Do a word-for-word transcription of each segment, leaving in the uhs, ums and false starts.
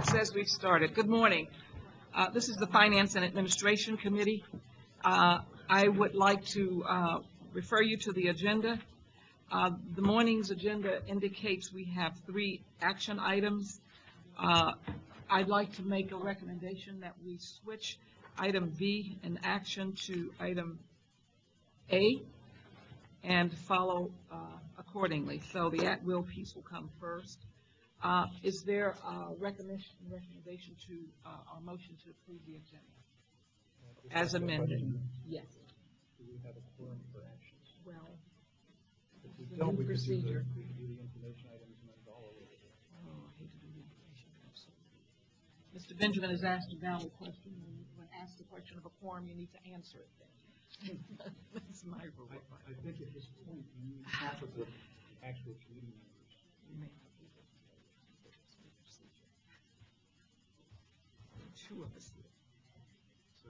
It says we've started. Good morning. Uh, this is the Finance and Administration Committee. Uh, I would like to uh, refer you to the agenda. Uh, the morning's agenda indicates we have three action items. Uh, I'd like to make a recommendation that we switch item B in action to item A and follow uh, accordingly. So the at-will piece will come first. Uh, is there a recommendation, recommendation to, uh, our motion to approve the agenda? As amended? Yes. Do we have a quorum for action? Well, If we the don't, new we could do the, procedure. we could do the information items and then go all over it. Oh, I hate to do the information. Mister Benjamin has asked a valid question, and when asked the question of a quorum, you need to answer it then. That's my rule. I, I think at this point, we need half of the actual committee members. You may have to do that. Two of us here. So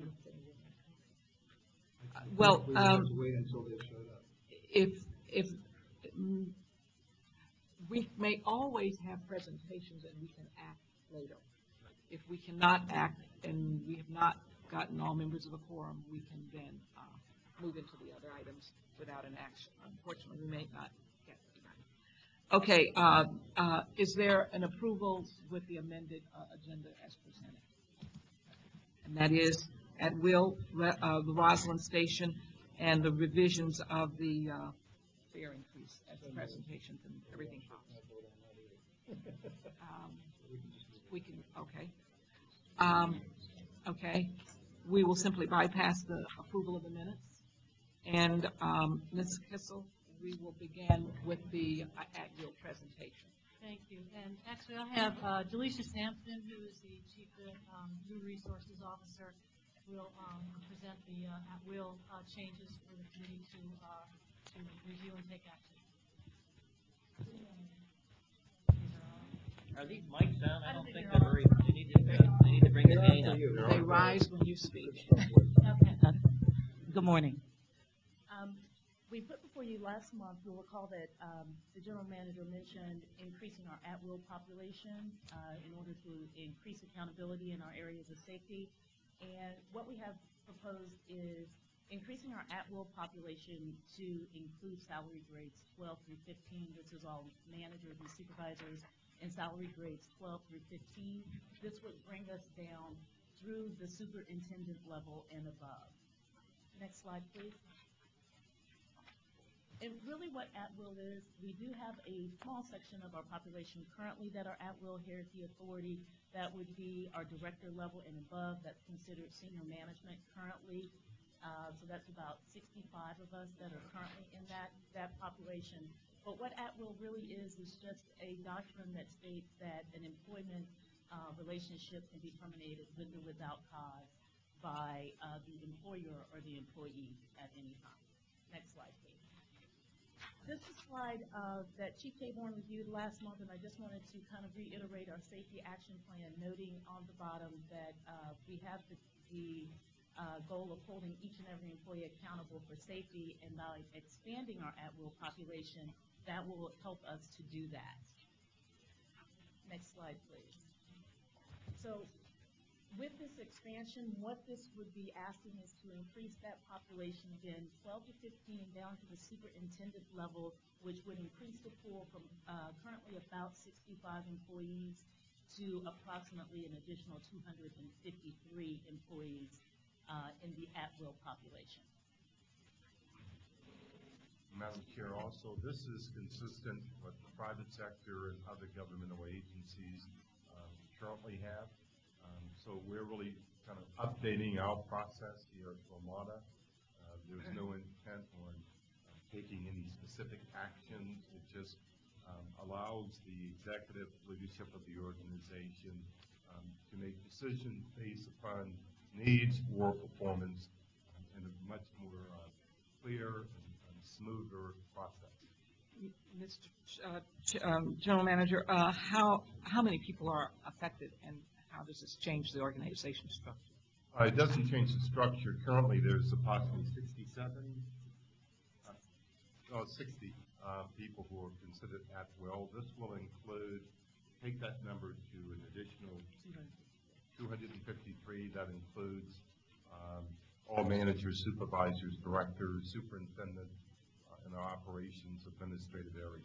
Uh, Well, we have um, to wait until they showed up. if, if, mm, we may always have presentations and we can act later. If we cannot act and we have not gotten all members of a quorum, we can then uh, move into the other items without an action. Unfortunately, we may not get that. Okay, uh, uh, is there an approval with the amended uh, agenda as presented? And that is at will, uh, the Roslyn Station, and the revisions of the uh, fare increase as the presentations and everything else. Um, we can, okay. Um, okay. We will simply bypass the approval of the minutes. And um, Miz Kissel, we will begin with the uh, at-will presentation. Thank you. And actually, I have uh, Delisha Sampson, who is the Chief um, Human Resources Officer, will um, present the uh, at-will uh, changes for the committee to uh, to review and take action. Are these mics on? I I don't don't think think they're they're very, they need to, they need to bring the gain up. They rise when you speak. Okay. Good morning. Um, we put before you last month, you'll recall that um, the general manager mentioned increasing our at-will population uh, in order to increase accountability in our areas of safety. And what we have proposed is increasing our at-will population to include salary grades twelve through fifteen. This is all managers and supervisors, and salary grades twelve through fifteen. This would bring us down through the superintendent level and above. Next slide, please. And really what at-will is, we do have a small section of our population currently that are at-will here at the authority. That would be our director level and above. That's considered senior management currently. Uh, so that's about sixty-five of us that are currently in that, that population. But what at-will really is, is just a doctrine that states that an employment uh, relationship can be terminated with or without cause by uh, the employer or the employee at any time. Next slide, please. This is a slide uh, that Chief Taborn reviewed last month, and I just wanted to kind of reiterate our safety action plan, noting on the bottom that uh, we have the, the uh, goal of holding each and every employee accountable for safety, and by expanding our at-will population, that will help us to do that. Next slide, please. So, with this expansion, what this would be asking is to increase that population again, twelve to fifteen, down to the superintendent level, which would increase the pool from uh, currently about sixty-five employees to approximately an additional two hundred fifty-three employees uh, in the at-will population. Madam Chair, also, this is consistent with the private sector and other governmental agencies um, currently have. Um, so we're really kind of updating our process here at Ramada. Uh, there's no intent on uh, taking any specific actions. It just um, allows the executive leadership of the organization um, to make decisions based upon needs or performance um, in a much more uh, clear and, and smoother process. Mister Ch uh, Ch um, General Manager, uh, how how many people are affected, and how does this change the organization structure? Uh, it doesn't change the structure. Currently, there's approximately sixty-seven, uh, oh, sixty uh, people who are considered at will. This will include take that number to an additional two hundred fifty-three. That includes um, all managers, supervisors, directors, superintendent, uh, and our operations administrative areas.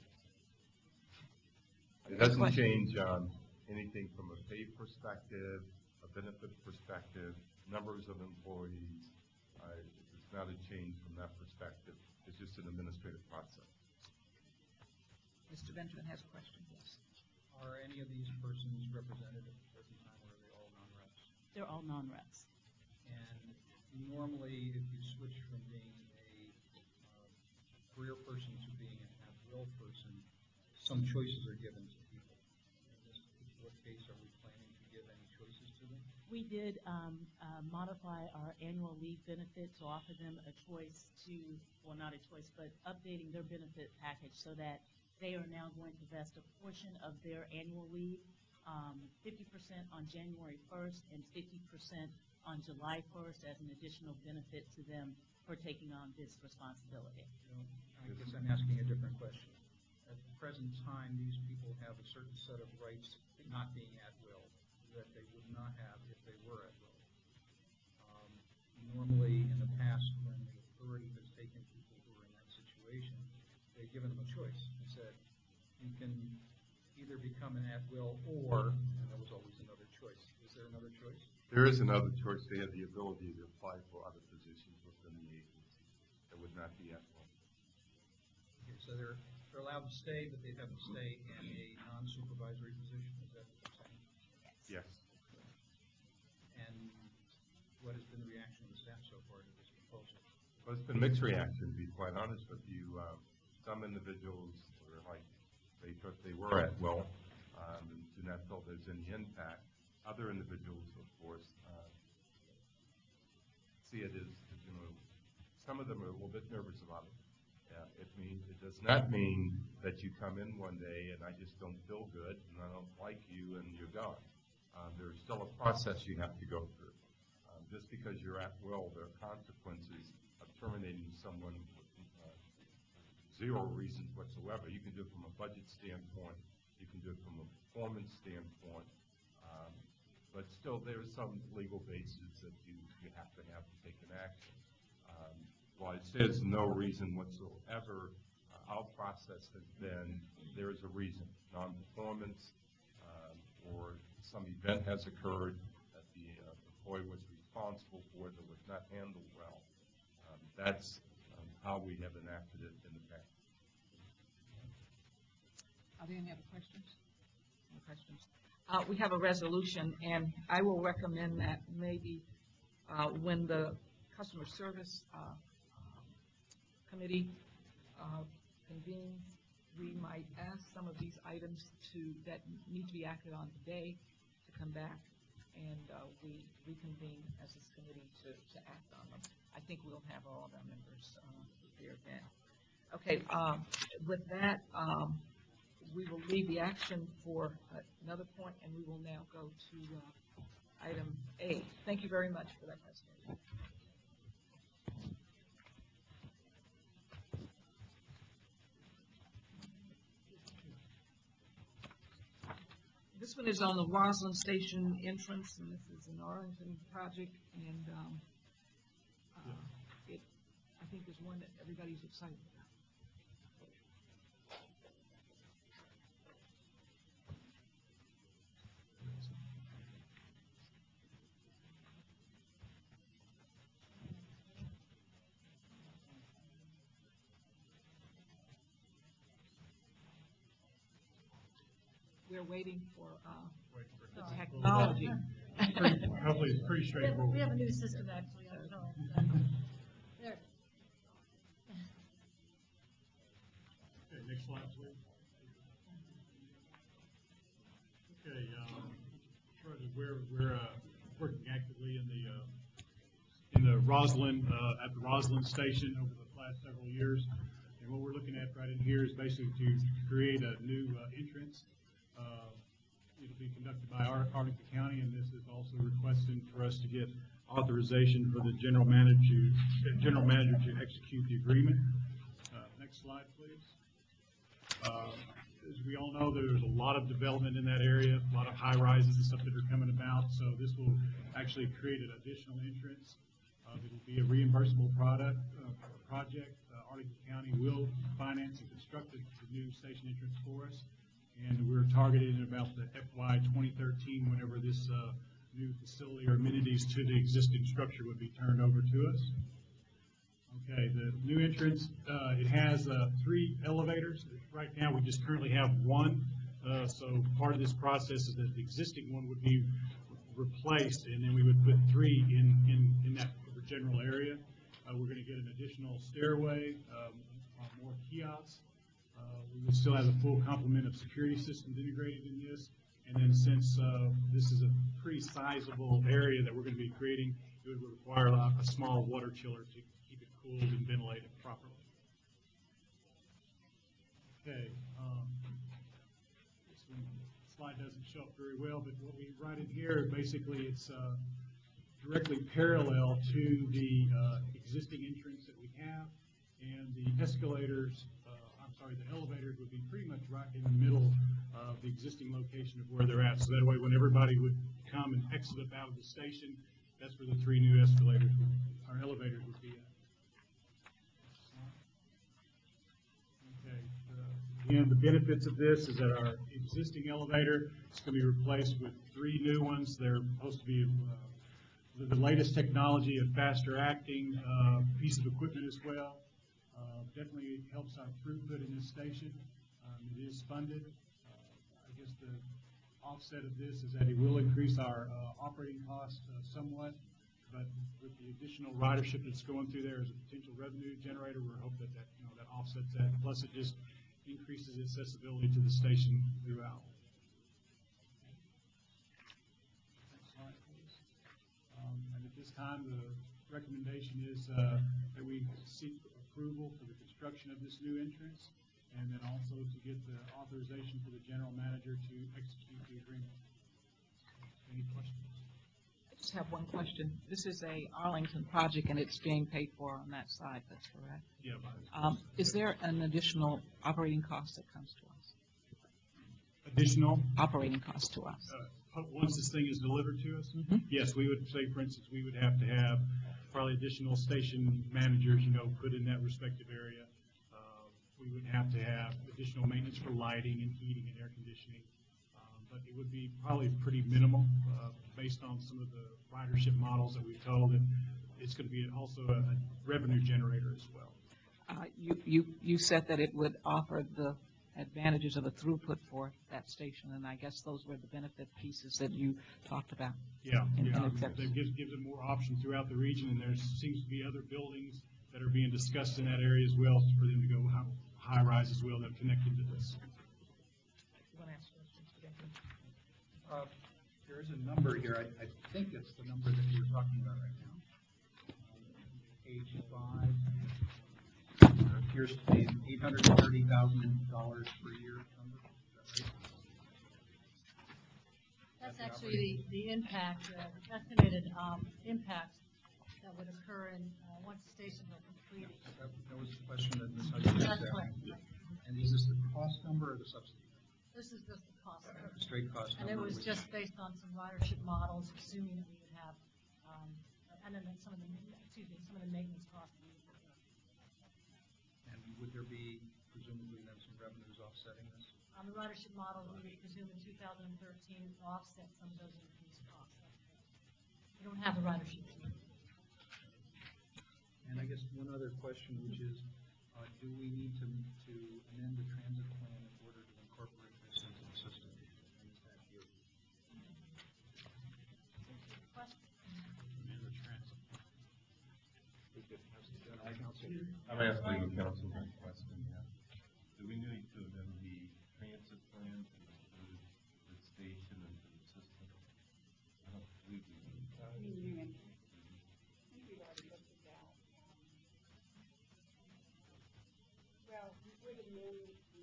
It doesn't change um, anything from a pay perspective, a benefit perspective, numbers of employees. Uh, it's not a change from that perspective. It's just an administrative process. Mister Benjamin has a question, yes. Are any of these persons represented at the present time, or are they all non-reps? They're all non-reps. And normally, if you switch from being a uh, career person to being an at-will person, some choices are given to people. In this particular case, are we planning to give any choices to them? We did um, uh, modify our annual leave benefit to offer them a choice to, well, not a choice, but updating their benefit package so that they are now going to vest a portion of their annual leave, um, fifty percent on January first and fifty percent on July first as an additional benefit to them for taking on this responsibility. You know, I guess I'm asking a different question. At the present time, these people have a certain set of rights not being at will that they would not have if they were at will. Um, normally, in the past, when the authority has taken people who are in that situation, they've given them a choice and said, you can either become an at-will or, and there was always another choice. Is there another choice? There is another choice. They have the ability to apply for other positions within the agency that would not be at will. Okay, so they're, they're allowed to stay, but they'd have to stay in a non-supervisory position. Is that what you're saying? Yes. And what has been the reaction of the staff so far to this proposal? Well, it's been mixed reaction, to be quite honest with you. Um, some individuals were like, they thought they were at will, um, and do not feel there's any impact. Other individuals, of course, uh, see it as, as, you know, some of them are a little bit nervous about it. Uh, it means, it does not mean that you come in one day and I just don't feel good and I don't like you and you're gone. Uh, there's still a process you have to go through. Um, just because you're at will, there are consequences of terminating someone with uh, zero reasons whatsoever. You can do it from a budget standpoint. You can do it from a performance standpoint. Um, but still, there is some legal basis that you, you have to have to take an action. Um, while it says no reason whatsoever, uh, our process has been there is a reason. Non-performance um, or some event has occurred that the uh, employee was responsible for that was not handled well. Um, that's um, how we have enacted it in the past. Are there any other questions? No questions. Uh, we have a resolution, and I will recommend that maybe uh, when the customer service uh, committee uh, convenes, we might ask some of these items to that need to be acted on today to come back, and uh, we reconvene as this committee to, to act on them. I think we'll have all of our members uh, prepared then. Okay, um, with that, um, we will leave the action for uh, another point, and we will now go to uh, item A. Thank you very much for that presentation. This one is on the Roslyn Station entrance, and this is an Arlington project, and um, uh, it, I think, is one that everybody's excited about. We're waiting for uh, the technology. Hopefully it's pretty straightforward. We have a new system actually. I don't know. There. Okay, next slide, please. Okay, um, Treasurer, we're, we're, uh, working actively in the, uh, in the Roslyn, uh, at the Roslyn station over the last several years. And what we're looking at right in here is basically to create a new, uh, entrance. Uh, it'll be conducted by Ar- Arlington County, and this is also requesting for us to get authorization for the general manager, general manager to execute the agreement. Uh, next slide, please. Uh, as we all know, there's a lot of development in that area, a lot of high rises and stuff that are coming about. So this will actually create an additional entrance. Uh, it will be a reimbursable product uh, project. Uh, Arlington County will finance and construct the, the new station entrance for us, and we're targeting about the F Y twenty thirteen whenever this uh, new facility or amenities to the existing structure would be turned over to us. Okay, the new entrance, uh, it has uh, three elevators. Right now, we just currently have one. Uh, so part of this process is that the existing one would be replaced, and then we would put three in, in, in that general area. Uh, we're going to get an additional stairway, um, uh, more kiosks. Uh, we would still have a full complement of security systems integrated in this. And then since uh, this is a pretty sizable area that we're going to be creating, it would require a, a small water chiller to keep it cooled and ventilated properly. Okay. Um, this one, slide doesn't show up very well, but what we write in here, basically it's uh, directly parallel to the uh, existing entrance that we have, and the escalators, uh, I'm sorry, the elevators would be pretty much right in the middle of the existing location of where they're at. So that way, when everybody would come and exit up out of the station, that's where the three new escalators, would, or elevators would be at. Okay. Uh, again, the benefits of this is that our existing elevator is going to be replaced with three new ones. They're supposed to be uh, the, the latest technology, a faster acting uh, piece of equipment as well. Uh, definitely helps our throughput in this station. Um, it is funded. Uh, I guess the offset of this is that it will increase our uh, operating costs uh, somewhat, but with the additional ridership that's going through there as a potential revenue generator, we hope that that, you know, that offsets that. Plus, it just increases accessibility to the station throughout. Next slide, please. Um, and at this time, the recommendation is uh, that we seek approval for the construction of this new entrance, and then also to get the authorization for the general manager to execute the agreement. Any questions? I just have one question. This is a Arlington project, and it's being paid for on that side, that's correct? Yeah. Um, is there an additional operating cost that comes to us? Additional? Operating cost to us? Uh, once this thing is delivered to us? Mm-hmm. Yes, we would say, for instance, we would have to have probably additional station managers, you know, put in that respective area. Uh, we would have to have additional maintenance for lighting and heating and air conditioning. Um, but it would be probably pretty minimal uh, based on some of the ridership models that we've told. And it's going to be also a, a revenue generator as well. Uh, you, you, you said that it would offer the advantages of the throughput for that station, and I guess those were the benefit pieces that you talked about. Yeah, in, yeah. in It gives, gives them more options throughout the region, and there seems to be other buildings that are being discussed in that area as well for them to go high, high rise as well that are connected to this. You want to ask questions? Uh, there is a number here. I, I think it's the number that you're talking about right now. Um, page five. There appears to be eight hundred thirty thousand dollars per year number. Is that right? That's actually the, the impact, uh, the estimated um, impact that would occur in, uh, once the stations are completed. That, that was the question that Miz Hudson That's asked. correct. And is this the cost number or the subsidy? This is just the cost. Uh, straight cost And number. it was which- just based on some ridership models, assuming that we would have, um, and then some of the, excuse me, some of the maintenance costs. And would there be presumably then some revenues offsetting this? On the ridership model, we would presume in two thousand thirteen offset some of those increased costs. We don't have the ridership. And I guess one other question, which is, uh, do we need to, to amend the transit plan in order to incorporate this into the system? And is that here? And the transit. I'm asking legal counsel that question, yeah. Do we need to amend the transit plan to include the station and the system? I don't believe we need. I mean, you and, I think we've already looked at that. Um, Well, we would amend the,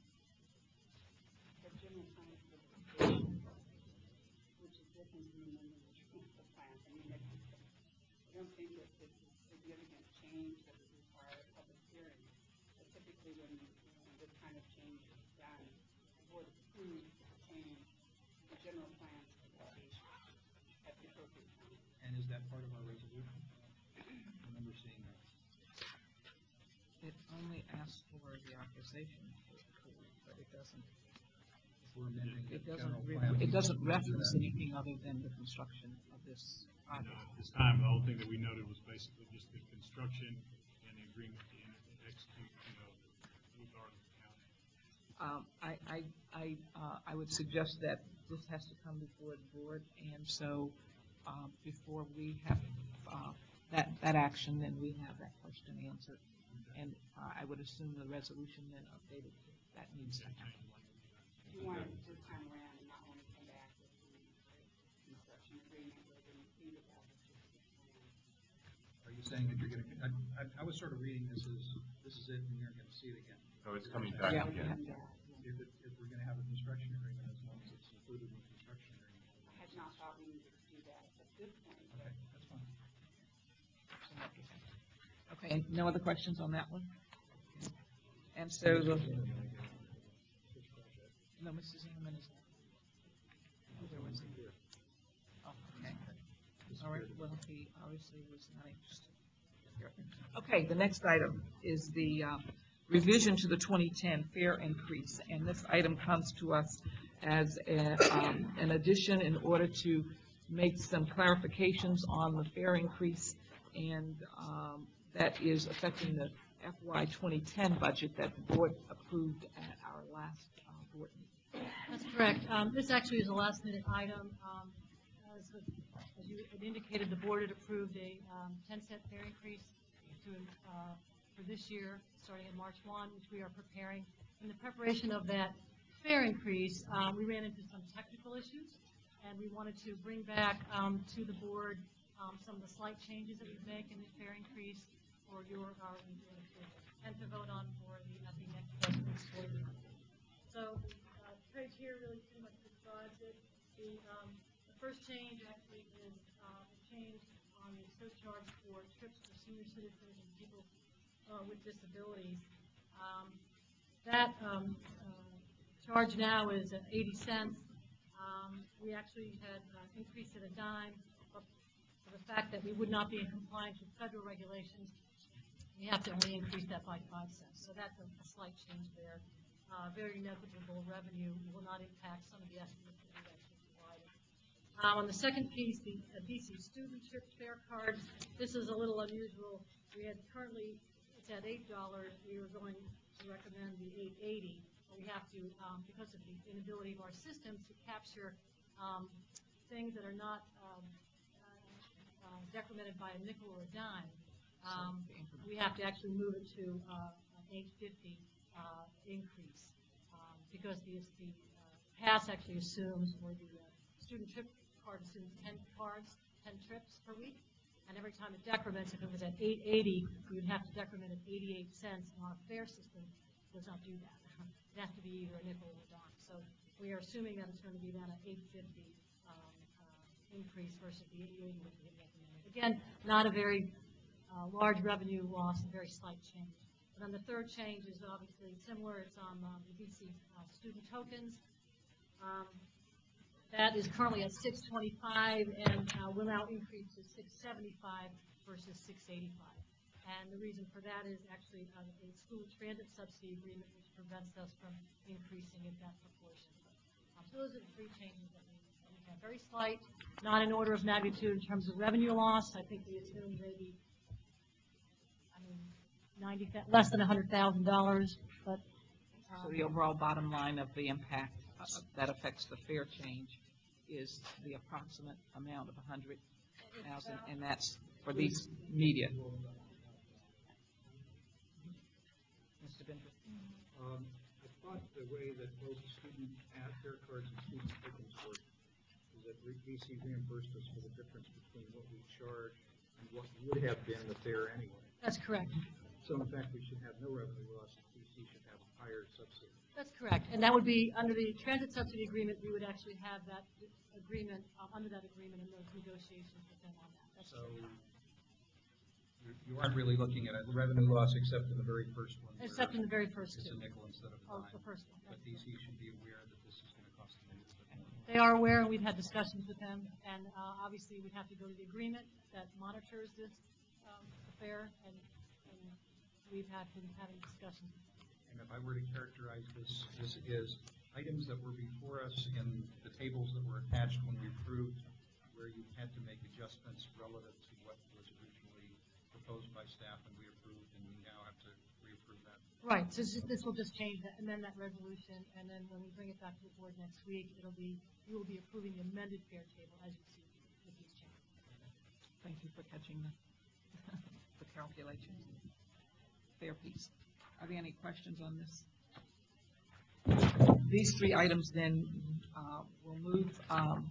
the general plan for the station, which is different from amending the transit plan. I mean, I I don't think that it's a significant change that would require a public hearing. But typically when, when this kind of change is done, board approves the change in the general plan specification at the appropriate time. And is that part of our resolution? I remember seeing that. It only asks for the authorization, but it doesn't, If we're amending the it doesn't, general re- plan. we it doesn't can do reference that. anything other than the construction of this And, project. uh, At this time, the whole thing that we noted was basically just the construction and the agreement to execute, you know, with Arlington County. Um, I, I, I, uh, I would suggest that this has to come before the board, and so, um, before we have, uh, that, that action, then we have that question answered. And, uh, I would assume the resolution then updated, that needs to happen. You want it this time around and not want to come back with the construction agreement where they see that that was just the plan. Are you saying that you're going to, I, I was sort of reading this as, this is it and you're going to see it again. No, it's coming back Yeah, we again. have to- If, it, if we're going to have a construction agreement, as long as it's included in the construction agreement. I had not thought we needed to do that at this point, but Okay, that's fine. Okay, and no other questions on that one? And so, the- no, Missus Ingerman is. Where was he? Oh, okay. All right, well, he obviously was not interested. Okay, the next item is the uh, revision to the twenty ten fare increase, and this item comes to us as a, um, an addition in order to make some clarifications on the fare increase, and um, that is affecting the F Y twenty ten budget that the board approved at our last uh, board meeting. That's correct. Um, This actually is a last-minute item. Um, As as you had indicated, the board had approved a um, ten cent fare increase to, uh, for this year, starting in March first, which we are preparing. In the preparation of that fare increase, um, we ran into some technical issues, and we wanted to bring back um, to the board um, some of the slight changes that we make in the fare increase for your, our, and to vote on for the, at the next president's board meeting. So uh, page here really pretty much describes it. The, um, the first change actually is uh, a change on the surcharge for trips for senior citizens and people uh, with disabilities. Um, that um, uh, charge now is at eighty cents. Um, we actually had uh, increased it a dime, but for the fact that we would not be in compliance with federal regulations, we have to only increase that by five cents. So that's a, a slight change there. Uh, very negligible revenue, will not impact some of the estimates that we've actually provided. Um, on the second piece, the uh, D C student trip fare card, this is a little unusual. We had currently, it's at eight dollars. We were going to recommend the eight eighty. But we have to, um, because of the inability of our systems to capture um, things that are not um, uh, uh, decremented by a nickel or a dime, um, we have to actually move it to uh, an eight fifty uh, increase um, because the, the uh, pass actually assumes, or the uh, student trip card assumes ten cards, ten trips per week, and every time it decrements, if it was at eight eighty, we would have to decrement at eighty-eight cents, and our fare system does not do that. It has to be either a nickel or a dime. So we are assuming that it's going to be then an eight fifty um, uh, increase versus the eight eighty which we had recommended. Again, not a very uh, large revenue loss, a very slight change. And then the third change is obviously similar. It's on um, the D C uh, student tokens. Um, that is currently at six twenty-five and uh, will now increase to six seventy-five versus six eighty-five. And the reason for that is actually uh, a school transit subsidy agreement which prevents us from increasing it that proportion. Um, so those are the three changes that we, that we have. Very slight, not in order of magnitude in terms of revenue loss. I think we assume maybe, I mean, ninety, less than one hundred thousand dollars, but um, So the overall bottom line of the impact uh, that affects the fare change is the approximate amount of one hundred thousand, and that's for these media. Mister Bender? Um, I thought the way that both student ad fare cards and student tokens work is that D C reimbursed us for the difference between what we charge and what would have been the fare anyway. that's correct. So in fact, we should have no revenue loss, and D C should have a higher subsidy. That's correct. And that would be, under the transit subsidy agreement, we would actually have that agreement, uh, under that agreement and those negotiations with them on that. That's So true. You- You aren't really looking at a revenue loss except in the very first one. where Except in the very first It's a two. nickel instead of a Oh, dime. the first one. But D C should be aware that this is going to cost them a little bit more. They are aware, and we've had discussions with them, and uh, obviously we'd have to go to the agreement that monitors this um, affair, and, and we've had been having discussions. And if I were to characterize this, this is items that were before us in the tables that were attached when we approved, where you had to make adjustments relative to what was originally proposed by staff and we approved, and we now have to reapprove that. Right, so this, this will just change that, amend that resolution, and then when we bring it back to the board next week, it'll be, you will be approving the amended fare table as you see with these changes. Thank you for catching the, the calculations. Fair piece. Are there any questions on this? These three items then uh, will move um,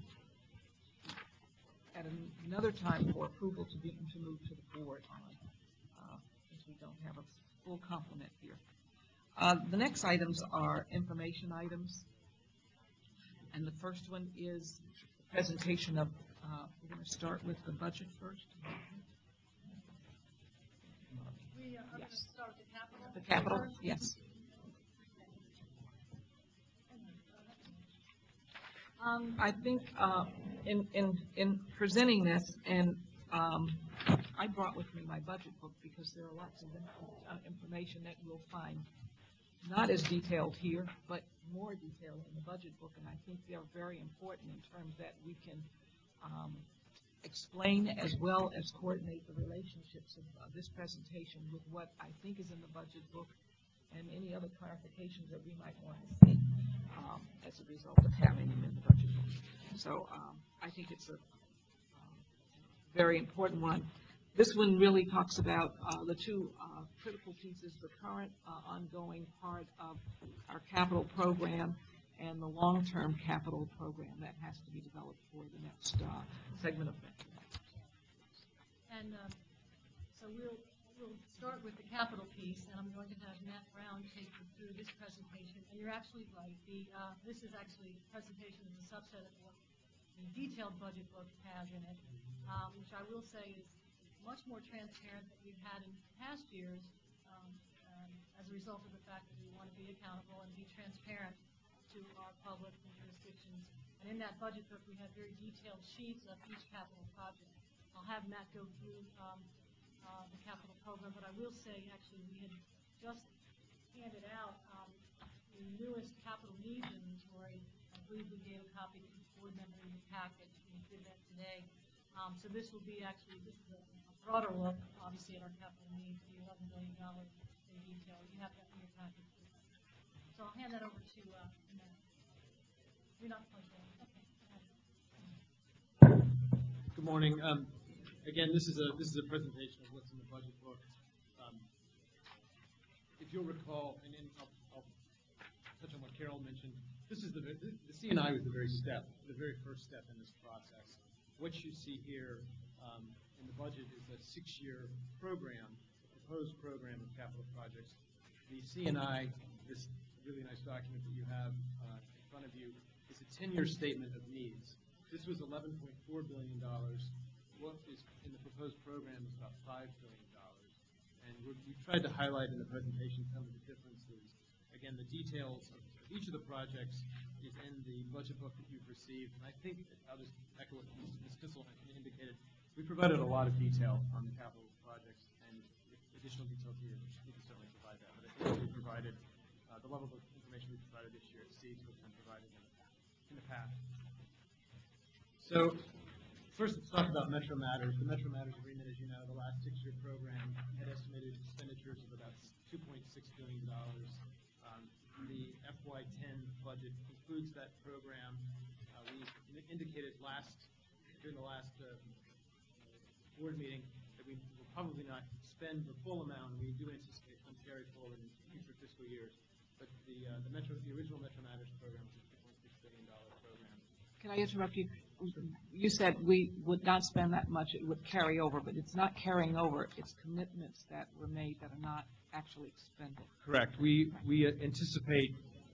at an- another time for approval to be, to move to the board on, uh, since we don't have a full complement here. Uh, The next items are information items. And the first one is the presentation of, uh, we're going to start with the budget first. We uh, are going to Yes. start with the capital. The capital, first. yes. Um, I think uh, in, in, in presenting this, and um, I brought with me my budget book because there are lots of in- uh, information that you'll find not as detailed here, but more detailed in the budget book, and I think they're very important in terms that we can um, explain as well as coordinate the relationships of uh, this presentation with what I think is in the budget book and any other clarifications that we might want to see um, as a result of having them in the budget book. So um, I think it's a um, very important one. This one really talks about uh, the two uh, critical pieces, the current uh, ongoing part of our capital program and the long-term capital program that has to be developed for the next uh, segment of Metro. And um, so we'll, we'll start with the capital piece, and I'm going to have Matt Brown take you through this presentation. And you're actually right. The, uh, this is actually a presentation of a subset of what the detailed budget book has in it, um, which I will say is much more transparent than we've had in past years um, um, as a result of the fact that we want to be accountable and be transparent to our public and jurisdictions. And in that budget book, we have very detailed sheets of each capital project. I'll have Matt go through um, uh, the capital program, but I will say, actually, we had just handed out um, the newest capital needs inventory. I believe we gave a copy to each board member in the packet. We did that today. Um, so this will be actually, this is a a broader look, obviously, at our capital needs, the eleven billion dollars in detail. You have that in your packet. So I'll hand that over to uh, Matt. You're not quite there. Okay. Good morning. Um, again, this is a this is a presentation of what's in the budget book. Um, if you'll recall, and then I'll, I'll touch on what Carol mentioned. This is the the, the C and I was the very step, the very first step in this process. What you see here um, in the budget is a six-year program, a proposed program of capital projects. The C and I, this really nice document that you have uh, in front of you, is a ten-year statement of needs. This was eleven point four billion dollars. What is in the proposed program is about five billion dollars. And we're, we tried to highlight in the presentation some of the differences. Again, the details of each of the projects is in the budget book that you've received. And I think, I'll just echo what Miz Kissel indicated, we provided a lot of detail on the capital projects, and if additional details here, we can certainly provide that. But I think we provided, uh, the level of information we provided this year exceeds what's been provided in the, in the past. So, first let's talk about Metro Matters. The Metro Matters agreement, as you know, the last six-year program had estimated expenditures of about two point six billion dollars. Um, the F Y ten budget includes that program. Uh, we indicated last, during the last uh, board meeting, that we will probably not spend the full amount, and we do anticipate some carry forward in future fiscal years. But the uh, the Metro, the original Metro Matters program was a two point six billion dollars program. Can I interrupt you? You said we would not spend that much, it would carry over, but it's not carrying over, it's commitments that were made that are not actually expended. Correct. We we anticipate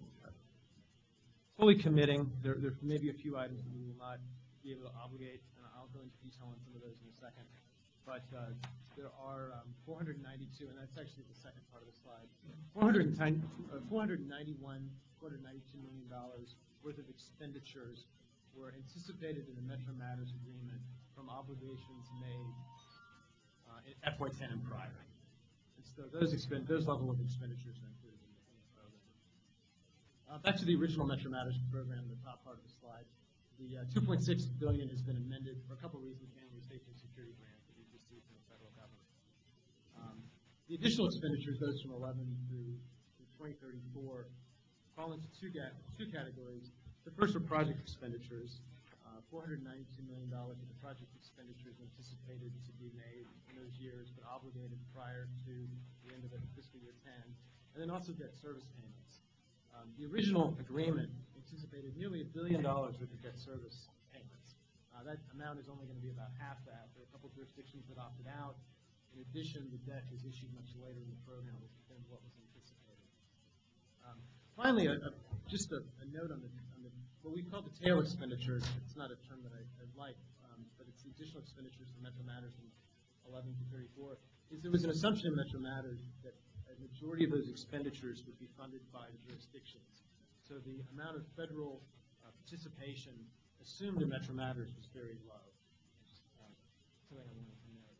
fully committing. There there may be a few items that we will not be able to obligate, and I'll go into detail on some of those in a second. but uh, there are um, four hundred ninety-two, and that's actually the second part of the slide, four hundred ninety-one, four hundred ninety-two million dollars worth of expenditures were anticipated in the Metro Matters agreement from obligations made uh, in F Y ten and prior. And so those expend those level of expenditures are included in the, in the program. Uh, back to the original Metro Matters program, the top part of the slide. The uh, two point six billion dollars has been amended for a couple of reasons, mainly safety and security grant that we've received from the federal government. Um, the additional expenditures, those from eleven through, through twenty thirty-four, fall into two, two categories. The first are project expenditures, uh, four hundred ninety-two million dollars of the project expenditures anticipated to be made in those years, but obligated prior to the end of the fiscal year ten, and then also debt service payments. Um, the original agreement anticipated nearly a billion dollars worth of debt service payments. Uh, that amount is only going to be about half that. There are a couple of jurisdictions that opted out. In addition, the debt was issued much later in the program than what was anticipated. Um, finally, a, a, just a, a note on the, on the what we call the tail expenditures. It's not a term that I, I like, um, but it's the additional expenditures for Metro Matters in eleven to thirty-four. Is there was an assumption in Metro Matters that a majority of those expenditures would be funded by the jurisdictions. So the amount of federal uh, participation assumed in Metro Matters was very low. Uh, something I wanted to note.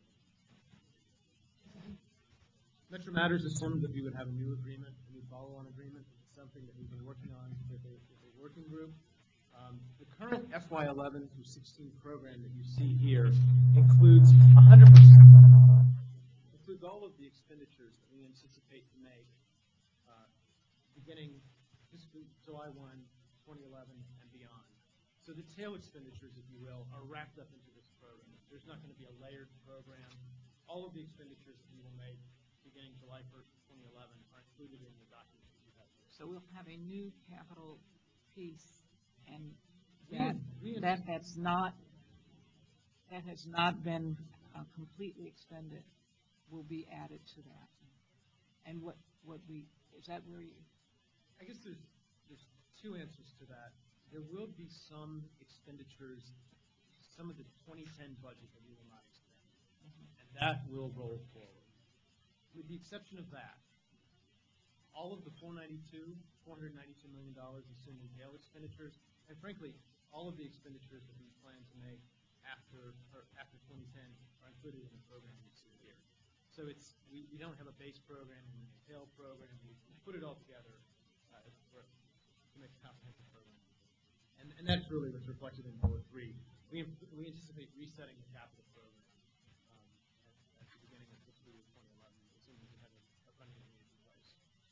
Metro Matters assumed that we would have a new agreement, a new follow-on agreement. It's something that we've been working on with a, with a working group. Um, the current F Y eleven through sixteen program that you see here includes one hundred percent includes all of the expenditures that we anticipate to make uh, beginning fiscal July first, twenty eleven, and beyond. So the tail expenditures, if you will, are wrapped up into this program. There's not going to be a layered program. All of the expenditures that we will make beginning July first, twenty eleven, are included in the documents that you have here. So we'll have a new capital piece, and that, We- we that has not, that has not been uh, completely expended will be added to that. And what, what we, is that where you, I guess there's there's two answers to that. There will be some expenditures, some of the twenty ten budget that we will not expend, and that will roll forward. With the exception of that, all of the four ninety-two, four hundred ninety-two million dollars assumed in tail expenditures, and frankly, all of the expenditures that we plan to make after or after twenty ten are included in the program you see here. So it's we, we don't have a base program and a tail program. We put it all together uh, for, to make a comprehensive program. And, and that's really what's reflected in bullet three. We, we anticipate resetting the capital program um, at, at the beginning of fiscal year twenty eleven, assuming we have a, a funding agreement in place.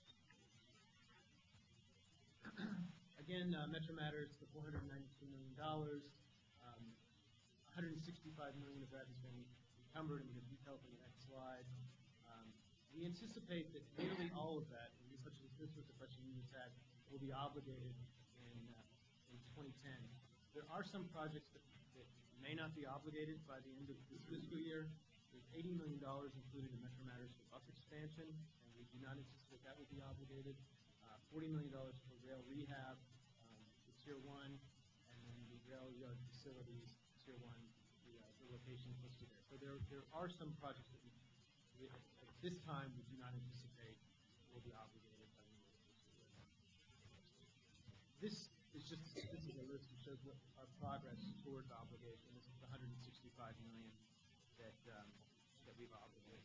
Again, uh, Metro Matters, the four hundred ninety-two million dollars, um, one hundred sixty-five million dollars of that has been encumbered, and we have detailed in the next slide. Um, we anticipate that nearly all of that, and such as this was the question you just had, will be obligated in, uh, in twenty ten. There are some projects that, that may not be obligated by the end of this fiscal year. There's eighty million dollars included in Metro Matters for bus expansion, and we do not anticipate that will be obligated. Uh, forty million dollars for rail rehab, um, the Tier one, and then the rail yard facilities, Tier one, the, uh, the locations listed there. So there, there are some projects that we, we, at this time, we do not anticipate will be obligated by the end of the fiscal year. This is just this is a list that shows what our progress towards obligation. This is the one hundred sixty-five million dollars that um, that we've obligated.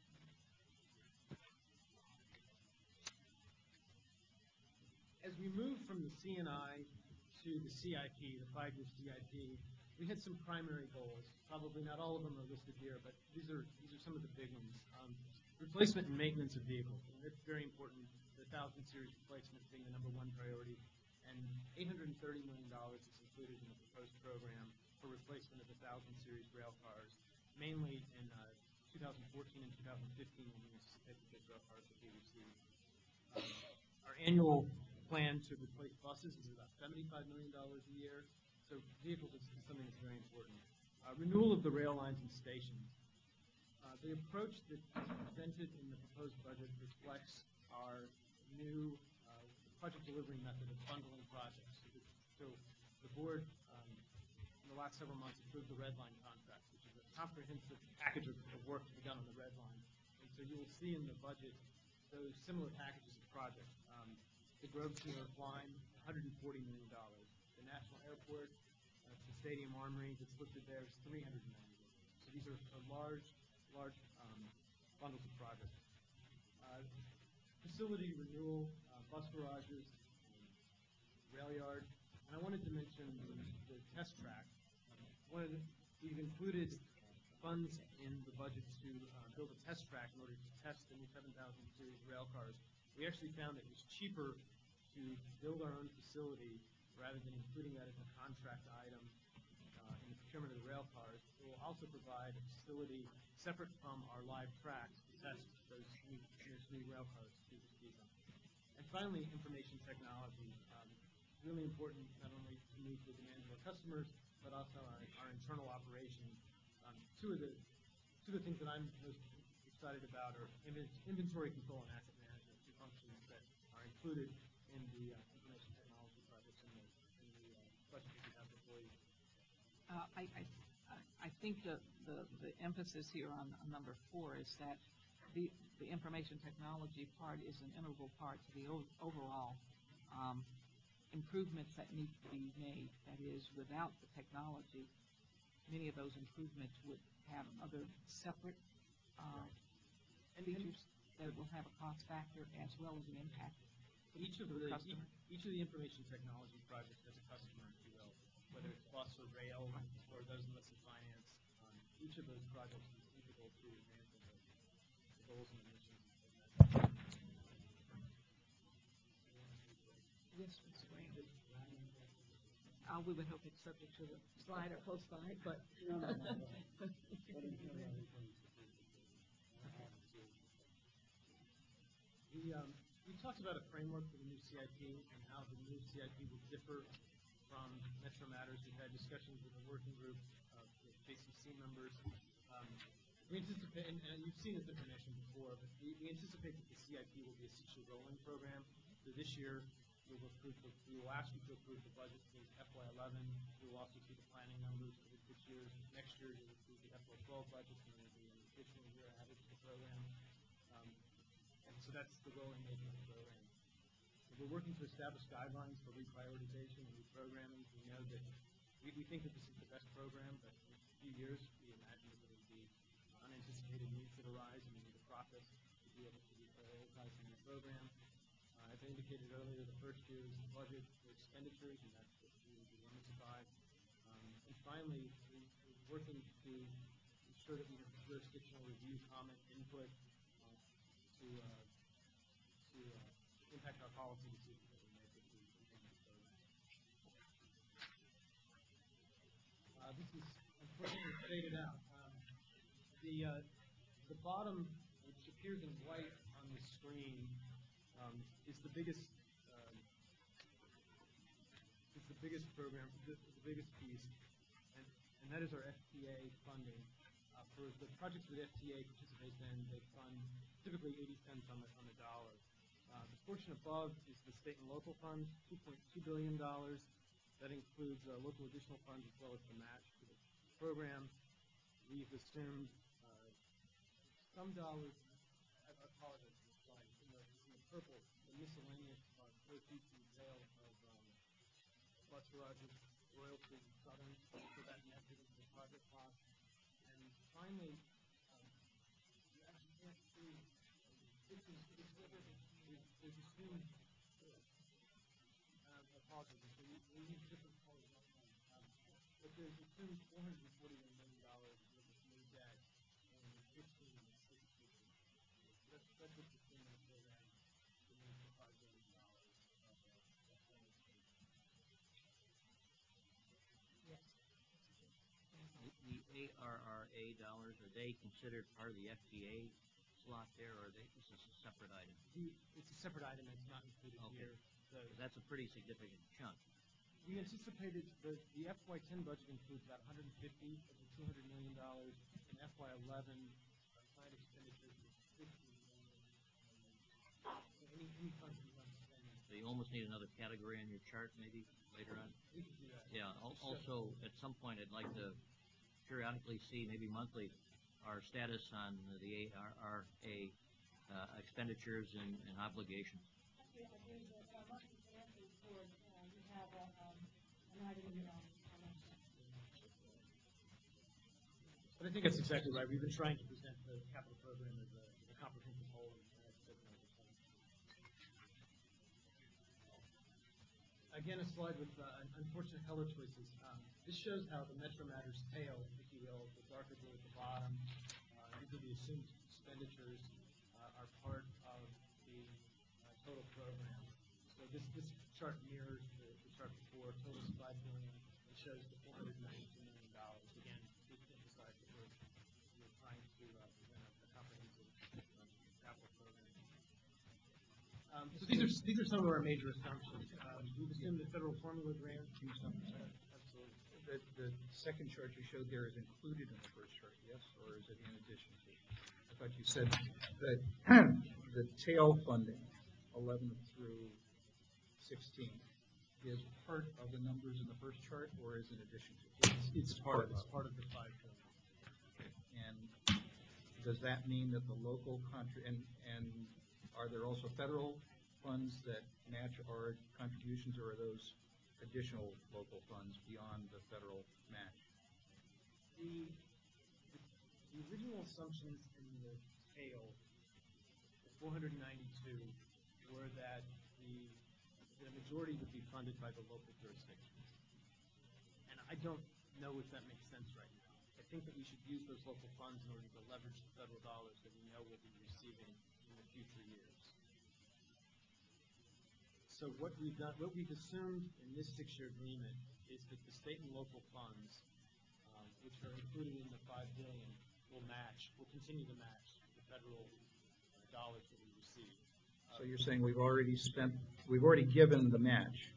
As we move from the C N I to the C I P, the five-year C I P, we had some primary goals. Probably not all of them are listed here, but these are these are some of the big ones. Um, replacement and maintenance of vehicles. And that's very important. The thousand series replacement being the number one priority. And eight hundred thirty million dollars is included in the proposed program for replacement of the thousand series rail cars, mainly in uh, two thousand fourteen and two thousand fifteen when we anticipate that those rail cars will be received. Um, our annual plan to replace buses is about seventy-five million dollars a year. So vehicles is something that's very important. Uh, renewal of the rail lines and stations. Uh, the approach that is presented in the proposed budget reflects our new uh, project delivery method of bundling projects. So, the, so the board, um, in the last several months, approved the Red Line contract, which is a comprehensive package of, of work to be done on the Red Line. And so you will see in the budget those similar packages of projects. Um, the Grosvenor line, one hundred forty million dollars. The National Airport, uh, the Stadium Armory that's listed there is three hundred million dollars. So these are, are large, large um, bundles of projects. Uh, facility renewal, uh, bus garages, rail yard. And I wanted to mention the, the test track. One of the, we've included funds in the budget to uh, build a test track in order to test the new seven thousand series rail cars. We actually found that it was cheaper to build our own facility rather than including that as a contract item uh, in the procurement of the rail cars. It will also provide a facility separate from our live tracks to test those new, those new rail cars to the season. And finally, information technology. Um, really important not only to meet the demands of our customers, but also our, our internal operations. Um, two of the two of the things that I'm most excited about are inventory control and asset management, two functions that are included in the uh, information technology projects in the, in the uh, budget that we have before you. Uh, I, I, I think the, the, the emphasis here on, on number four is that the, the information technology part is an integral part to the o- overall um, improvements that need to be made. That is, without the technology, many of those improvements would have other separate uh, features that will have a cost factor as well as an impact. Each of to the customer. each of the information technology projects has a customer, if you will, whether it's bus or rail or those listed finance. Um, each of those projects is integral to advancing the goals and missions. Yes, Mister Graham. Uh, we would hope it's subject to the slide or close by, but. No, no, no, no. We, um, we talked about a framework for the new C I P and how the new C I P will differ from Metro Matters. We've had discussions with a working group of J C C members. Um, we anticipate, and, and you've seen this definition before, but we, we anticipate that the C I P will be essentially a rolling program. So this year, we will, approve the, we will ask you to approve the budget for F Y eleven. We will also see the planning numbers for the six years. Next year, you will approve the F Y twelve budget, and there will be an additional year added to the program. Um, and so that's the rolling nature of the program. So we're working to establish guidelines for reprioritization and reprogramming. We know that we, we think that this is the best program, but in a few years, we imagine that there will be unanticipated needs that arise, and we need a process to be able to reprioritize in the program. Uh, as I indicated earlier, the first year is the budget for expenditures, and that's what we will be limited by. Um, and finally, we, we're working to ensure that we have jurisdictional review, comment, input uh, to uh, to uh, impact our policy decisions that we make as we continue the program. Uh, this is unfortunately faded out. Um, the uh, the bottom, which appears in white on the screen, um, is the biggest um, is the biggest program, the, the biggest piece, and, and that is our F T A funding. Uh, for the projects that F T A participates in, they fund typically eighty cents on the on the dollar. Uh, the portion above is the state and local funds, two point two billion dollars. That includes uh, local additional funds as well as the match for the program. We've assumed uh, some dollars. I apologize for the slide. In the, in the purple, the miscellaneous uh, proceeds from the sale of um, bus garages, royalties, and southern, so that nested into the project cost. And finally, um, you actually can't see. This is this river. There's assumed. Uh, apologies. So we, we use different colors. Um, but there's assumed four hundred forty-one million dollars worth of new debt and fifteen and sixteen. That's that's what's assumed in the program. It means the five billion dollars of uh, Yes. The A R R A dollars, are they considered part of the F T A slot there, or are they, this is a separate item? The, it's a separate item that's not included Okay. here. So That's a pretty significant chunk. we anticipated the, the F Y ten budget includes about one hundred fifty of the two hundred million dollars. In F Y eleven, our planned expenditures was fifty million dollars. So any, any funds we don't spend in So you almost need another category on your chart, maybe later on. We can do that. Yeah. al- Also, at some point, I'd like to periodically see, maybe monthly, our status on the A R R A uh, expenditures and, and obligations. Actually, I believe that our monthly financial report, uh, we have a, um, an item here on, on that. But I think that's exactly right. We've been trying to present the capital program as a, as a comprehensive whole. And that's taken oversight. Again, a slide with uh, unfortunate color choices. Um, this shows how the Metro Matters tail, if you will, the darker blue at the bottom, uh, these are the assumed expenditures, uh, are part of the uh, total program. So this, this chart mirrors the, the chart before. Total is five billion dollars. It shows the four hundred ninety-two million dollars. Again, we emphasize that we're, we're trying to uh, present a, a comprehensive uh, capital program. Um, so these are these are some of our major assumptions. Um, we've assumed the federal formula grant two some percent. Absolutely. The, the second chart you showed there is included in the first chart, yes, or is it in addition to? I thought you said that the tail funding, eleven through sixteen, is part of the numbers in the first chart, or is in addition to? It's, it's part, it's part of the five billion. And does that mean that the local country, and, and are there also federal funds that match our contributions, or are those additional local funds beyond the federal match? The, the, the original assumptions in the tail, the four hundred ninety-two, were that the, the majority would be funded by the local jurisdictions. And I don't know if that makes sense right now. I think that we should use those local funds in order to leverage the federal dollars that we know we'll be receiving in the future years. So what we've done, what we've assumed in this six-year agreement is that the state and local funds, um, which are included in the five billion dollars, will match, will continue to match the federal uh, dollars that we receive. Uh, So you're saying we've already spent, we've already given the match.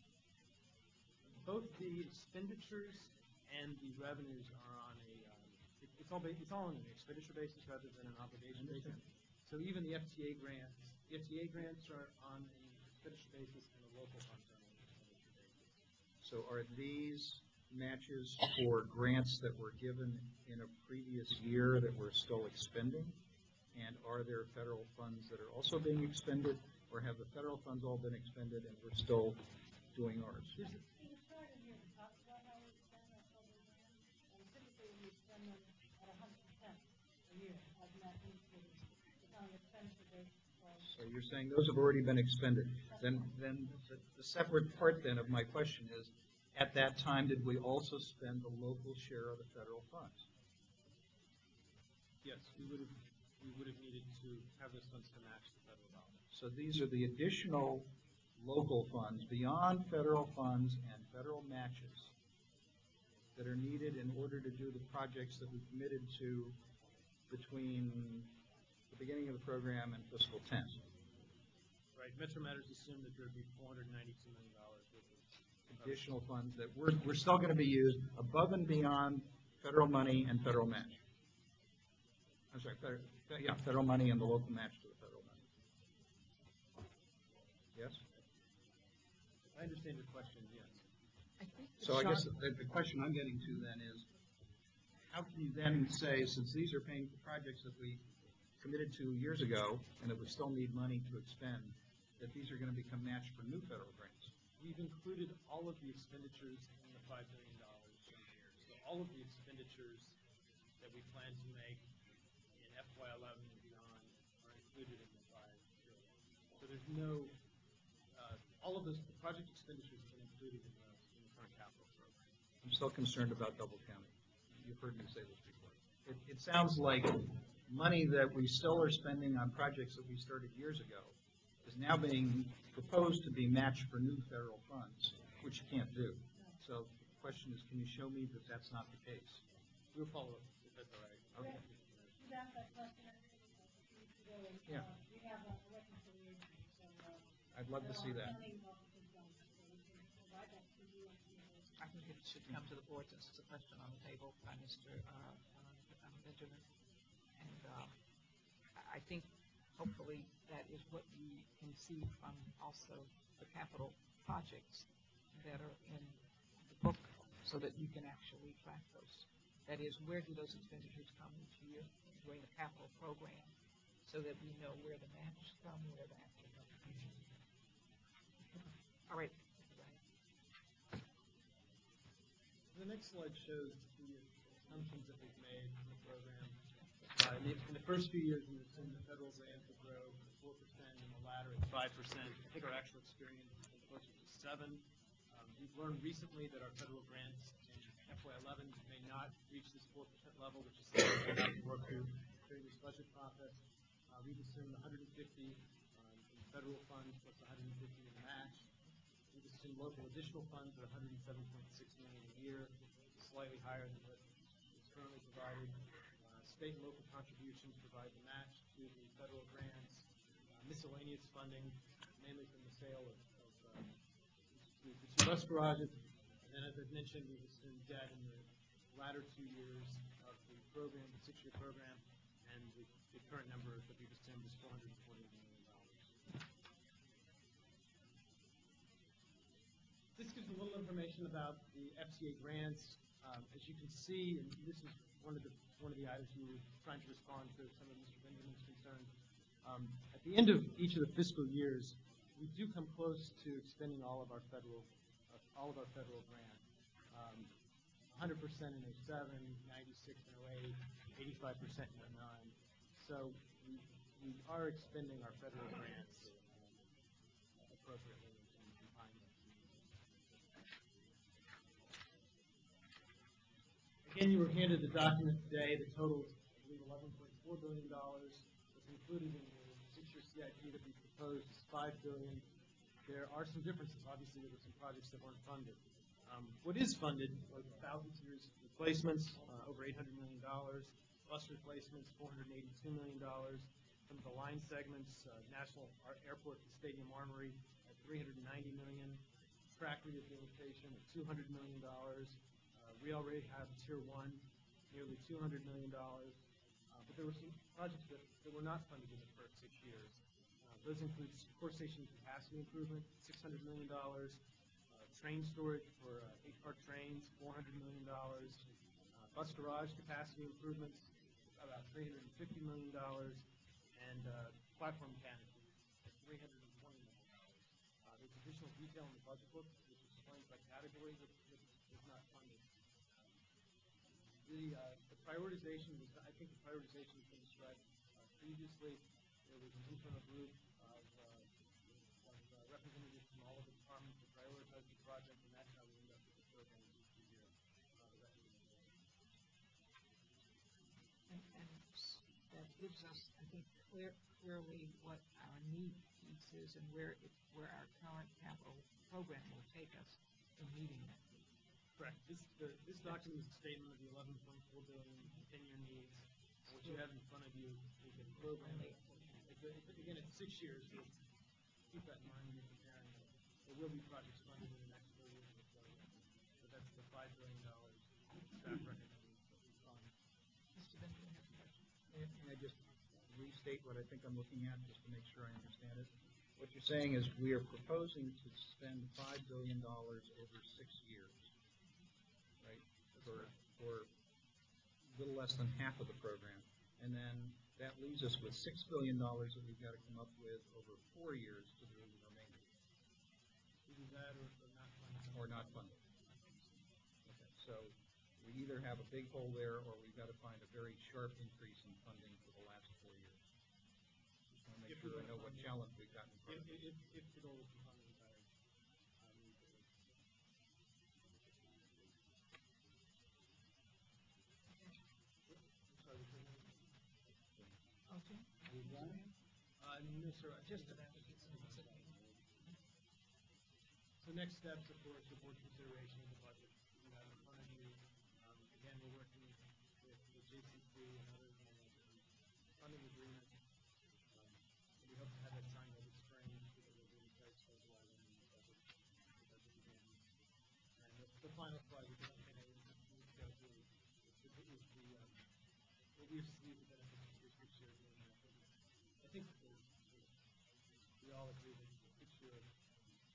both the expenditures and the revenues are on a, um, it, it's all ba- it's all on an expenditure basis rather than an obligation basis. So even the F T A grants, the F T A grants are on an expenditure basis, and the local funds are on an expenditure basis. So are these matches for grants that were given in a previous year that we're still expending? And are there federal funds that are also being expended, or have the federal funds all been expended and we're still doing ours? There's a- There's a chart in here that talks about how we spend our federal grants, and typically we spend them at a hundred percent a year, as Matt indicated. It's on an expenditure basis, so. So you're saying those have already been expended. Then, then the, the separate part then of my question is, at that time, did we also spend the local share of the federal funds? Yes, we would have, we would have needed to have those funds to match the federal dollars. So these are the additional local funds beyond federal funds and federal matches that are needed in order to do the projects that we committed to between the beginning of the program and fiscal ten. Right, Metro Matters assumed that there would be four hundred ninety-two million dollars worth of Additional funds that we're, we're still going to be used above and beyond federal money and federal match. I'm sorry, federal, yeah, federal money and the local match to the federal money. Yes? I understand your question, yes. I think the So I guess chart- the, the question I'm getting to then is, how can you then say, since these are paying for projects that we committed to years ago and that we still need money to expend, that these are going to become matched for new federal grants? We've included all of the expenditures in the five billion dollars in here. So all of the expenditures that we plan to make in F Y eleven and beyond are included in the five billion dollars. So there's no, uh, all of those, the project expenditures have been included in the, in the current capital program. I'm still concerned about double counting. You've heard me say this before. It, it sounds like money that we still are spending on projects that we started years ago is now being proposed to be matched for new federal funds, which you can't do. So the question is, can you show me that that's not the case? We'll follow up, if that's all right. Okay. You've asked that question, I think, a few weeks ago, and, Yeah. uh, we have a reconciliation, so, uh. I'd love to see that. pending offices done, so we can provide that to you and to your. I think it should come to the board since it's a question on the table by Mister uh, uh, Benjamin. And uh, I- I think hopefully that is what we can see from also the capital projects that are in the book so that you can actually track those. That is, where do those expenditures come each year during the capital program so that we know where the match come, where the actual contributions. All right. The next slide shows the assumptions that we've made in the program. Uh, in, the, in the first few years, we assumed the federal grant would grow four percent, and the latter at five percent. I think our actual experience is closer to seven. Um, we've learned recently that our federal grants in F Y eleven may not reach this four percent level, which is something we'll have to work through during this budget process. Uh, we've assumed one hundred fifty um, in federal funds plus one hundred fifty in match. We've assumed local additional funds are one hundred seven point six million dollars a year, which is slightly higher than what is currently provided. Uh, state and local contributions provide the match to the federal grants. Uh, miscellaneous funding, mainly from the sale of, of uh, the, the two bus garages. And then, as I've mentioned, we've assumed debt in the latter two years of the program, the six-year program, and the, the current number that we've assumed is four hundred twenty million dollars. This gives a little information about the F C A grants. Um, as you can see, and this is one of the one of the items we were trying to respond to some of Mister Benjamin's concerns. Um, at the end of each of the fiscal years, we do come close to expending all of our federal uh, all of our federal grant. Um, one hundred percent in oh seven, ninety-six in oh eight, eighty-five percent in oh nine. So we, we are expending our federal grants um, appropriately and behind them. Again, you were handed the document today that totals, I believe, eleven point four billion dollars. What's included in the six-year C I P that we proposed is five billion dollars. There are some differences. Obviously, there were some projects that weren't funded. Um, what is funded was one thousand series replacements, uh, over eight hundred million dollars. Bus replacements, four hundred eighty-two million dollars. Some of the line segments, uh, National Airport and Stadium Armory at three hundred ninety million dollars. Track rehabilitation at two hundred million dollars. We already have Tier one, nearly two hundred million dollars. Uh, but there were some projects that, that were not funded in the first six years. Uh, those include core station capacity improvement, six hundred million dollars. Uh, train storage for uh, eight-car trains, four hundred million dollars. Uh, bus garage capacity improvements, about three hundred fifty million dollars. And uh, platform canopy at three hundred twenty million dollars. Uh, there's additional detail in the budget book, which explains by category that is not funded. The, uh, the prioritization was, I think the prioritization has been described uh, previously. There was an internal group of, uh, of uh, representatives from all of the departments to prioritize the project, and that's how we end up with the program this year. Uh, and, and that gives us, I think, clear, clearly what our need piece is and where it, where our current capital program will take us in meeting that need. Correct. This, the, this document is a statement of the eleven point four billion ten-year needs. What you have in front of you is a program. It's a, it's, again, it's six years, so keep that in mind when you're comparing it. There will be projects funded in the next four years of the program, but that's the five billion dollars track record that we fund. Mister Benjamin has a question. Can I just restate what I think I'm looking at, just to make sure I understand it? What you're saying is we are proposing to spend five billion dollars over six years. For, for a little less than half of the program. And then that leaves us with six billion dollars that we've got to come up with over four years to do the remainder. Either that or, or not funded. Or not funded. Okay, so we either have a big hole there or we've got to find a very sharp increase in funding for the last four years. Just want to make if sure I know what challenge we've got in front of us. If, if, if the goal is to fund the entire um, Okay. Are you done? Uh, no, sir. Just to that. So next steps, of course, the board consideration of the budget. You have in front of you. Um, again, we're working with, with J C C and others on the funding agreement. Um, so we hope to have that signed by the spring so that we'll be in place for July one when the budget, the budget begins. And the, the final slide, which I think I need to go through, is the, is the um, what we see the benefits of this six year agreement. I think the, the, we all agree that the six year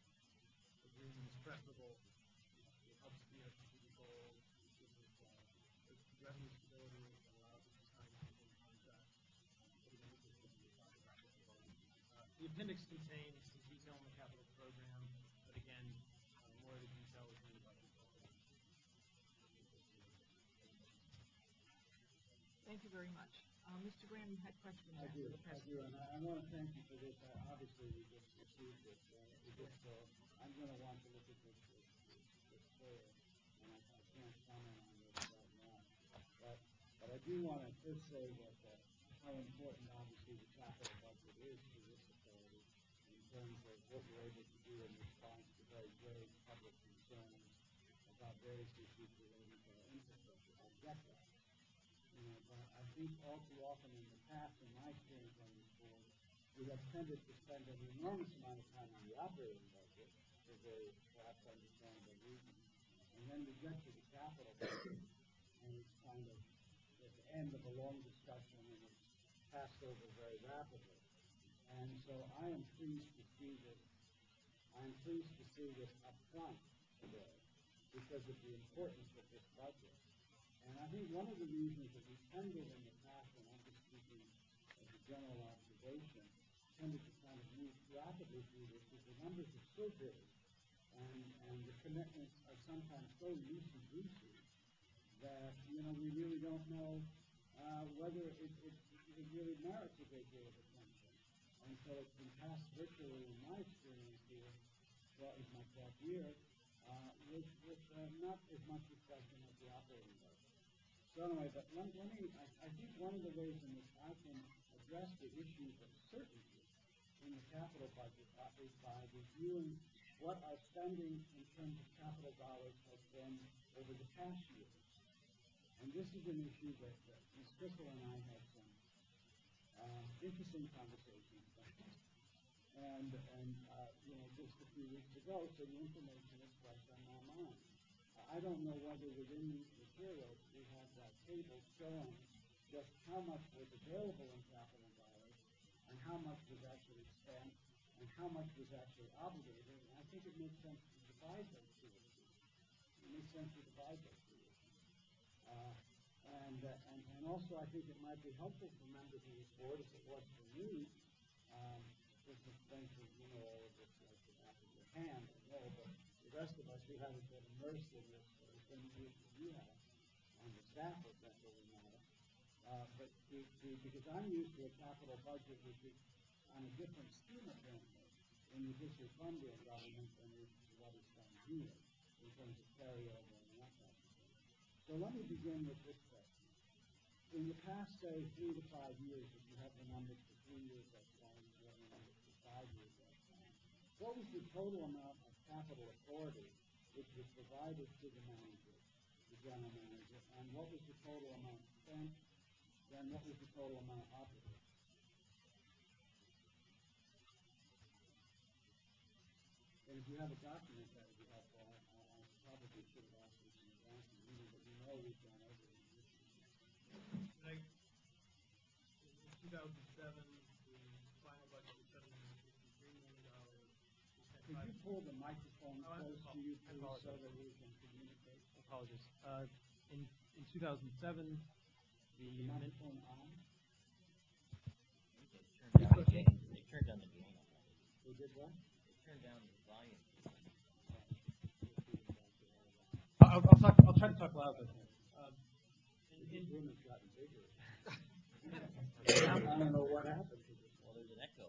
six contains some detail on the capital program, but again, uh, more of the detail is in the budget. Thank you very much. Uh, Mister Graham, you had questions I after do, the I do, presentation. and I, I want to thank you for this. Uh, obviously, we just received it. Uh, we just, uh, I'm going to want to look at this, this, this, this further, and I, I can't comment on this right now. But, but I do want to first say that uh, how important, obviously, the capital budget is to this authority in terms of what we're able to do in response to very grave public concerns about various issues relating to our infrastructure. I get that. You know, but I think all too often in the past, in my experience on this board, we have tended to spend an enormous amount of time on the operating budget for various perhaps understandable reasons, and then we get to the capital budget, and it's kind of at the end of a long discussion, and it's passed over very rapidly. And so I am pleased to see this. I'm pleased to see this up front today because of the importance of this budget. And I think one of the reasons that we tended in the past, and I'm just speaking as a general observation, tended to kind of move rapidly through this, is the numbers are so big, and, and the commitments are sometimes so loosey-goosey that, you know, we really don't know uh, whether it, it, it really merits a great deal of attention. And so it's been passed virtually, in my experience here, well, it's my twelfth year, uh, with, with uh, not as much discussion as the operating budget. So anyway, but let, let me, I, I think one of the ways in which I can address the issues of certainty in the capital budget uh, is by reviewing what our spending in terms of capital dollars has been over the past year. And this is an issue that uh, Miz Crystal and I had some uh, interesting conversations about. And, and uh, you know, just a few weeks ago, so the information is fresh on my mind. I don't know whether within these materials we have that table showing just how much was available in capital dollars and how much was actually spent and how much was actually obligated. And I think it makes sense to divide those two issues. It makes sense to divide those two issues. Uh, and, uh, and, and also I think it might be helpful for members of this board, as it was for me, um, just expensive, you know, all of this like the back of your hand, I know, but the rest of us who haven't been immersed in this for as many years as you have on the staff of Central Renata, uh, but to, to, because I'm used to a capital budget which is on a different scheme of things when you just your funding government and what is done here in terms of carryover and that kind of thing. So let me begin with this question. In the past, say, three to five years, if you have the numbers for three years, that's fine. If you have the numbers for five years, that's fine. What was the total amount of capital authority which was provided to the manager, the general manager, and what was the total amount spent, then what was the total amount obligated? And if you have a document that would be helpful, I, I, I probably should have asked you some advance, meaning that we know we've gone over it. Like, in two thousand seven, the final budget was seven hundred sixty-three million dollars. Could you pull the microphone Oh, I close to you, I please, so apologize. that we can communicate? Apologies. Uh, in, in two thousand seven, the The min- microphone on? They turned down, the gain. They turned down the gain on that. They did what? They turned down the volume. I'll, I'll talk. I'll try to talk loud. But, um, in, This in, room has gotten bigger. I don't know what happened to this. Well, there's an echo.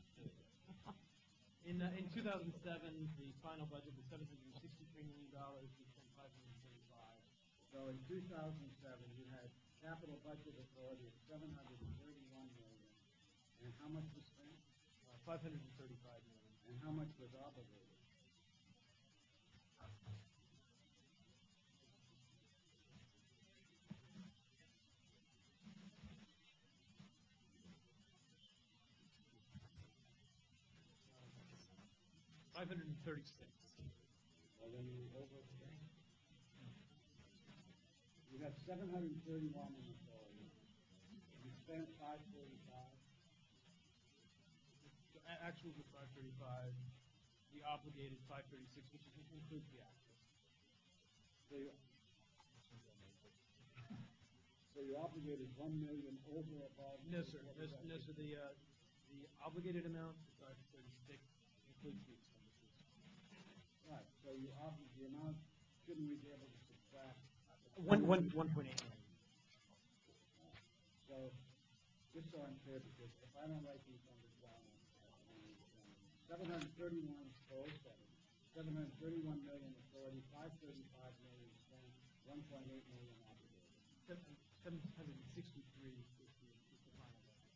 in, uh, in two thousand seven, the final budget was seven hundred sixty-three million dollars. We spent five hundred thirty-five. So in two thousand seven, you had capital budget authority of seven hundred thirty-one million dollars. And how much was spent? Uh, five hundred thirty-five million dollars. And how much was obligated? five hundred thirty-six. Well, then you overspent. You got seven hundred thirty-one in authority. You spent five forty-five. So a- actuals was five thirty-five. The obligated five thirty-six, which includes the actuals. So you, so you obligated one million over above. No, sir. No, s- no, sir. The uh, the the obligated amount is five thirty-six, includes the expenditures. Right, so you, ob- the amount, shouldn't we be able to subtract? One, one, one point eight million. So, just so I'm clear, because if I don't write these numbers down, seven hundred thirty-one is full seven, seven hundred thirty-one million authority, five thirty-five million spent, one point eight million obligated. Seven hundred and sixty-three is the, is the final value.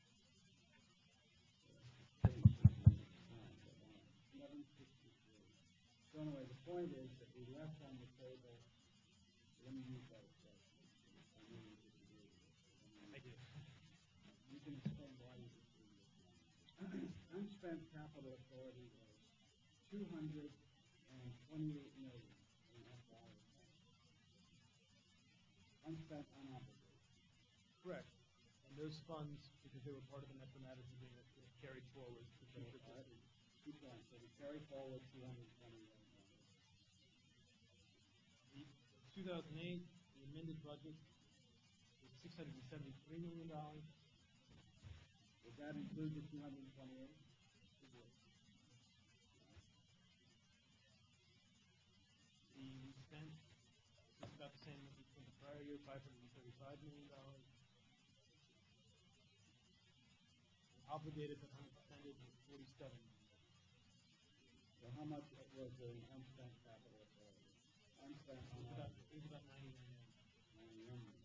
Seven sixty-three. So anyway, the point is that we left on the table, let me use that expression. I know you disagree with it. I do. You can explain why you disagree with it. Unspent capital authority was two hundred and twenty-eight million in F Y account. Unspent unobligated. Correct. And those funds, because they were part of the Metro Matters agreement, were carried forward to So, future all right, fiscal. keep going. So we carry forward two hundred and twenty-eight million. The two thousand eight, the amended budget was six hundred and seventy-three million dollars. Would that include the two hundred and twenty-eight? The we spent is about the same as we spent the prior year, five hundred and thirty-five million dollars. Obligated but unexpended was forty-seven million dollars. So how much was the unspent capital authority? Unspent It was about, unobligated. it was about ninety-one million. ninety-one million.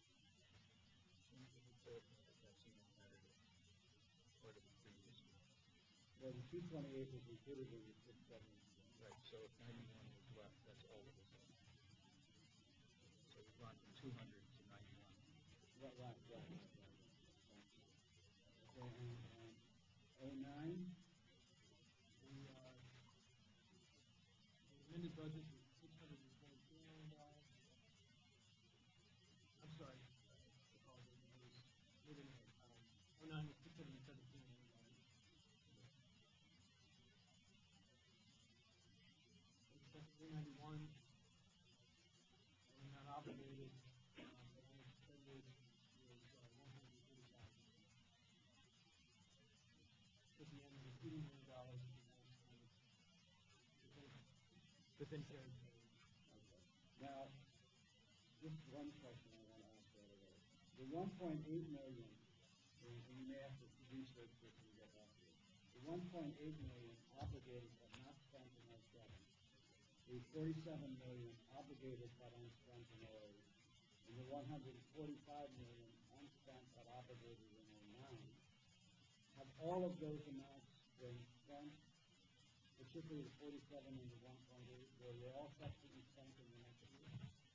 Well, the two twenty-eight was included in the six seventy. Right, so if ninety-one was left, that's all that was left. So we've gone from two hundred to ninety-one. Right, right, right, right. Okay, and, and oh nine? The, uh, the amended budget was six hundred and twenty-two million dollars. I'm sorry. I apologize. It was, wait a minute. Um, oh nine was six hundred and seventeen million dollars. We spent three ninety-one. And we're not obligated. Um, the unexpended was uh, one hundred eighty-five million dollars. At the end, it was eighty million dollars in unexpended. Within carried forward. Okay. Now, just one question I want to ask right away. The one point eight million, and and you may have to research this and get back to it. The one point eight million obligated but not spent in oh seven. The forty-seven million obligated but unspent in oh eight. And the one hundred forty-five million unspent but obligated in oh nine. Have all of those amounts been spent, particularly the forty-seven and the one point eight, were they all subsequently spent in the next year?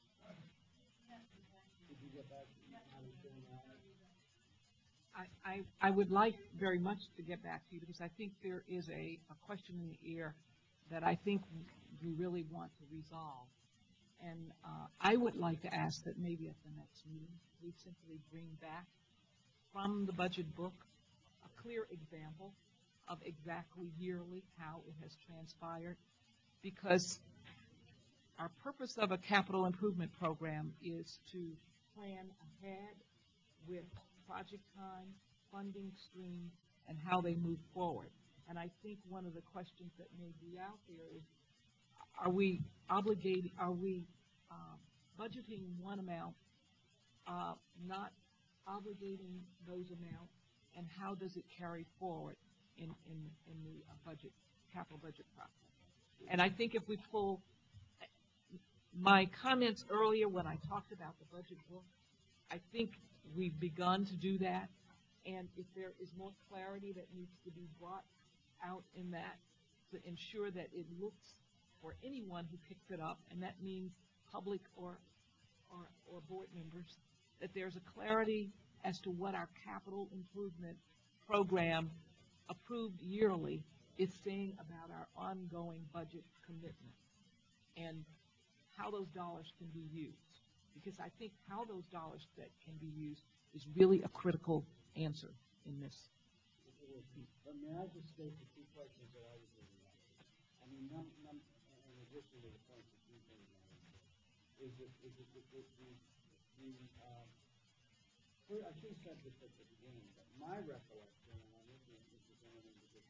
Did you get back to how it's doing now? I, I, I would like very much to get back to you because I think there is a, a question in the air that I think we really want to resolve. And uh, I would like to ask that maybe at the next meeting, we simply bring back from the budget book a clear example of exactly yearly how it has transpired. Because our purpose of a capital improvement program is to plan ahead with project time, funding stream, and how they move forward. And I think one of the questions that may be out there is, are we obligated, are we uh, budgeting one amount, uh, not obligating those amounts, and how does it carry forward in, in, in the uh, budget, capital budget process? And I think if we pull my comments earlier when I talked about the budget book, I think we've begun to do that. And if there is more clarity that needs to be brought out in that to ensure that it looks for anyone who picks it up, and that means public or, or, or board members, that there's a clarity as to what our capital improvement program approved yearly is saying about our ongoing budget commitment and how those dollars can be used. Because I think how those dollars that can be used is really a critical answer in this. But may I just state the two questions that I was looking at? I mean, num, num, in addition to the points that you made, is it, is it, is it the, the, um, I should have said this at the beginning, but my recollection, and I'm looking at Mister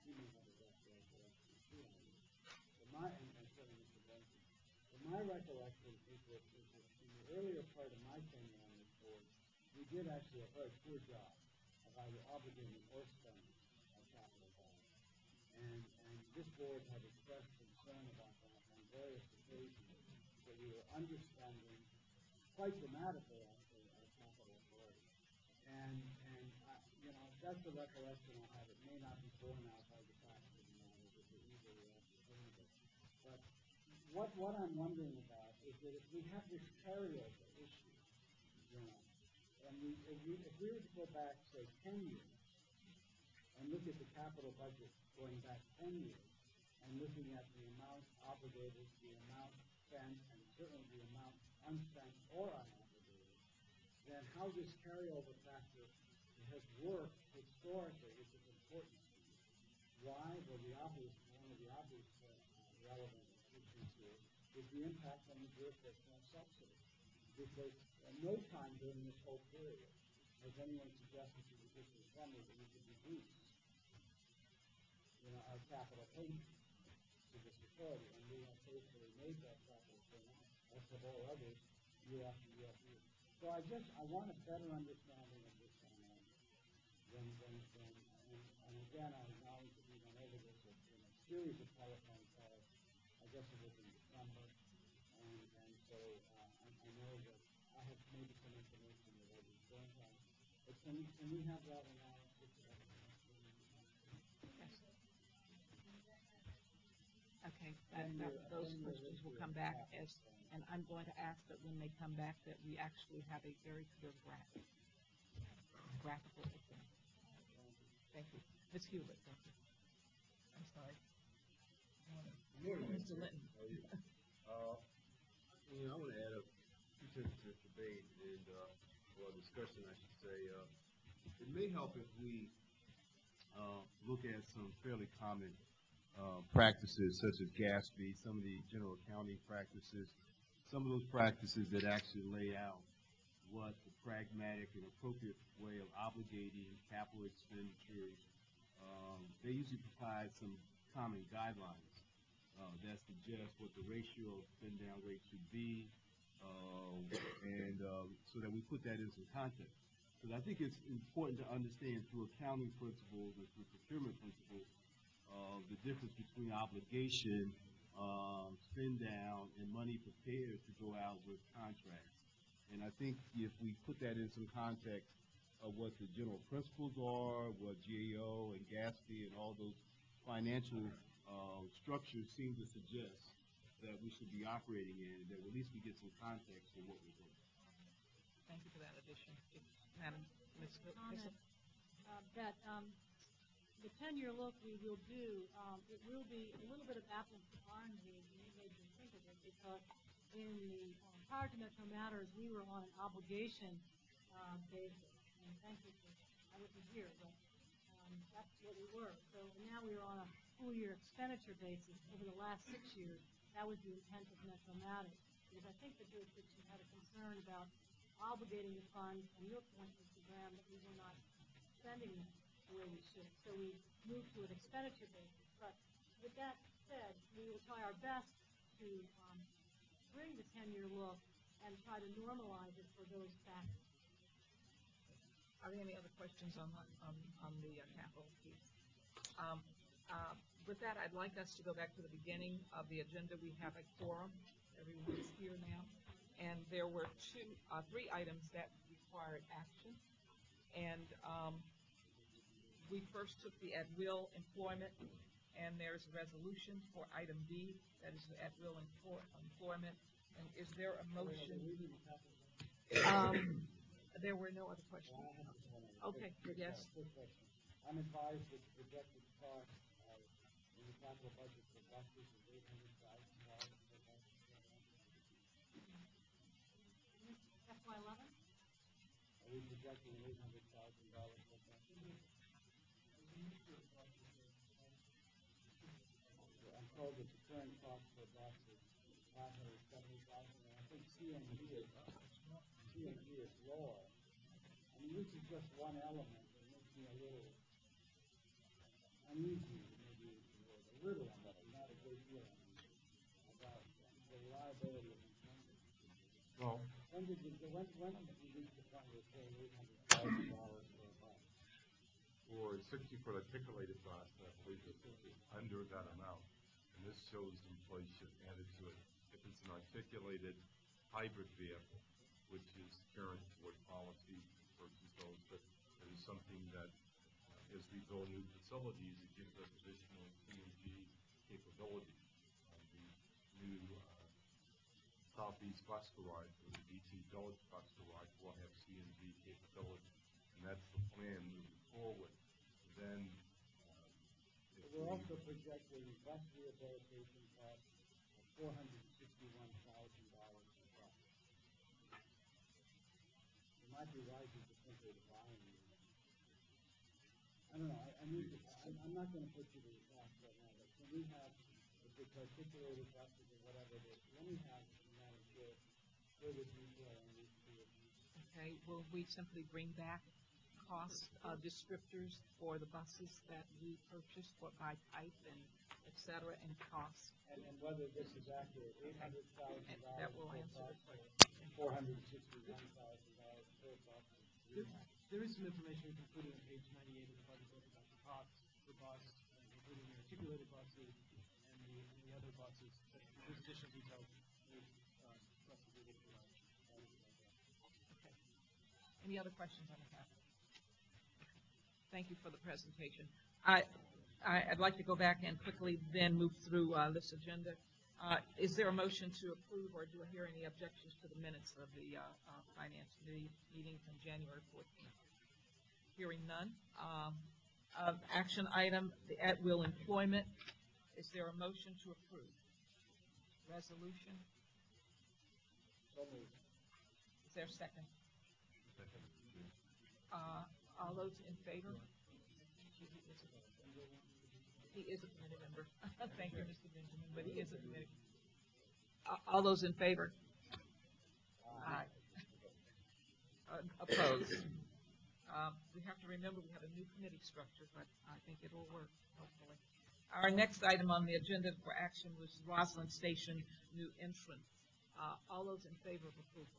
you may have a better recollection too on this. But my, and, and certainly Mister Benson, but my recollection is that, is that in the earlier part of my tenure on this board, we did actually a very poor job of either obligating or spending our capital dollars. And, and this board had expressed concern about that on various occasions, that we were underspending quite dramatically actually our capital authority. And, and uh, you know, that's the recollection I have. It may not be borne out by the facts of the matter, which are easily ascertainable. But what, what I'm wondering about is that if we have this carryover issue, you know, and we, if, we, if we were to go back, say, ten years, and look at the capital budget going back ten years, and looking at the amount obligated, the amount spent, and certainly the amount unspent or unobligated, then how this carryover factor has worked historically is important. Why? Well, the obvious, one of the obvious uh, relevant issues here is the impact on the jurisdictional subsidy. Because at no time during this whole period has anyone suggested to the district assembly that we could reduce, you know, our capital payment to this authority, and we have faithfully made that capital payment, as have all others, year after year after year. So I guess I want a better understanding of this dynamic. When, when, when, and, and again, I acknowledge that we went over this in a series of telephone calls. I guess it was in December, and, and so uh, I, I know that I have maybe some information that I just don't have. But can, can we have that analysis? Okay, that, that, those questions will come back as, and I'm going to ask that when they come back that we actually have a very clear graphic, graphical example. Thank you. Miz Hubert, thank you. I'm sorry. Good morning, Mister Linton. How are you? Uh, you know, I want to add a few things to this debate and, uh, or discussion, I should say. Uh, it may help if we uh, look at some fairly common uh, practices, such as GASB, some of the general accounting practices, some of those practices that actually lay out what the pragmatic and appropriate way of obligating capital expenditures. Um, they usually provide some common guidelines uh, that suggest what the ratio of spend down rate should be, uh, and uh, so that we put that in some context. Because I think it's important to understand through accounting principles and through procurement principles uh, the difference between obligation, um, spend down, and money prepared to go out with contracts. And I think if we put that in some context of what the general principles are, what G A O and GASB and all those financial uh, structures seem to suggest that we should be operating in, that at least we get some context for what we're doing. Thank you for that addition. Madam, Miz Comment uh, that um, the ten-year look we will do, um, it will be a little bit of apples to oranges, and you made me think of it, because in the um, prior to Metro Matters, we were on an obligation uh, basis, and thank you for, I wasn't here, but um, that's what we were. So now we are on a full year expenditure basis over the last six years. That was the intent of Metro Matters, because I think the jurisdiction had a concern about obligating the funds, and your point, Mister Graham, that we were not spending them the way we should. So we moved to an expenditure basis. But with that said, we will try our best to um, bring the ten-year look and try to normalize it for those factors. Are there any other questions on the, on, on the uh, capital piece? Um, uh, with that, I'd like us to go back to the beginning of the agenda. We have a quorum. Everyone is here now. And there were two, uh, three items that required action. And um, we first took the at-will employment, and there's a resolution for item B, that is the at-will employment. And is there a motion? Um, there were no other questions. Okay, yes. I'm advised that the projected cost uh, in the capital budget for buses is eight hundred thousand dollars per bus. F Y eleven? Are we projecting eight hundred thousand dollars per bus? I'm told that the current cost per bus is five hundred seventy thousand dollars, and I think C M G is, C M G is lower. I mean, this is just one element that makes me a little uneasy, you little on that, not a great deal on it, about the reliability of incentives. Well, When did you, when, when did you reach the point where you're paying eight hundred thousand dollars for a bus? for a sixty-foot articulated bus, I believe it's under that amount. And this shows inflation added to it. If it's an articulated hybrid vehicle, which is current Ford policy versus those, but it is something that, uh, as we build new facilities, it gives us additional C N G capability. Uh, the new uh, Southeast Bus Garage, or the D T Village Bus Garage, will have C N G capability. And that's the plan moving forward. Then, uh, if We're we- also projecting bus rehabilitation costs of four hundred sixty-one thousand dollars per bus. It might be wiser to simply buy them. I don't know, I, I need to, I'm, I'm not gonna put you to the task right now, but can we have, if it's articulated buses or whatever it is, let me have, Madam Chair, further detail on these two issues. Okay, will we simply bring back cost uh, descriptors for the buses that we purchased, what by type and et cetera, and cost? And, and whether this is accurate, eight hundred thousand And dollars that will per answer the bus, question. four hundred sixty-one thousand dollars per bus. There, there is some information included on page ninety-eight of the budget book about the costs per bus, uh, including the articulated buses and the, and the other buses. But there's additional details there's, uh, for us to be able to provide. Okay. Any other questions on the topic? Thank you for the presentation. I, I, I'd like to go back and quickly then move through uh, this agenda. Uh, is there a motion to approve, or do I hear any objections to the minutes of the uh, uh, Finance Committee meeting from January fourteenth? Hearing none. Um, uh, action item, the at-will employment. Is there a motion to approve? Resolution. So moved. Is there a second? Uh, all those in favor? He is a committee member. Thank you, Mister Benjamin, but he is a committee. Uh, all those in favor? Aye. Uh, opposed? Um, we have to remember we have a new committee structure, but I think it will work, hopefully. Our next item on the agenda for action was Roslyn Station new entrance. Uh, all those in favor of approval?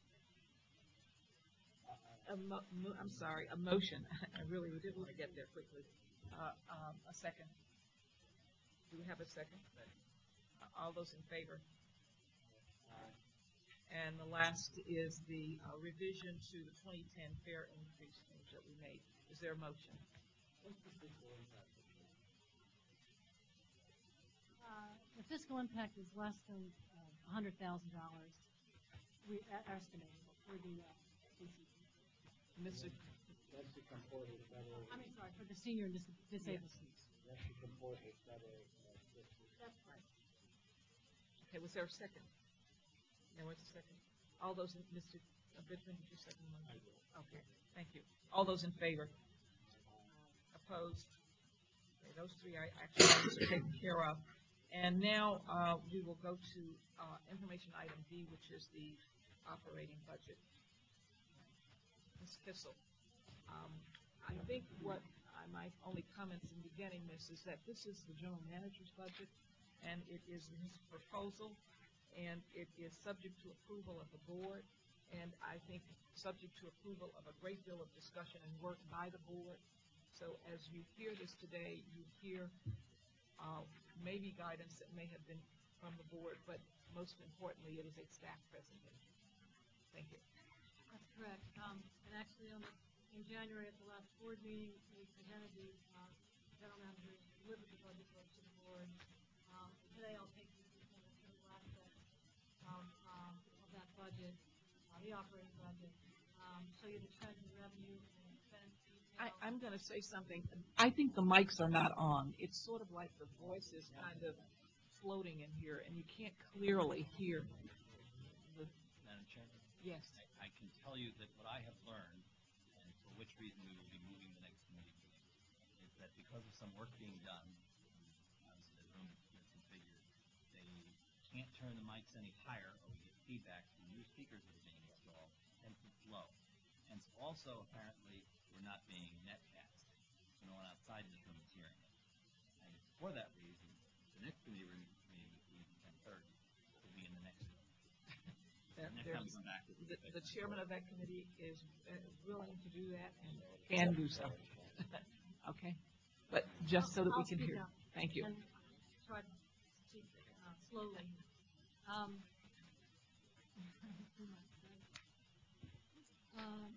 A mo- mo- I'm sorry, a motion. I really did want to get there quickly. Uh, um, a second. Do we have a second? Uh, all those in favor? And the last is the uh, revision to the twenty ten fare increase change that we made. Is there a motion? What's the fiscal impact? Uh, The fiscal impact is less than uh, one hundred thousand dollars, we e- estimate for the uh, C C P. Mister That's to comport with federal, I mean, sorry, for the senior and dis- disabled students. that's to comport with federal, uh, fiscal. That's right. Okay, was there a second? There was a second. All those, in Mister Benjamin, did you second the motion? Okay, thank you. All those in favor? Opposed? Okay, those three are action items are taken care of. And now uh, we will go to uh, information item B, which is the operating budget. Miz Kissel, um, I think what I, my only comments in beginning this is that this is the general manager's budget, and it is his proposal, and it is subject to approval of the board, and I think subject to approval of a great deal of discussion and work by the board. So as you hear this today, you hear uh, maybe guidance that may have been from the board, but most importantly, it is a staff presentation. Thank you. That's correct. Um, and actually, on the, in January at the last board meeting, we presented the uh, general manager delivered the budget book to the board. Um, today, I'll take you through some of the critical aspects um, um, of that budget, uh, the operating budget, um, show you the trends in revenue and expense detail. I, I'm going to say something. I think the mics are not on. It's sort of like the voice is kind of floating in here, and you can't clearly hear the. Madam Chairman? Yes. I, I can tell you that what I have learned, and for which reason we will be moving the next committee meeting, is that because of some work being done, as the room is configured, they can't turn the mics any higher, or we get feedback from new speakers that are being installed, and it's low. And so also, apparently, we're not being netcast, so no one outside this room is hearing it. And for that reason, the next committee meeting would be ten thirty, will be in the next one. There- Next time we there's- come back. we'll The, be the fixed. chairman of that committee is uh, willing to do that and can do so. Okay? But just so that we I'll can speak hear. up. Thank you. And try to speak uh, slowly. Um, um,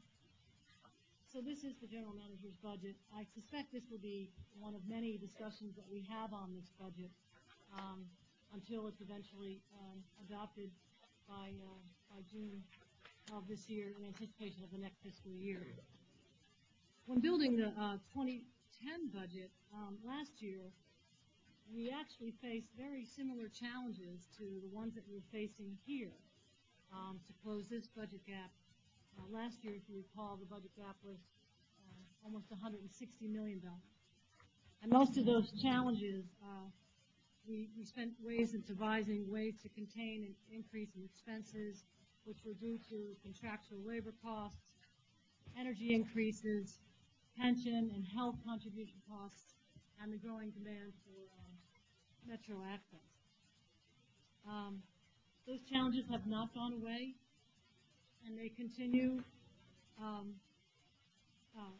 So this is the general manager's budget. I suspect this will be one of many discussions that we have on this budget um, until it's eventually um, adopted by, uh, by June of this year in anticipation of the next fiscal year. When building the uh, twenty ten budget um, last year, we actually faced very similar challenges to the ones that we're facing here um, to close this budget gap. Uh, last year, if you recall, the budget gap was uh, almost one hundred sixty million dollars. And most of those challenges, uh, we, we spent ways in devising ways to contain an increase in expenses, which were due to contractual labor costs, energy increases, pension and health contribution costs, and the growing demand for um, metro access. Um, those challenges have not gone away, and they continue um, uh,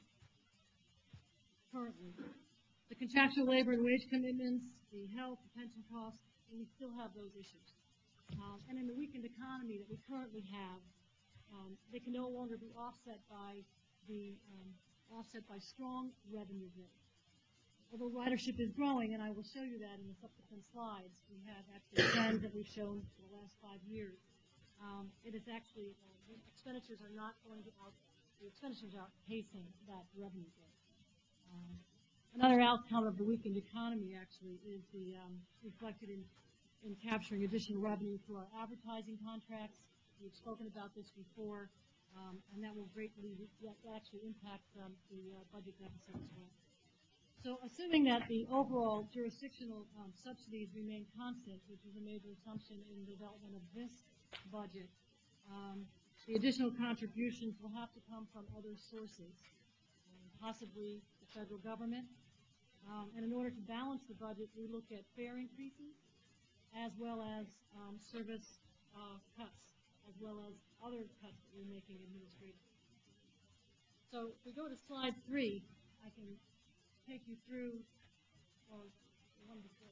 currently. The contractual labor and wage commitments, the health, the pension costs, and we still have those issues. Um, and in the weakened economy that we currently have, um, they can no longer be offset by the um, offset by strong revenue growth. Although ridership is growing, and I will show you that in the subsequent slides, we have actually trends that we've shown for the last five years. Um, it is actually, uh, the expenditures are not going to out, the expenditures are outpacing that revenue growth. Um, another outcome of the weakened economy actually is the um, reflected in, in capturing additional revenue through our advertising contracts. We've spoken about this before, um, and that will greatly that actually impact um, the uh, budget deficit as well. So assuming that the overall jurisdictional um, subsidies remain constant, which is a major assumption in the development of this budget, um, the additional contributions will have to come from other sources, um, possibly the federal government. Um, and in order to balance the budget, we look at fare increases as well as um, service uh, cuts, as well as other cuts that we're making administratively. So if we go to slide three, I can take you through, or one before.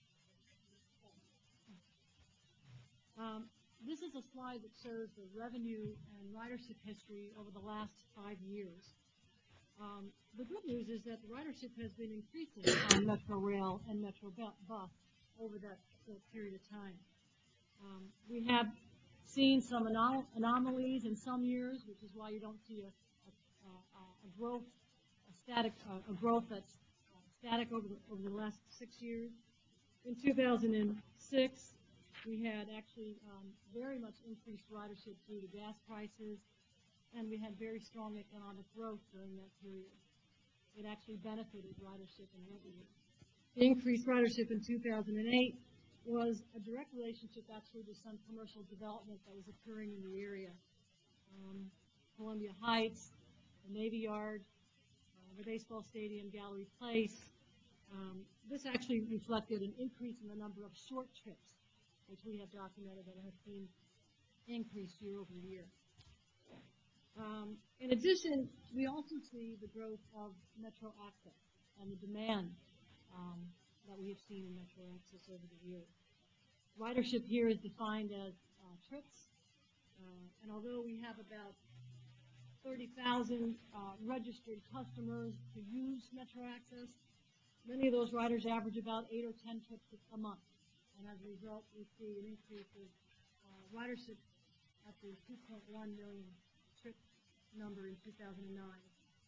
Um, this is a slide that shows the revenue and ridership history over the last five years. Um, the good news is that the ridership has been increasing on Metro Rail and Metro Bus over that, that period of time. Um, we have seen some anom anomalies in some years, which is why you don't see a, a, a, a growth, a static, uh, a growth that's static over the, over the last six years. In two thousand six, we had actually um, very much increased ridership due to gas prices, and we had very strong economic growth during that period. It actually benefited ridership and revenue. The increased ridership in two thousand eight was a direct relationship actually to some commercial development that was occurring in the area. Um, Columbia Heights, the Navy Yard, uh, the baseball stadium, Gallery Place. Um, this actually reflected an increase in the number of short trips, which we have documented and have seen increase year over year. Um, in addition, we also see the growth of Metro Access and the demand um, that we have seen in Metro Access over the years. Ridership here is defined as uh, trips, uh, and although we have about thirty thousand uh, registered customers who use Metro Access, many of those riders average about eight or ten trips a month, and as a result, we see an increase of uh, ridership at the two point one million trip number in two thousand nine.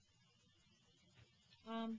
Um,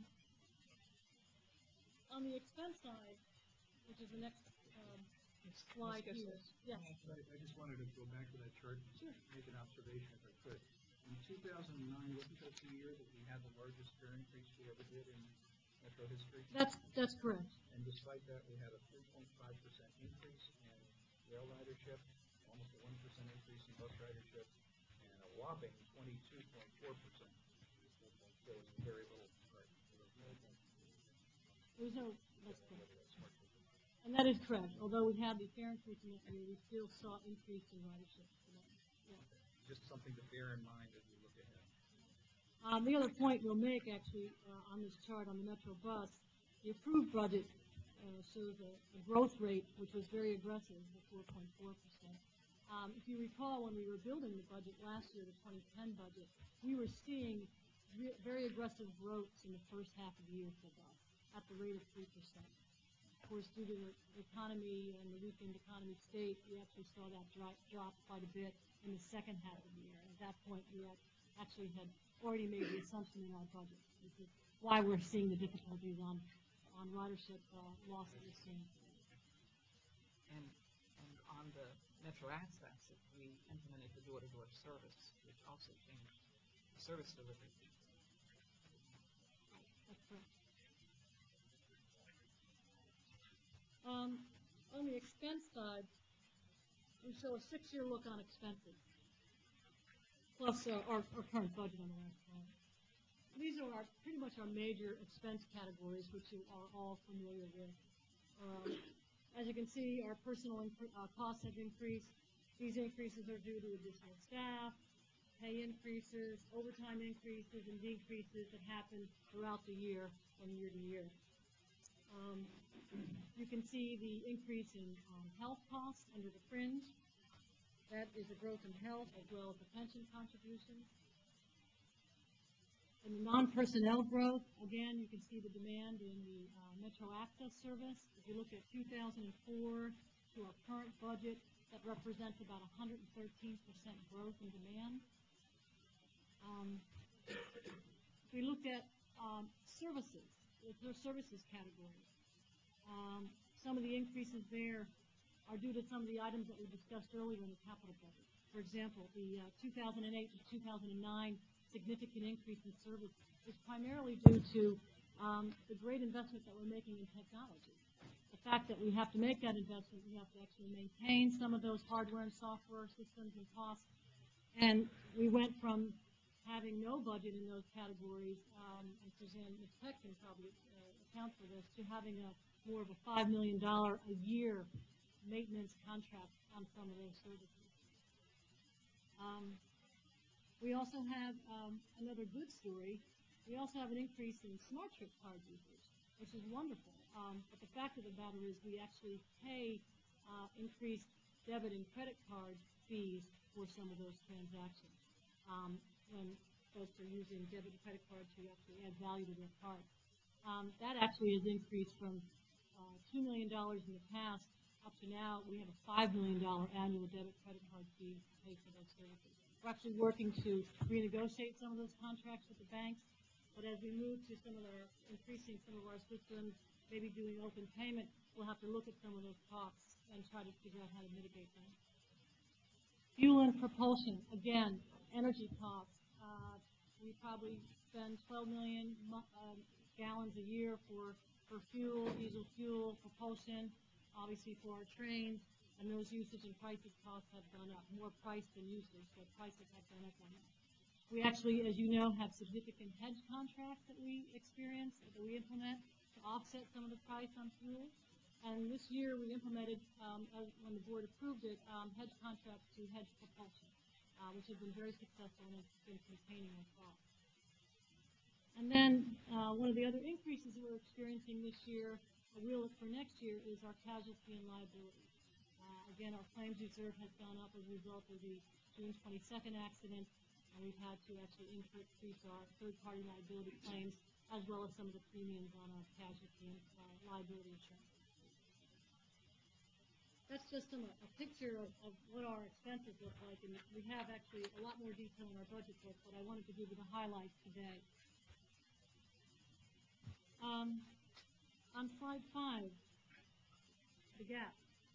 on the expense side, which is the next um, slide Miz here. Yes. I, I just wanted to go back to that chart, Sure. make an observation if I could. In two thousand nine, wasn't that the year that we had the largest fare increase we ever did in Metro history? That's that's correct. And despite that, we had a three point five percent increase in rail ridership, almost a one percent increase in bus ridership, and a whopping twenty-two point four percent. So it's very little. Right? There was no. That's correct. And that is correct. Although we had the fare increase in that year, we still saw increase in ridership. So that, yeah. Just something to bear in mind as we look ahead. Um, the other point we'll make, actually, uh, on this chart on the Metro bus, the approved budget uh, shows a, a growth rate which was very aggressive, at four point four percent. Um, if you recall, when we were building the budget last year, the twenty ten budget, we were seeing re very aggressive growth in the first half of the year for bus, at the rate of three percent. Of course, due to the economy and the weakened economy state, we actually saw that drop, drop quite a bit in the second half of the year. At that point, we had actually had already made the assumption in our budget. This is why we're seeing the difficulties on, on ridership uh, loss that we're seeing. And, and on the Metro Access, we implemented the door-to-door service, which also changed the service delivery. That's correct. Um, on the expense side, we show a six-year look on expenses, plus uh, our, our current budget on the last slide. These are our, pretty much our major expense categories, which you are all familiar with. Um, as you can see, our personal uh, costs have increased. These increases are due to additional staff, pay increases, overtime increases, and decreases that happen throughout the year from year to year. Um, you can see the increase in um, health costs under the fringe. That is a growth in health as well as the pension contributions. In the non-personnel growth, again, you can see the demand in the uh, Metro Access service. If you look at two thousand four to our current budget, that represents about one hundred thirteen percent growth in demand. Um, if we look at um, services, their services categories, um, some of the increases there are due to some of the items that we discussed earlier in the capital budget. For example, the uh, two thousand eight to two thousand nine significant increase in service is primarily due to um, the great investment that we're making in technology. The fact that we have to make that investment, we have to actually maintain some of those hardware and software systems and costs. And we went from having no budget in those categories, um, and Suzanne McTech can probably uh, account for this, to having a more of a five million dollars a year maintenance contract on some of those services. Um, we also have um, another good story. We also have an increase in Smart Trip card users, which is wonderful. Um, but the fact of the matter is we actually pay uh, increased debit and credit card fees for some of those transactions um, when folks are using debit and credit cards to actually add value to their card. Um, that actually has increased from uh, two million dollars in the past up to now. We have a five million dollars annual debit credit card fee to pay for those services. We're actually working to renegotiate some of those contracts with the banks, but as we move to some of our, increasing some of our systems, maybe doing open payment, we'll have to look at some of those costs and try to figure out how to mitigate them. Fuel and propulsion, again, energy costs. Uh, we probably spend twelve million uh, gallons a year for, for fuel, diesel fuel, propulsion, obviously for our trains, and those usage and prices costs have gone up, more price than usage, so prices have gone up on that. We actually, as you know, have significant hedge contracts that we experience, that we implement to offset some of the price on fuel. And this year we implemented, um, as, when the board approved it, um, hedge contracts to hedge propulsion, uh, which has been very successful and has been containing our costs. And then uh, one of the other increases that we're experiencing this year, a real for next year, is our casualty and liability. Uh, again, our claims reserve has gone up as a result of the June twenty-second accident, and we've had to actually increase our third-party liability claims as well as some of the premiums on our casualty and uh, liability insurance. That's just some, a picture of, of what our expenses look like, and we have actually a lot more detail in our budget book, but I wanted to give you the highlights today. Um, on slide five, the gap.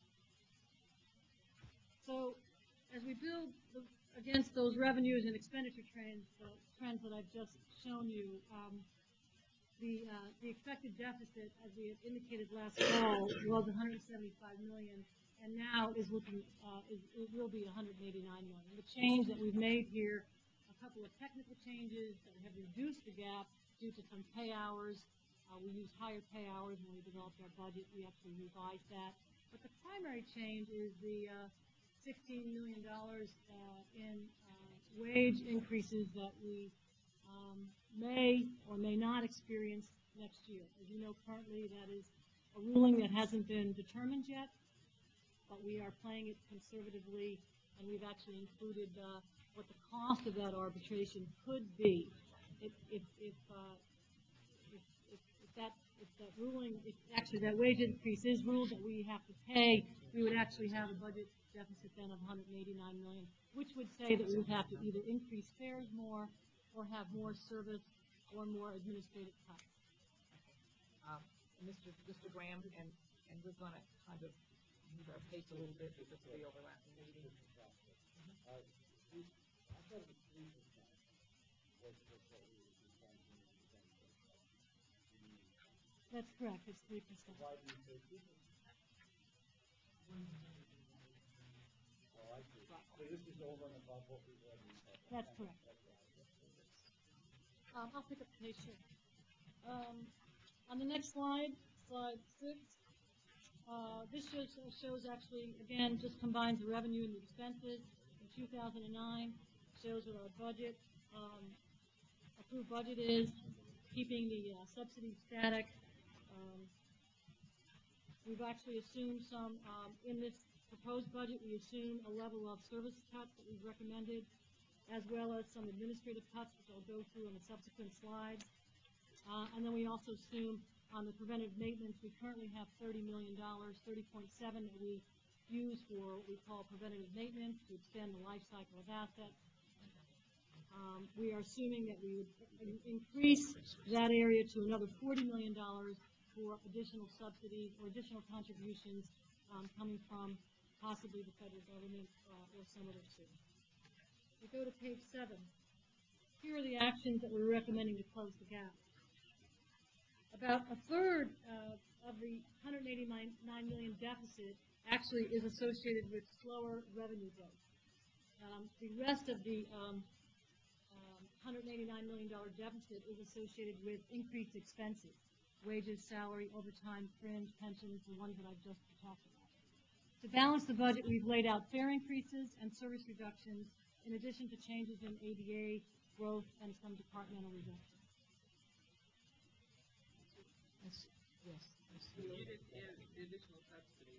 So as we build the, against those revenues and expenditure trends, uh, trends that I've just shown you, um, the, uh, the expected deficit, as we had indicated last fall, was one hundred seventy-five million dollars, and now is looking, uh, is, it will be one hundred eighty-nine million dollars. The change that we've made here, a couple of technical changes that have reduced the gap due to some pay hours Uh, we used higher pay hours when we developed our budget. We actually revised that. But the primary change is the uh, sixteen million dollars uh, in uh, wage increases that we um, may or may not experience next year. As you know, currently that is a ruling that hasn't been determined yet, but we are playing it conservatively, and we've actually included uh, what the cost of that arbitration could be if, if, if, uh, if, if, if that if that ruling, if actually that wage increase is ruled that we have to pay, we would actually have a budget deficit then of one hundred eighty-nine million dollars, which would say that we would have to either increase fares more or have more service or more administrative cuts. Um, Mister Mister Graham, and, and we're going to kind of move our pace a little bit because of the overlapping meeting. Uh, we- I thought it was three percent was, was what we were trying to do. That's correct. It's three percent. Why do you say two percent? Oh, I see. So this is over and above what we had. That's correct. Um, I'll pick up the page here. Um, on the next slide, slide six, uh, this shows, shows actually, again, just combines the revenue and the expenses in two thousand nine, shows what our budget, um, approved budget is, keeping the uh, subsidy static. Um, we've actually assumed some, um, in this proposed budget, we assume a level of service cuts that we've recommended, as well as some administrative cuts, which I'll go through in the subsequent slides. Uh, and then we also assume on the preventive maintenance, we currently have thirty million dollars, thirty point seven that we use for what we call preventative maintenance to extend the life cycle of assets. Um, we are assuming that we would in- increase that area to another forty million dollars for additional subsidies or additional contributions um, coming from possibly the federal government uh, or some other source. We go to page seven. Here are the actions that we're recommending to close the gap. About a third uh, of the one hundred eighty-nine million dollars deficit actually is associated with slower revenue growth. Um, the rest of the um, um, one hundred eighty-nine million dollars deficit is associated with increased expenses, wages, salary, overtime, fringe, pensions, the ones that I've just talked about. To balance the budget, we've laid out fare increases and service reductions in addition to changes in A D A growth and some departmental reductions. Yes, yes. The additional subsidy.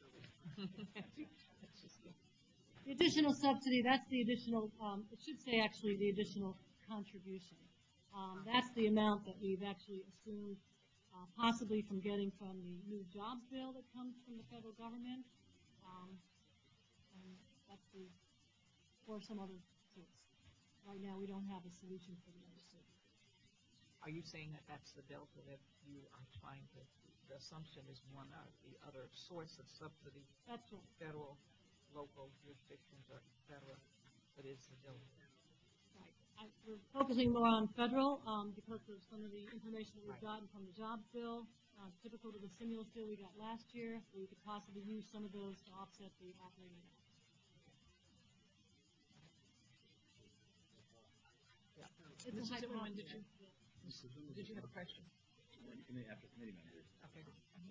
The additional subsidy, that's the additional, um, it should say actually the additional contribution. Um, that's the amount that we've actually assumed, uh, possibly from getting from the new jobs bill that comes from the federal government. Um, and that's the, or some other source. Right now, we don't have a solution for the other source. Are you saying that that's the delta that you are trying to, the assumption is one or the other source of subsidy? That's right. Federal, local jurisdictions, or et cetera, but it's the delta. Right. I, we're focusing more on federal um, because of some of the information that we've Right. gotten from the jobs bill, uh, typical to the stimulus bill we got last year. We could possibly use some of those to offset the operating costs. Yeah. It's a Mister high Zimmerman, cost. did you, did you have a question? After committee members. Okay.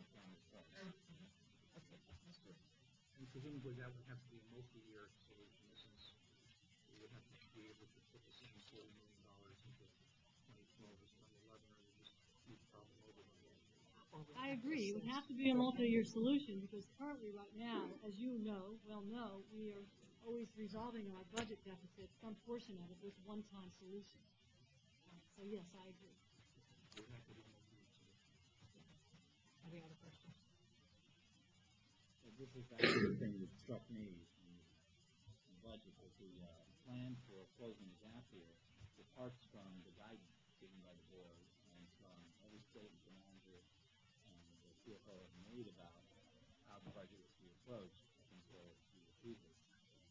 And presumably that would have to be a multi-year solution, since we would have to be able to put the same forty million dollars into twenty twelve or twenty eleven, or we just keep problem over again. I agree. It would have to be a multi-year solution because currently, right now, as you know, well know, we are always resolving our budget deficit, some portion of it, with one-time solutions. Uh, so yes, I agree. Any other questions? So this is actually the thing that struck me in the budget, that the uh, plan for closing the gap here departs from the guidance given by the board and from every statement the manager and the C F O have made about how the budget was to be approached until we approved it.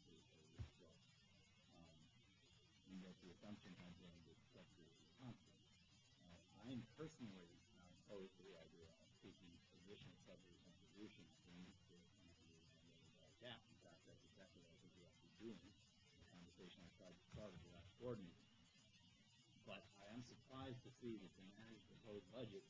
Um, and that the assumption had been that structure would be constant. Uh, I am personally uh, opposed to the idea of taking additional subsidy contributions to meet the gap. In fact, that's exactly what I think we have to be doing. The conversation I tried to start at the last board meeting. But I am surprised to see that the manager's proposed budget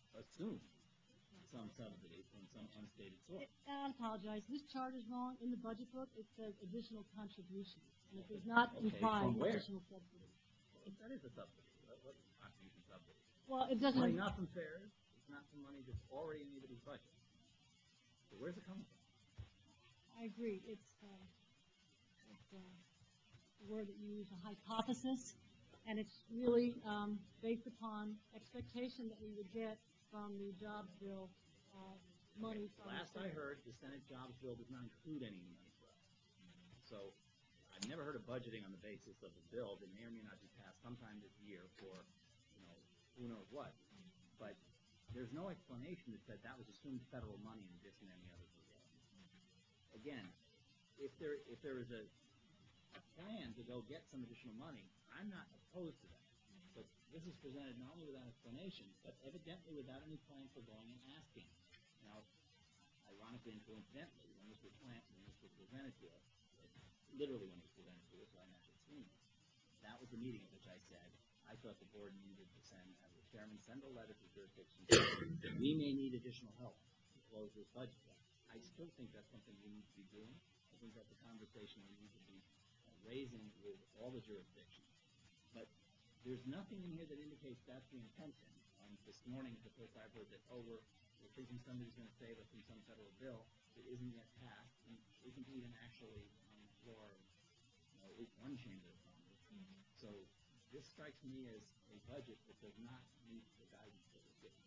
assume some subsidy from some unstated source. I apologize, this chart is wrong. In the budget book, it says additional contribution, and it does not Okay, imply from where? additional subsidy. That is a subsidy. What, what contribution subsidy? Well, it Money doesn't, not from fares. It's not from money that's already in anybody's budget. So where's it coming from? I agree, it's, uh, it's, uh, the word that you use, a hypothesis, and it's really, um, based upon expectation that we would get from the jobs bill, uh, money from. Last I heard, the Senate jobs bill does not include any new money for us. So I've never heard of budgeting on the basis of a bill that may or may not be passed sometime this year for, you know, who knows what. But there's no explanation that said that was assumed federal money in addition to any other bill. Again, if there if there is a, a plan to go get some additional money, I'm not opposed to that. But this is presented not only without explanation, but evidently without any plan for going and asking. Now, ironically and coincidentally, when this was planned, when this was presented to us, literally when it was presented to us, so I actually seen it, that was the meeting at which I said I thought the board needed to send, as the chairman, send a letter to jurisdictions that we may need additional help to close this budget gap. I still think that's something we need to be doing. I think that's a conversation we need to be uh, raising with all the jurisdictions. But there's nothing in here that indicates that's the intention. Um, this morning, the first I've heard that, oh, we're, we're thinking somebody's going to save us from some federal bill that isn't yet passed and isn't even actually on the floor of you know, at least one chamber of Congress. Mm-hmm. So this strikes me as a budget that does not meet the guidance that we're getting.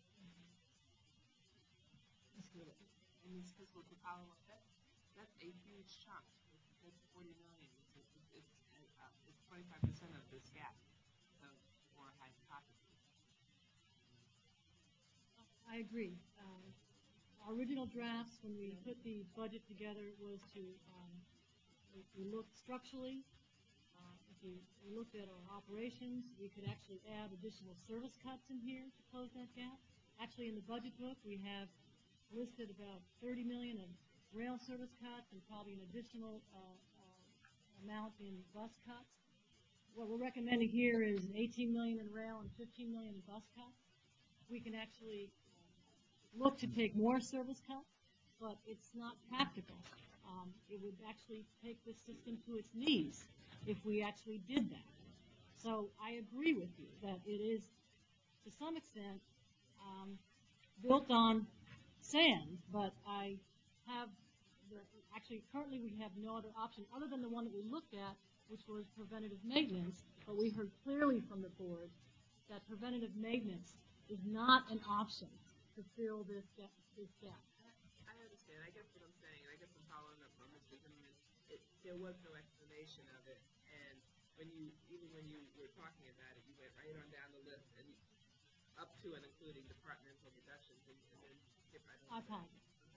And Miz Fiscal, to follow up, that, that's a huge chunk. That's forty million. It's, it's, it's, uh, it's twenty-five percent of this gap. So, or hypothesis. I agree. Um, our original drafts, when we put the budget together, was to, um, we, we looked structurally. Uh, if we, we looked at our operations, we could actually add additional service cuts in here to close that gap. Actually, in the budget book, we have listed about thirty million of rail service cuts and probably an additional uh, uh, amount in bus cuts. What we're recommending here is eighteen million in rail and fifteen million in bus cuts. We can actually look to take more service cuts, but it's not practical. Um, it would actually take the system to its knees if we actually did that. So I agree with you that it is, to some extent, um, built on sand, but I have, the, actually currently we have no other option other than the one that we looked at, which was preventative maintenance, but we heard clearly from the board that preventative maintenance is not an option to fill this gap. This gap. I understand. I guess what I'm saying, and I guess I'm following up on Mister Zimmerman, it, there was no explanation of it, and when you, even when you were talking about it, you went right on down the list, and you, up to and including departmental reductions, and, and then skip right on. I apologize.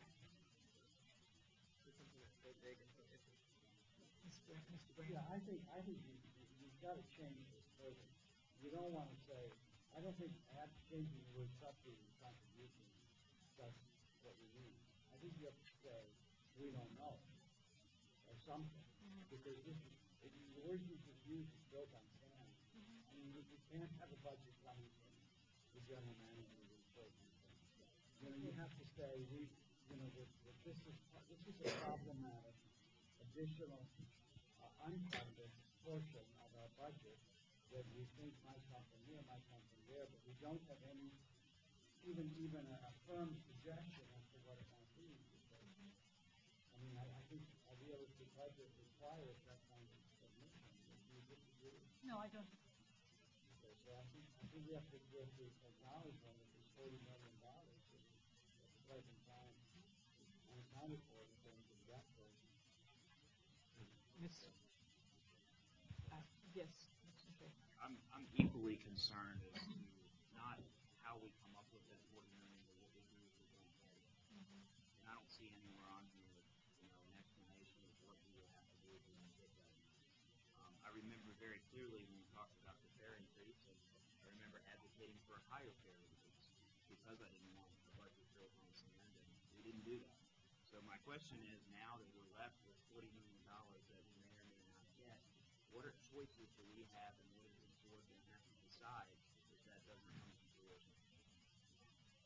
It's something that's so big and so different. Mister Mister Yeah, I think, I think you, you- you've got to change this further. You don't want to say, I don't think add changing the word subsidy and contribution does what we need. I think you have to say, we don't know, or something. Because this is, if the word you just used is built on sand. I mean, you, you can't have a budget coming from the general manager of the program. You know, you have to say, we, you know, that, that this is, this is a problematic additional uh, unfunded portion of our budget that we think might come from here, might come from there, but we don't have any, even even a, a firm suggestion as to what it might be. Because, I mean, I, I think a realistic budget requires that kind of submission. Do you disagree? No, I don't. Okay, so I think I think we have to we have to acknowledge that there's forty million dollars at the present time unaccounted for in terms of debt closing. Mister Uh, yes. Okay. I'm, I'm equally concerned as to not how we come up with that forty million, but what we do if we don't pay it. And I don't see anywhere on here, you know, an explanation of what we would have to do if we don't get that. Um, I remember very clearly when we talked about the fare increase, and I remember advocating for a higher fare increase because I didn't want the budget built on sand, and we didn't do that. So my question is, now that we're left with forty million dollars that we may or may not get, what are choices do we have in order to absorb and have to decide if that doesn't come to fruition?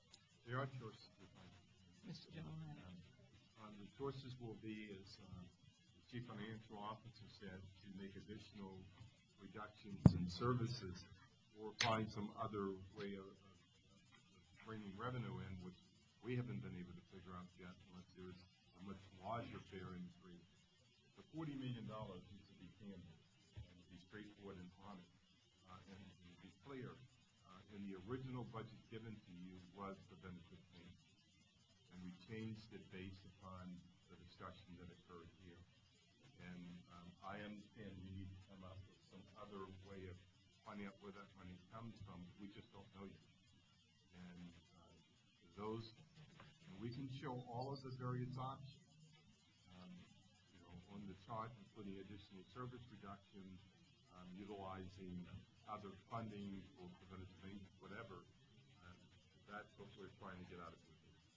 There are choices to find. Mister General Manager. Um, the choices will be, as uh, the Chief Financial Officer said, to make additional reductions in services or find some other way of, of bringing revenue in, which we haven't been able to figure out yet unless there is a much larger fare increase. The forty million dollars needs to be candid and be straightforward and honest. Uh, and, and to be clear, uh, in the original budget given to you was the benefit payment. And we changed it based upon the discussion that occurred here. And um, I understand we need to come up with some other way of finding out where that money comes from. We just don't know yet. And uh, those, and we can show all of the various options, um, you know, on the chart, including additional service reductions, um, utilizing other funding for preventative maintenance, whatever. Uh, that's what we're trying to get out of it.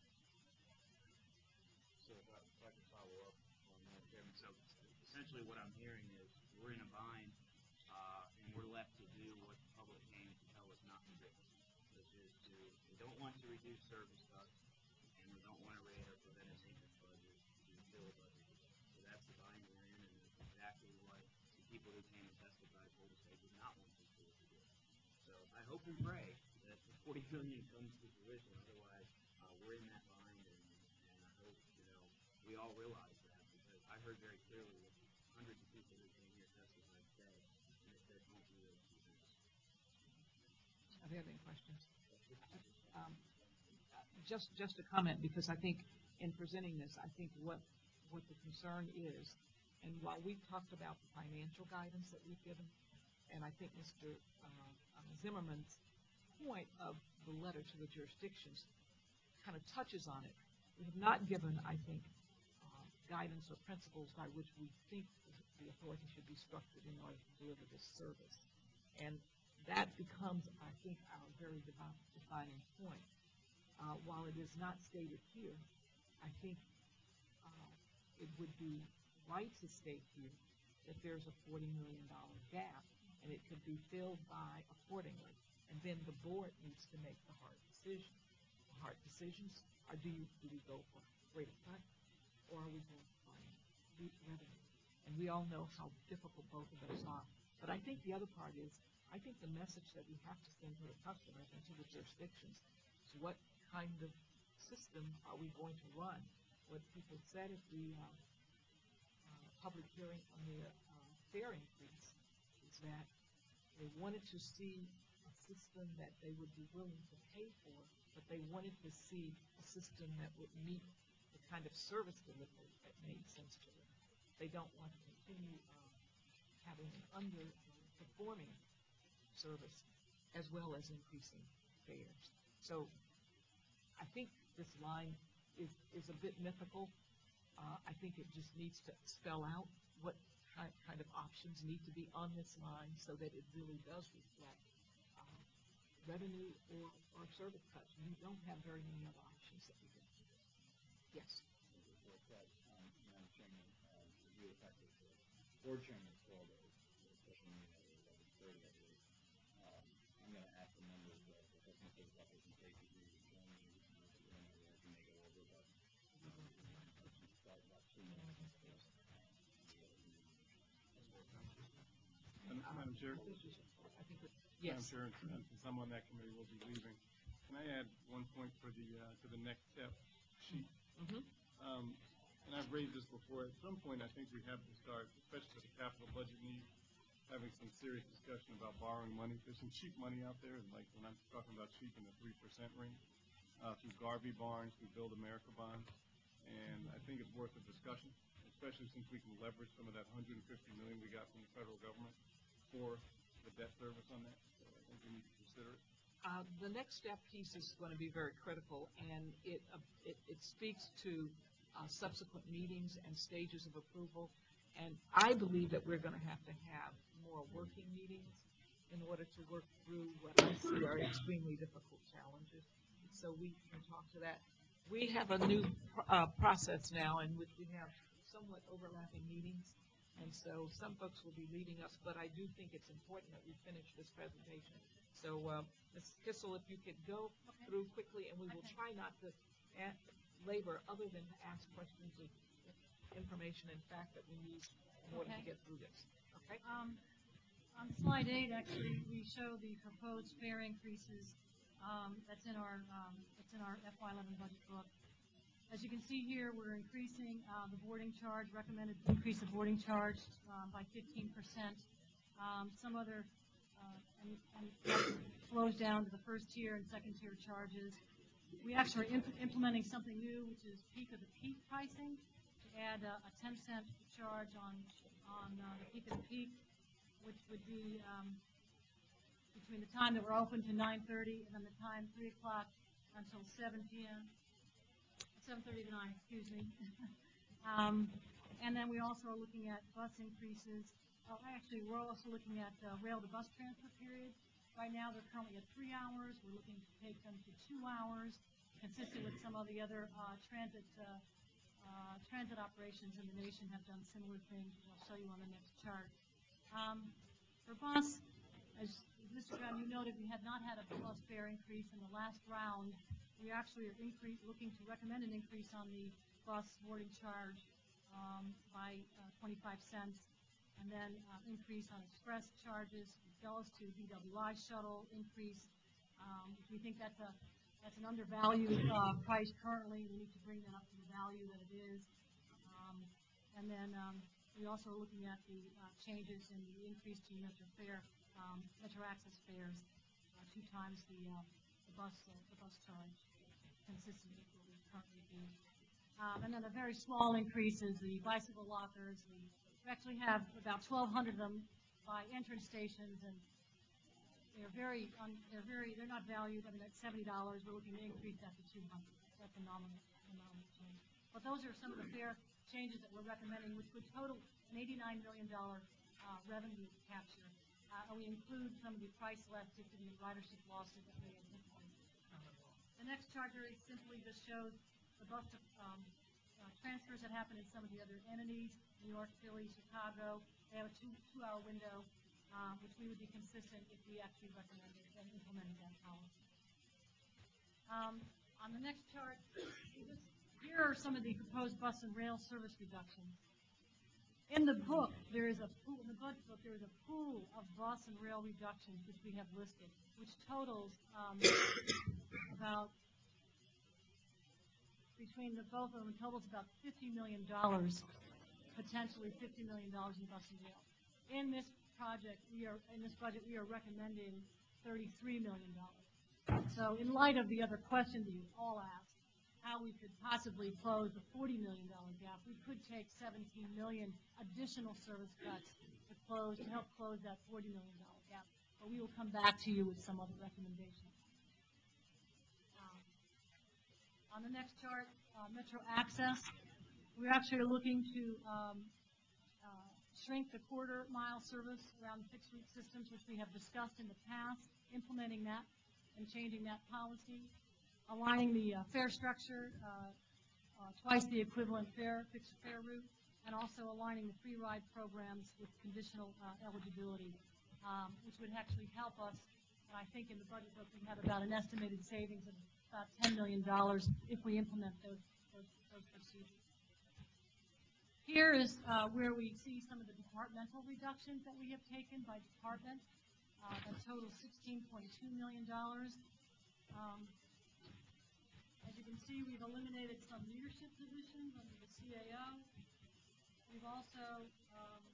So if I, if I could follow up on that, Kevin. So essentially what I'm hearing is we're in a bind, uh, and we're left to do what the public came to tell us not to do, which is to, we don't want to reduce service cuts, and we don't want to raise our preventive maintenance budget to fill a budget. So that's the bind we're in, and that's exactly what the people who came and testified told us they did not want this to do. So I hope and pray that the forty million comes to fruition. Otherwise, uh, we're in that bind, and, and I hope, you know, we all realize that, because I heard very clearly what hundreds of people who came here testified today, and they said, don't do this. Are there any questions? Um, just, just a comment, because I think in presenting this, I think what, what the concern is, and while we talked about the financial guidance that we've given, and I think Mister Uh, uh, Zimmerman's point of the letter to the jurisdictions kind of touches on it. We have not given, I think, uh, guidance or principles by which we think the authority should be structured in order to deliver this service. And that becomes, I think, our very defining point. Uh, while it is not stated here, I think uh, it would be right to state here that there's a forty million dollar gap, and it could be filled by accordingly. And then the board needs to make the hard decision. The hard decisions are, do, you, do we go for greater cut, or are we going to find revenue? And we all know how difficult both of those are. But I think the other part is, I think the message that we have to send to the customers and to the jurisdictions is what kind of system are we going to run? What people said at the uh, uh, public hearing on the uh, fare increase is that they wanted to see a system that they would be willing to pay for, but they wanted to see a system that would meet the kind of service delivery that made sense to them. They don't want to continue uh, having an underperforming service as well as increasing fares. So I think this line is, is a bit mythical. Uh, I think it just needs to spell out what kind, kind of options need to be on this line so that it really does reflect uh, revenue or, or service cuts. We don't have very many other options that we can do. Yes. Um, Madam Chairman, uh, review the fact that the board chairman is called a special meeting at eleven thirty, I believe. Um, I'm going to ask the members of the customer service office in case you join me, uh, otherwise you may go over, but um, let's just start about two minutes. Madam Chair. I think it's, Madam yes. Chair, and since I'm on that committee, will be leaving. Can I add one point for the uh, to the next step sheet? Mm-hmm. Um, and I've raised this before. At some point, I think we have to start, especially for the capital budget needs, having some serious discussion about borrowing money. There's some cheap money out there, and like when I'm talking about cheap in the three percent range, uh, through Garvey bonds, through Build America bonds, and I think it's worth a discussion, especially since we can leverage some of that one hundred fifty million dollars we got from the federal government for the debt service on that. So I think we need to consider it. Uh, the next step piece is going to be very critical, and it, uh, it, it speaks to uh, subsequent meetings and stages of approval. And I believe that we're going to have to have more working meetings in order to work through what I see are extremely difficult challenges. So we can talk to that. We have a new uh, process now in which we have somewhat overlapping meetings. And so some folks will be leading us, but I do think it's important that we finish this presentation So, uh, Miz Kissel, if you could go through quickly, and we will try not to add labor other than to ask questions of information and fact that we need in order to Okay. get through this. Okay? Um, On slide eight, actually, we show the proposed fare increases. Um, That's in our, um, that's in our F Y eleven budget book. As you can see here, we're increasing uh, the boarding charge, recommended increase of boarding charge um, by fifteen percent. Um, Some other, uh, and and that flows down to the first tier and second tier charges. We actually are imp- implementing something new, which is peak of the peak pricing, to add a a ten cent charge on, on uh, the peak of the peak, which would be um, between the time that we're open to nine thirty and then the time three o'clock until seven p m seven thirty to nine, excuse me. um, and then we also are looking at bus increases. Oh, actually, we're also looking at uh, rail to bus transfer period. Right now, they're currently at three hours. We're looking to take them to two hours, consistent with some of the other uh, transit uh, uh, transit operations in the nation have done similar things, which I'll show you on the next chart. Um, for bus, as Mister Brown, you noted, we had not had a bus fare increase in the last round. We actually are increase, looking to recommend an increase on the bus boarding charge um, by uh, twenty-five cents, and then uh, increase on express charges, as well as to D W I shuttle increase. Um, we think that's a that's an undervalued uh, price currently. We need to bring that up to the value that it is. Um, and then um, we also are looking at the uh, changes in the increase to Metro fare, um, Metro access fares, uh, two times the, uh, the bus uh, the bus charge, consistent with what we currently do. Um, and then a very small increase is the bicycle lockers. We, we actually have about twelve hundred of them by entrance stations, and they're very um, they're very they're not valued. I mean, at seventy dollars, we're looking to increase that to two hundred. That's a nominal a nominal change. But those are some of the fare changes that we're recommending, which would total an eighty-nine million dollars uh, revenue capture. Uh, and we include some of the price elasticity and ridership losses that we anticipate. The next chart very simply just shows the bus um, uh, transfers that happen in some of the other entities, New York, Philly, Chicago. They have a two, two-hour window, uh, which we would be consistent if we actually recommended and implemented that policy. Um, on the next chart, this, here are some of the proposed bus and rail service reductions. In the book, there is a pool, in the budget book, there is a pool of bus and rail reductions which we have listed, which totals um, about, between the both of them, totals about fifty million dollars, potentially fifty million dollars in bus and rail. In this project, we are, in this budget, we are recommending thirty-three million dollars. So in light of the other questions you all asked, how we could possibly close the forty million dollars gap, we could take seventeen million additional service cuts to close, to help close that forty million dollars gap. But we will come back to you with some other recommendations. Um, on the next chart, uh, Metro Access, we're actually looking to um, uh, shrink the quarter mile service around the fixed route systems, which we have discussed in the past, implementing that and changing that policy, aligning the uh, fare structure, uh, uh, twice the equivalent fare, fixed fare route, and also aligning the free ride programs with conditional uh, eligibility, um, which would actually help us. And I think in the budget book we have about an estimated savings of about ten million dollars if we implement those, those, those procedures. Here is uh, where we see some of the departmental reductions that we have taken by department. Uh, that total sixteen point two million dollars. Um, as you can see, we've eliminated some leadership positions under the C A O. We've also um,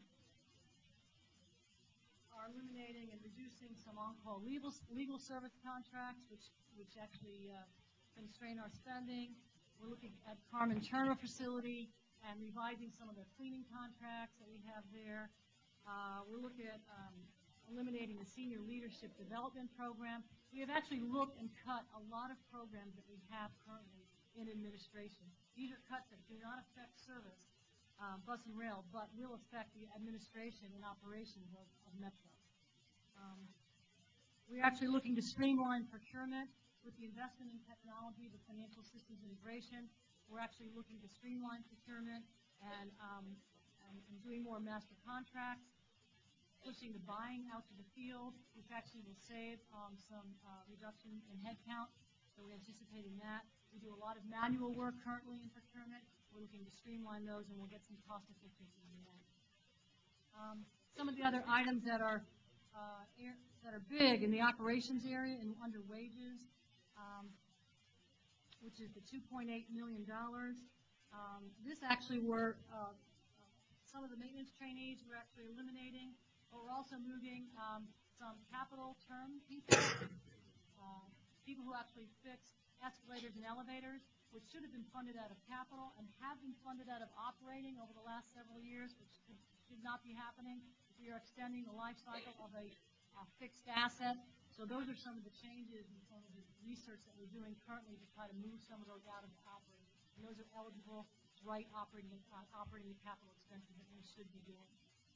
are eliminating and reducing some on-call legal, legal service contracts, which, which actually uh, constrain our spending. We're looking at Carmen Turner facility and revising some of the cleaning contracts that we have there. Uh, we're looking at um, eliminating the senior leadership development program. We have actually looked and cut a lot of programs that we have currently in administration. These are cuts that do not affect service, uh, bus and rail, but will affect the administration and operations of, of Metro. Um, we're actually looking to streamline procurement with the investment in technology, the financial systems integration. We're actually looking to streamline procurement and, um, and, and doing more master contracts. pushing the buying out to the field, which actually will save um, some uh, reduction in headcount. So we're anticipating that. We do a lot of manual work currently in procurement. We're looking to streamline those, and we'll get some cost efficiencies in that. Um, some of the other items that are uh, air, that are big in the operations area and under wages, um, which is the two point eight million dollars. Um, this actually were uh, some of the maintenance trainees we're actually eliminating, but we're also moving um, some capital term people, uh, people who actually fix escalators and elevators, which should have been funded out of capital and have been funded out of operating over the last several years, which should, should not be happening if we are extending the life cycle of a, a fixed asset. So those are some of the changes and some of the research that we're doing currently to try to move some of those out of operating. And those are eligible, right operating, uh, operating capital expenses that we should be doing.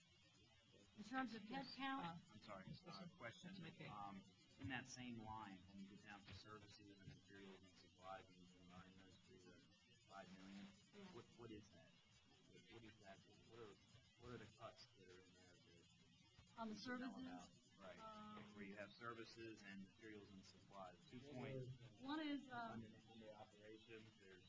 In terms of head count, Uh, I'm sorry, uh, question. Um, in that same line, when you get down to services and materials and supplies, and you combine those to the five million, Yeah. what, what is that? What, what is that? What are, what are the cuts that are in there? That on the we should know services, about? Right, um, where you have services and materials and supplies, two point, one is, um, under, under operations, there's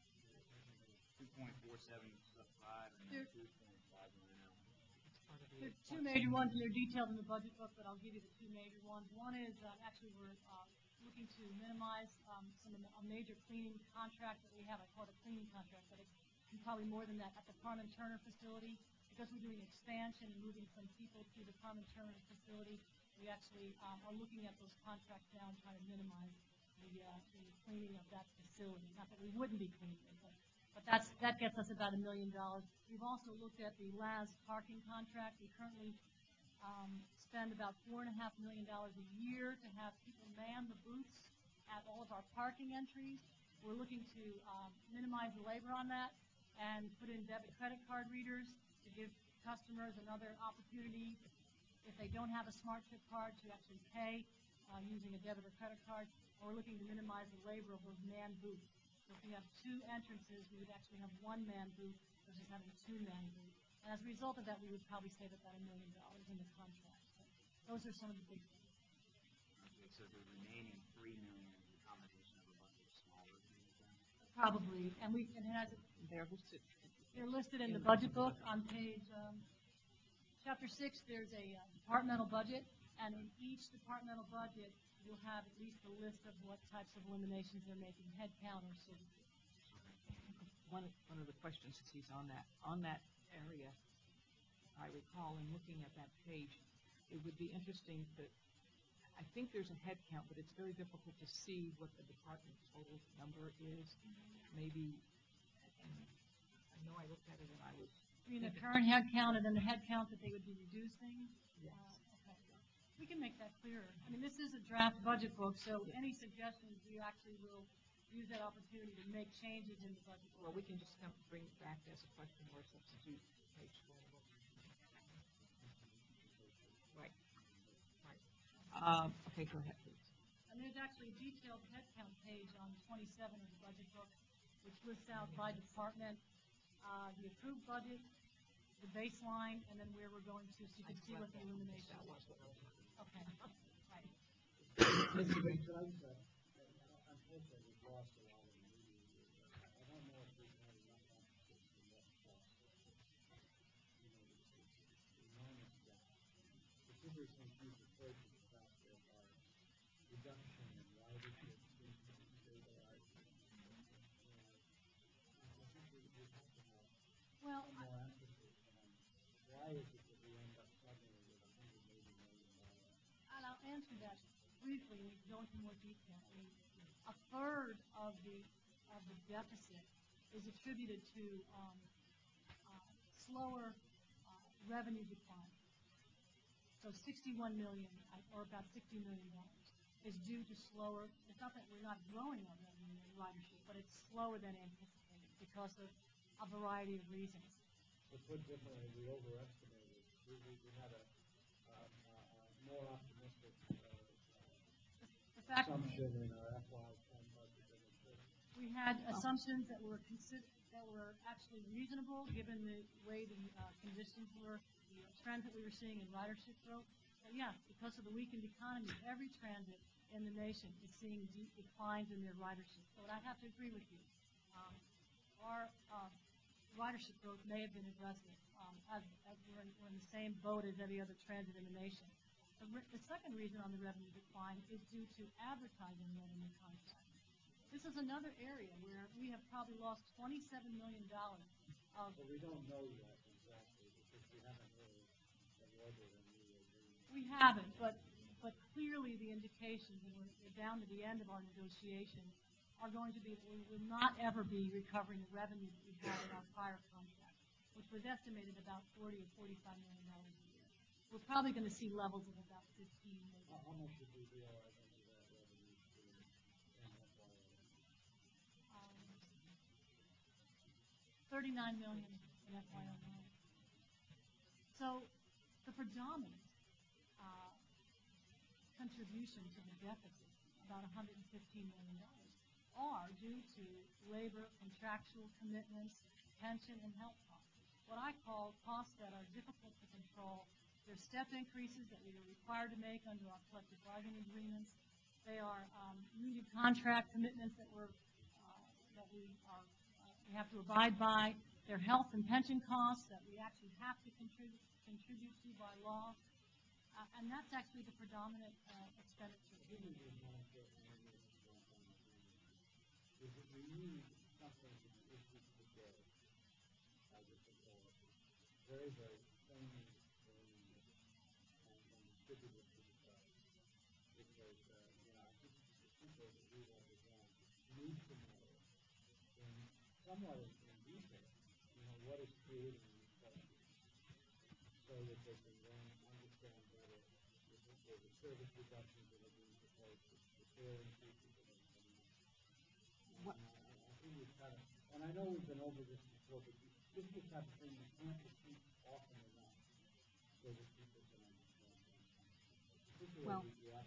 two point four seven five and then There- two point five nine oh. there's two major ones, and they're detailed in the budget book, but I'll give you the two major ones. One is, uh, actually, we're uh, looking to minimize um, some of the, a major cleaning contract that we have. I call it a cleaning contract, but it's probably more than that at the Carmen Turner facility. Because we're doing expansion and moving some people to the Carmen Turner facility, we actually um, are looking at those contracts now and trying to minimize the, uh, the cleaning of that facility. Not that we wouldn't be cleaning it, but, but that's, that gets us about a million dollars. We've also looked at the L A S parking contract. We currently um, spend about four and a half million dollars a year to have people man the booths at all of our parking entries. We're looking to um, minimize the labor on that and put in debit credit card readers to give customers another opportunity, if they don't have a smart chip card, to actually pay uh, using a debit or credit card. Or we're looking to minimize the labor of those man booths. So if we have two entrances, we would actually have one man booth versus having two man booths. And as a result of that, we would probably save about a million dollars in the contract. So those are some of the big things. Okay, so the remaining three million is a combination of a bunch of smaller things then? Probably, and we, and it has, They're listed. they're listed in the budget book on page, um, chapter six, there's a uh, departmental budget, and in each departmental budget, you'll have at least a list of what types of eliminations they're making, head count or services. One, one of the questions is he's on that, on that area, I recall in looking at that page, it would be interesting to, I think there's a head count, but it's very difficult to see what the department total number is. Maybe, and I know I looked at it and I was. I mean, the current head count and then the head count that they would be reducing? Yes. Uh, okay. We can make that clearer. I mean, this is a draft budget book, so any suggestions, we actually will use that opportunity to make changes in the budget book. Well, we can just come bring it back as a question or substitute page for the book. Right. Right. Um, okay, go ahead, please. And there's actually a detailed headcount page on twenty-seven of the budget book, which lists out by department, uh, the approved budget, the baseline, and then where we're going to, so you can see what the elimination That was. was what I was looking Okay, right. Mister Bates, I, uh, unfortunately, we've lost a lot of the meeting. I don't know if we've had enough emphasis on what costs. You know, it's, it's enormous gap. Particularly since you've referred to the fact that our reduction in ridership seems to be stabilizing. And I think we, we have to have Well, some more emphasis on why is it that we end up suddenly with a hundred eighty million dollars. and I'll answer that briefly, and we can go into more detail. I mean, a third of the, of the deficit is attributed to, um, uh, slower, uh, revenue decline. So sixty-one million, uh, or about sixty million dollars, is due to slower, it's not that we're not growing our revenue and ridership, but it's slower than anticipated because of a variety of reasons. So put differently, we overestimated, we, we, we had a, um, uh, uh, more optimistic, uh, The fact assumption in our F Y ten budget than we should. we had assumptions that were consider, that were actually reasonable, given the way the uh, conditions were. We the trend that we were seeing in ridership growth. But yeah, because of the weakened economy, every transit in the nation is seeing de- declines in their ridership. So I'd have to agree with you. Um, our uh, ridership growth may have been aggressive, um, as, as we're, in, we're in the same boat as every other transit in the nation. The, re- the second reason on the revenue decline is due to advertising revenue contracts. This is another area where we have probably lost twenty-seven million dollars of. But we don't know yet exactly because we haven't really awarded any agreement. We haven't, but but clearly the indications, and we're, we're down to the end of our negotiations, are going to be that we will not ever be recovering the revenue that we had in our prior contract, which was estimated about forty or forty-five million dollars a year. We're probably going to see levels of about fifteen million. How, how much did we realize under that revenue stream in F Y I? Um, thirty-nine million in F Y I. So the predominant uh, contribution to the deficit, about one hundred fifteen million dollars, are due to labor, contractual commitments, pension, and health costs. What I call costs that are difficult to control. They're step increases that we are required to make under our collective bargaining agreements. They are um, union contract commitments that we're uh, that we are uh, we have to abide by. They're health and pension costs that we actually have to contribute contribute to by law, uh, and that's actually the predominant uh, expenditure. Is it we need something to be issued today by the control, very, very plain and distributed to the side. Because, uh, you know, I think the people that we represent need to know in somewhat in, in detail, you know, what is creating these prices so that they can then understand better the, the, the service reductions that are being proposed, the, the fare increases that are coming. And I, I think we've got to, and I know we've been over this before, but you, this is the type of thing you can't repeat often enough so that people can understand. Well,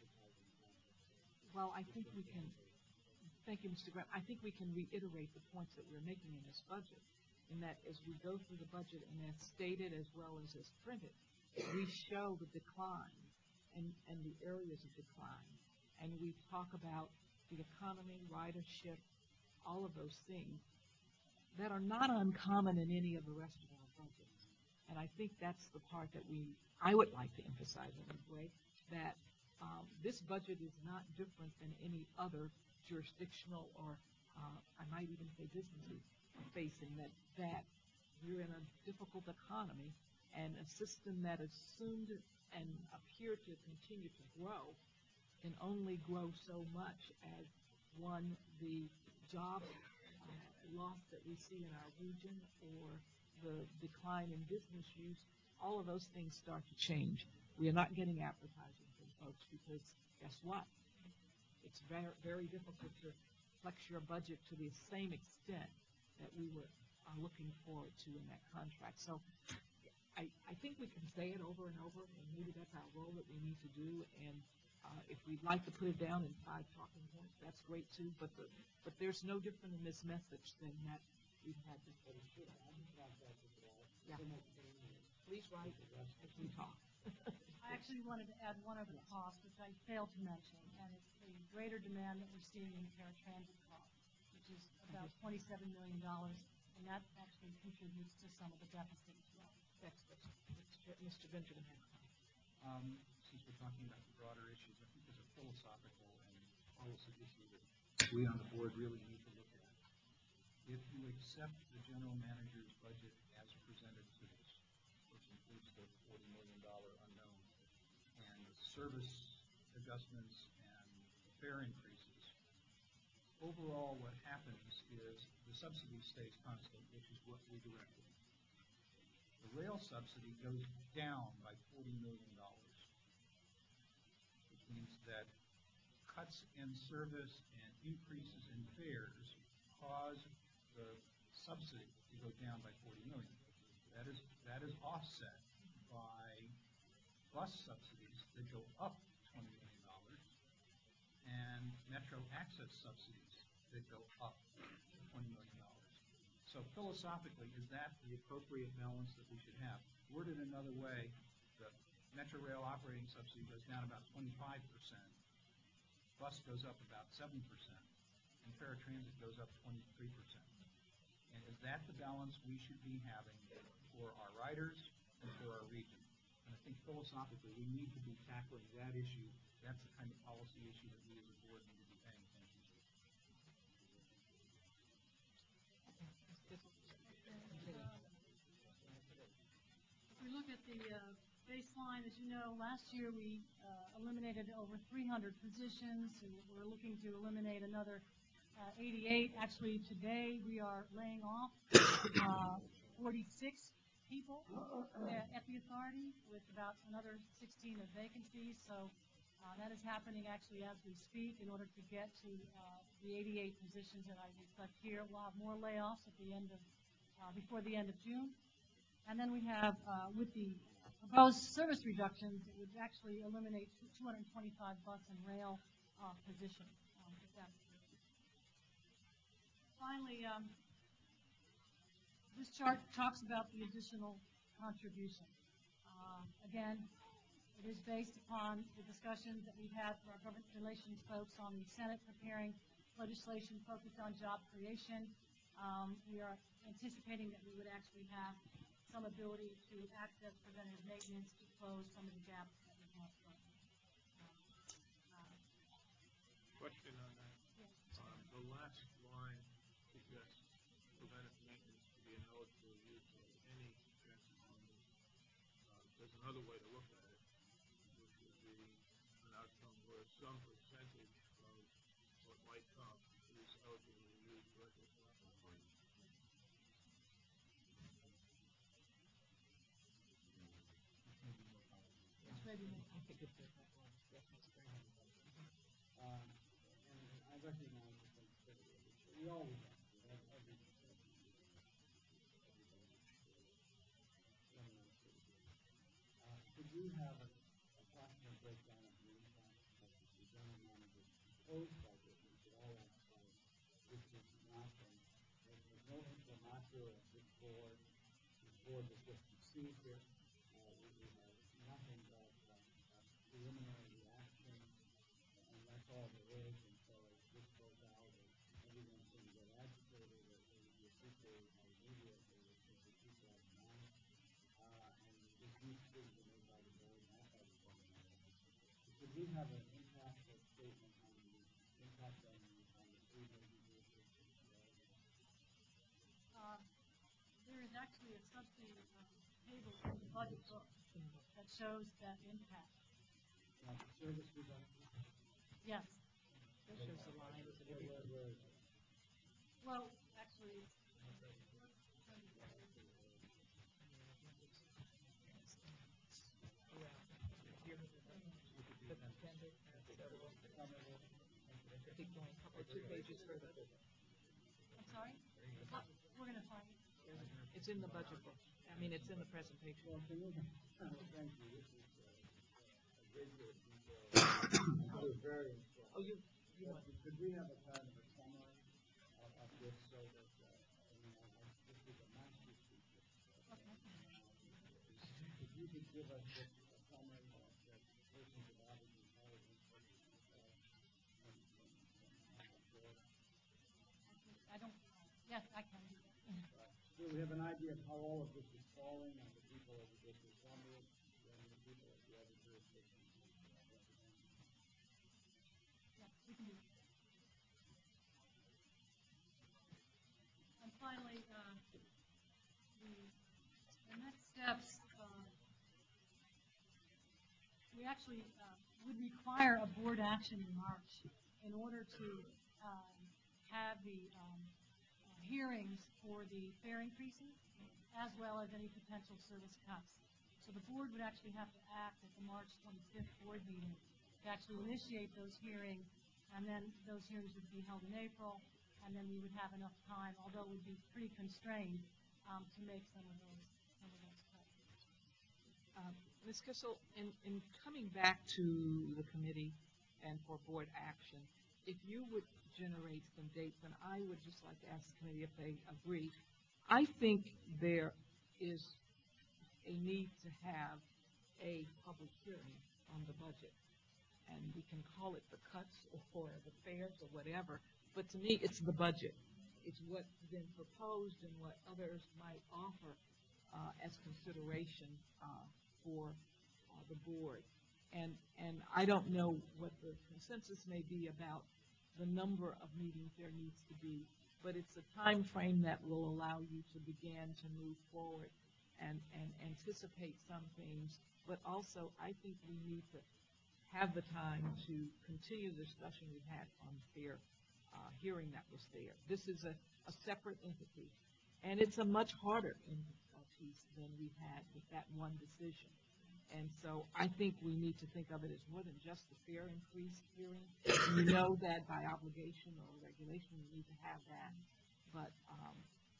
well, I think we can, thank you, Mister Graham. I think we can reiterate the points that we're making in this budget, in that as we go through the budget and as stated as well as as printed, we show the decline and, and the areas of decline. And we talk about the economy, ridership, all of those things that are not uncommon in any of the rest of our budgets. And I think that's the part that we, I would like to emphasize in a way, that um, this budget is not different than any other jurisdictional or uh, I might even say businesses are facing, that, that we're in a difficult economy and a system that assumed and appeared to continue to grow can only grow so much as, one, the job uh, loss that we see in our region or the decline in business use, all of those things start to change. We are not getting advertising from folks because guess what? It's very, very difficult to flex your budget to the same extent that we were uh, looking forward to in that contract. So I, I think we can say it over and over, and maybe that's our role that we need to do. And uh, if we'd like to put it down in five talking points, that's great too. But the, but there's no different in this message than that we've had before. Yeah. Please write as we talk. I actually wanted to add one other cost, which I failed to mention, and it's the greater demand that we're seeing in paratransit costs, which is about twenty-seven million dollars, and that actually contributes to some of the deficit as well. That's Mister Benjamin Hancock. Um, since we're talking about the broader issues, I think there's a philosophical and policy issue that we on the board really need to look at. If you accept the general manager's budget as presented to us, which includes the forty million dollars unknown, and the service adjustments and fare increases, overall what happens is the subsidy stays constant, which is what we directed. The rail subsidy goes down by forty million dollars, which means that cuts in service and increases in fares cause the subsidy to go down by forty million dollars. That is, that is offset by bus subsidies that go up twenty million dollars and metro access subsidies that go up twenty million dollars. So philosophically, is that the appropriate balance that we should have? Worded another way, the Metro Rail operating subsidy goes down about twenty-five percent, bus goes up about seven percent, and paratransit goes up twenty-three percent. And is that the balance we should be having for our riders and for our region? And I think philosophically, we need to be tackling that issue. That's the kind of policy issue that we as a board need to be paying attention to. If we look at the uh, baseline, as you know, last year we uh, eliminated over three hundred positions, and we're looking to eliminate another uh, eighty-eight. Actually, today we are laying off uh, forty-six people uh, at the authority, with about another sixteen of vacancies. So uh, that is happening actually as we speak in order to get to uh, the eighty-eight positions that I reflect here. We'll have more layoffs at the end of, uh, before the end of June. And then we have, uh, with the proposed service reductions, it would actually eliminate two hundred twenty-five bus and rail uh, positions. Um, if that's Finally, um, this chart talks about the additional contribution. Uh, again, it is based upon the discussions that we've had for our government relations folks on the Senate preparing legislation focused on job creation. Um, we are anticipating that we would actually have some ability to access preventative maintenance to close some of the gaps that we have. Uh, Question on that. yes. Um, the last line suggests preventive maintenance to be an eligible use of any transit funding. Uh, there's another way to look at it, which would be an outcome where some percentage of what might come is eligible to use regular transit funding. It's maybe more. I think it's that one. Yes, that's very helpful. Um, and I recognize the sensitivity of it. We always have to, have every discussion. Uh, could you have a approximate breakdown of the impact of the general manager's proposed budget, which is all outside, which is nothing, there's, there's no imprimatur of this board, this board was just conceived it, uh, we, we have nothing but uh, uh, preliminary reaction, and that's all there is. And so as this goes out, and everyone's going to get agitated, or it will be appreciated by the media, or it will simply keep that in mind. Uh, and these decisions are made by the board, not by the board. Could we have an impactful statement on the impact on the, on the three major jurisdictions? Uh, there is actually a substantive uh, table in the budget book that shows that impact. Uh, service reduction? Yes. That shows the line. Is it Where, every- where, where is it? Well, actually, it's The appendix, so keep going, couple, two pages further. I'm sorry? We're going to find it. It's in the budget book. I mean, it's in the presentation. Well, can you, uh, thank you, this is uh, a great deal of detail. It was very instructive. Oh, you, you But want, could we have a kind of a summary of, of this so that, uh, I mean, I, I, this is a masterpiece. Okay. If you could give us just a summary that, that persons of average intelligence, uh, can, can, can absorb. I don't, yes, I can do that. So we have an idea of how all of this is falling on the people of the District of Columbia and the people of the other jurisdictions. Yeah, we can do that. And finally, uh, the, the next steps, uh, we actually uh, would require a board action in March in order to um, have the um, uh, hearings for the fare increases as well as any potential service cuts. So the board would actually have to act at the March twenty-fifth board meeting to actually initiate those hearings, and then those hearings would be held in April, and then we would have enough time, although we'd be pretty constrained, um, to make some of those, some of those cuts. um, Miz Kissel, in, in coming back to the committee and for board action, if you would generate some dates, and I would just like to ask the committee if they agree. I think there is a need to have a public hearing on the budget. And we can call it the cuts or the fares or whatever, but to me, it's the budget. It's what's been proposed and what others might offer uh, as consideration uh, for uh, the board. And, and I don't know what the consensus may be about the number of meetings there needs to be, but it's a time frame that will allow you to begin to move forward and, and anticipate some things, but also I think we need to have the time to continue the discussion we had on the fair uh, hearing that was there. This is a, a separate entity, and it's a much harder uh, piece than we had with that one decision. And so I think we need to think of it as more than just the fair increase hearing. You know that by obligation or regulation we need to have that, but um,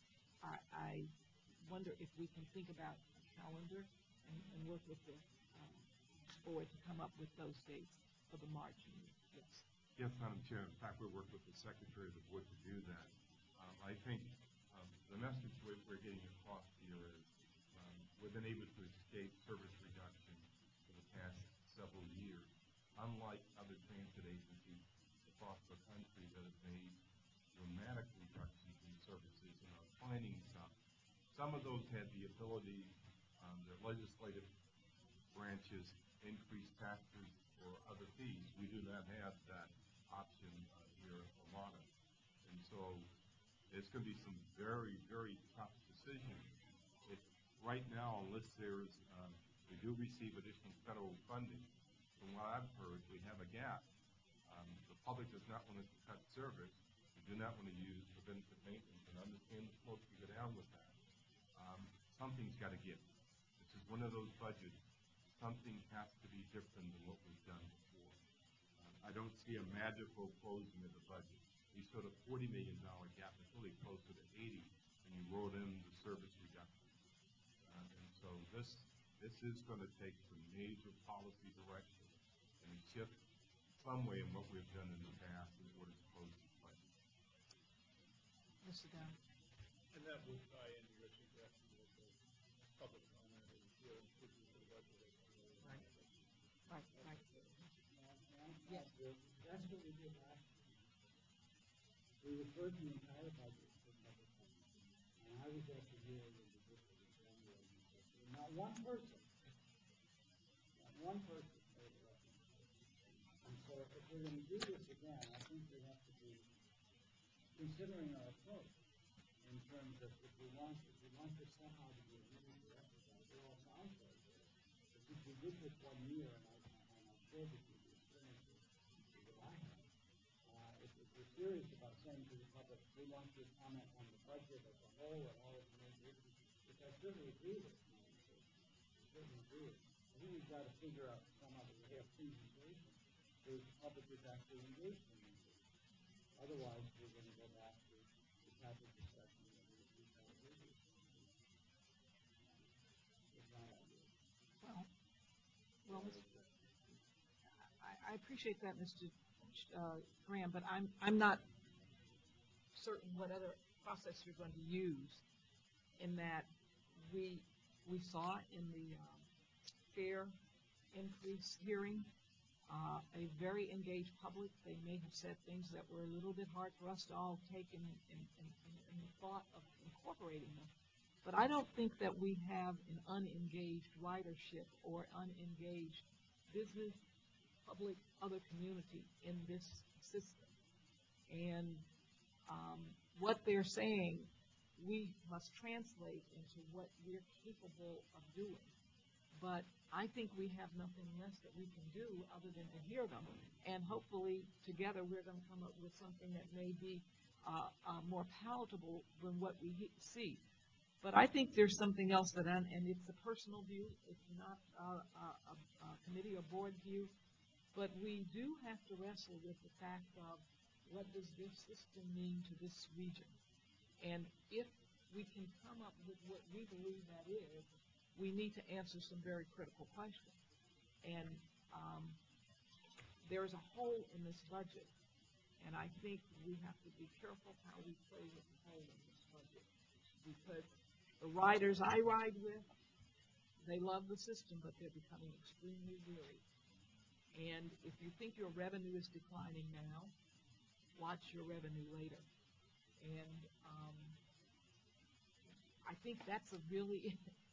I, I wonder if we can think about a calendar and, and work with the um, board to come up with those dates for the March meeting. Yes. Yes, Madam Chair. In fact, we work with the Secretary of the Board to do that. Um, I think um, the message we're, we're getting across here is um, we've been able to escape service reduction for the past several years, unlike other transit agencies across the country that have made dramatic reductions in services and are finding some. Some of those had the ability, um, their legislative branches increase taxes or other fees. We do not have that option uh, here at Vermont. And so it's going to be some very, very tough decisions. It, right now, unless there's, um, we do receive additional federal funding, from what I've heard, we have a gap. Um, the public does not want us to cut service. We do not want to use preventative maintenance, and understand the slope to go down with that. Um, something's got to give. This is one of those budgets. Something has to be different than what we've done before. Um, I don't see a magical closing of the budget. We showed a forty million dollar gap. It's really closer to eighty when you rolled in the service reduction. Uh, and so this this is going to take some major policy direction and a shift some way in what we've done in the past in order to close this budget. Mister Down. And that would tie into your suggestion with the public comment and hearing speaking to the budget. Right. Right. Right. Yes. That's what we did last year. We referred the entire budget to public comment. And I was at the hearing in the district in January. And not one person, not one person said it. And so if we're going to do this again, I think we have to be considering our approach in terms of if we want, if we want this somehow to be a meaningful exercise. It all sounds very good. But since we did this one year, and I, and I shared with you the experiences that I had, uh, if, if we're serious about saying to the public, we want your comment on the budget as a whole and all of the major issues, which I certainly agree with. I certainly agree with. I think we've got to figure out some other way of presentation so the public is actually engaged in this. Otherwise, we're going to go back to the type of discussion that we, we've had previously. It's not ideal. Well, well, I, I appreciate that, Mister Uh, Graham, but I'm I'm not certain what other process you're going to use. In that, we we saw in the um, fair increase hearing uh, a very engaged public. They may have said things that were a little bit hard for us to all take in, in, in, in the thought of incorporating them. But I don't think that we have an unengaged ridership or unengaged business, public, other community in this system. And um, what they're saying, we must translate into what we're capable of doing. But I think we have nothing less that we can do other than to hear them. And hopefully, together, we're going to come up with something that may be uh, uh, more palatable than what we he- see. But I think there's something else that, I'm, and it's a personal view, it's not uh, a, a, a committee or board view, but we do have to wrestle with the fact of what does this system mean to this region? And if we can come up with what we believe that is, we need to answer some very critical questions. And um, there is a hole in this budget, and I think we have to be careful how we play with the hole in this budget. Because the riders I ride with they love the system, but they're becoming extremely weary. And if you think your revenue is declining now, watch your revenue later. And um, I think that's a really,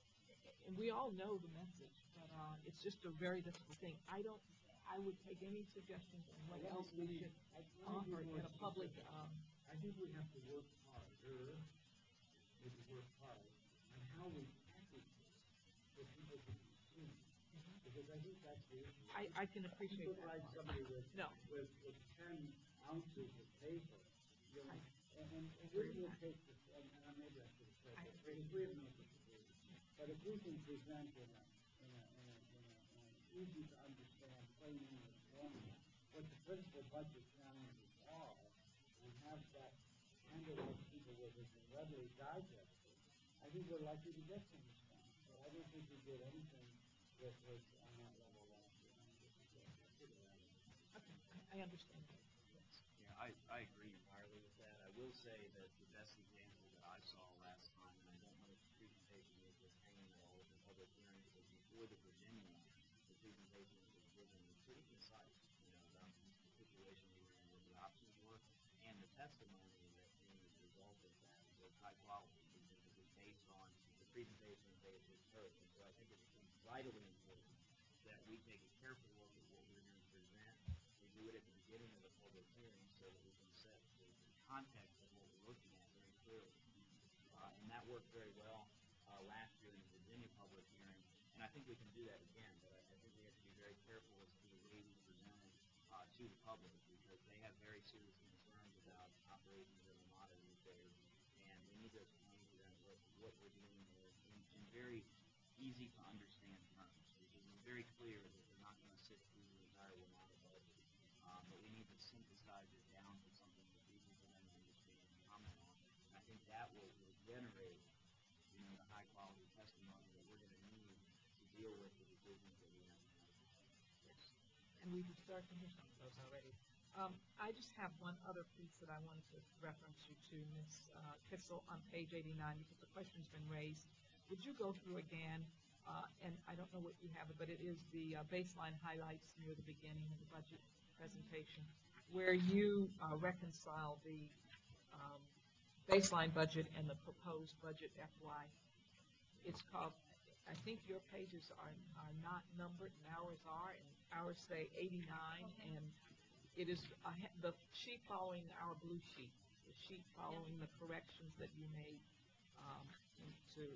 and we all know the message, but uh, it's just a very difficult thing. I don't, I would take any suggestions on what else we should offer in a public. Um, I think we have to work harder, maybe work hard, on how we package this for people to consume. Because I think that's the issue. I, I can appreciate People that. like somebody with, No. with, with ten ounces of paper, you know, I- and, and and agree we with will that. take this, and, and maybe I should have said I this, agree. we have no disagreement. But if we can present in a, in a, in a, in a, in an easy to understand, plain English format, what the principal budget challenges are, and have that handed out to people where they can readily digest it, I think we're likely to get some response. But I don't think we did anything that was on that level last year. I don't think we did. I think we're on it. Okay, I, I understand that. Yeah, I, I agree entirely with that. I will say that the best example that I saw last time, and I don't know if the presentation was with hanging at all with the public hearings, was before the Virginia, the presentation that was given was pretty concise, you know, about the situation we were in, what the options were, and the testimony that came as a result of that was high quality, because it was based on the presentation that they had just heard. And so I think it's vitally important that we take a careful look at what we're going to present. We do it at the beginning of the public hearing so that we can set the context of what we're looking at very clearly. Uh, and that worked very well uh, last year in the Virginia public hearing, and I think we can do that again, but I, I think we have to be very careful as to the way we present it uh, to the public, because they have very serious concerns about operations in the modern days, and we need to explain to them what, what we're dealing with in, in very easy to understand terms, because it's very clear that they're not going to sit through the entire Ramada budget, um, but we need to synthesize it down to something that people can understand and comment on. And I think that will, will generate, you know, the high quality testimony that we're going to need to deal with the decisions that we have to make. Yes. And we can start to hear some of those already. Um, I just have one other piece that I wanted to reference you to, Miz Uh, Kissel, on page eighty-nine, because the question's been raised. Would you go through again, uh, and I don't know what you have, but it is the uh, baseline highlights near the beginning of the budget presentation, where you uh, reconcile the um, baseline budget and the proposed budget F Y. It's called, I think your pages are, are not numbered and ours are, and ours say eighty-nine, and it is uh, the sheet following our blue sheet, the sheet following the corrections that you made um, to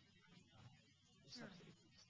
the Sure. subsidy piece.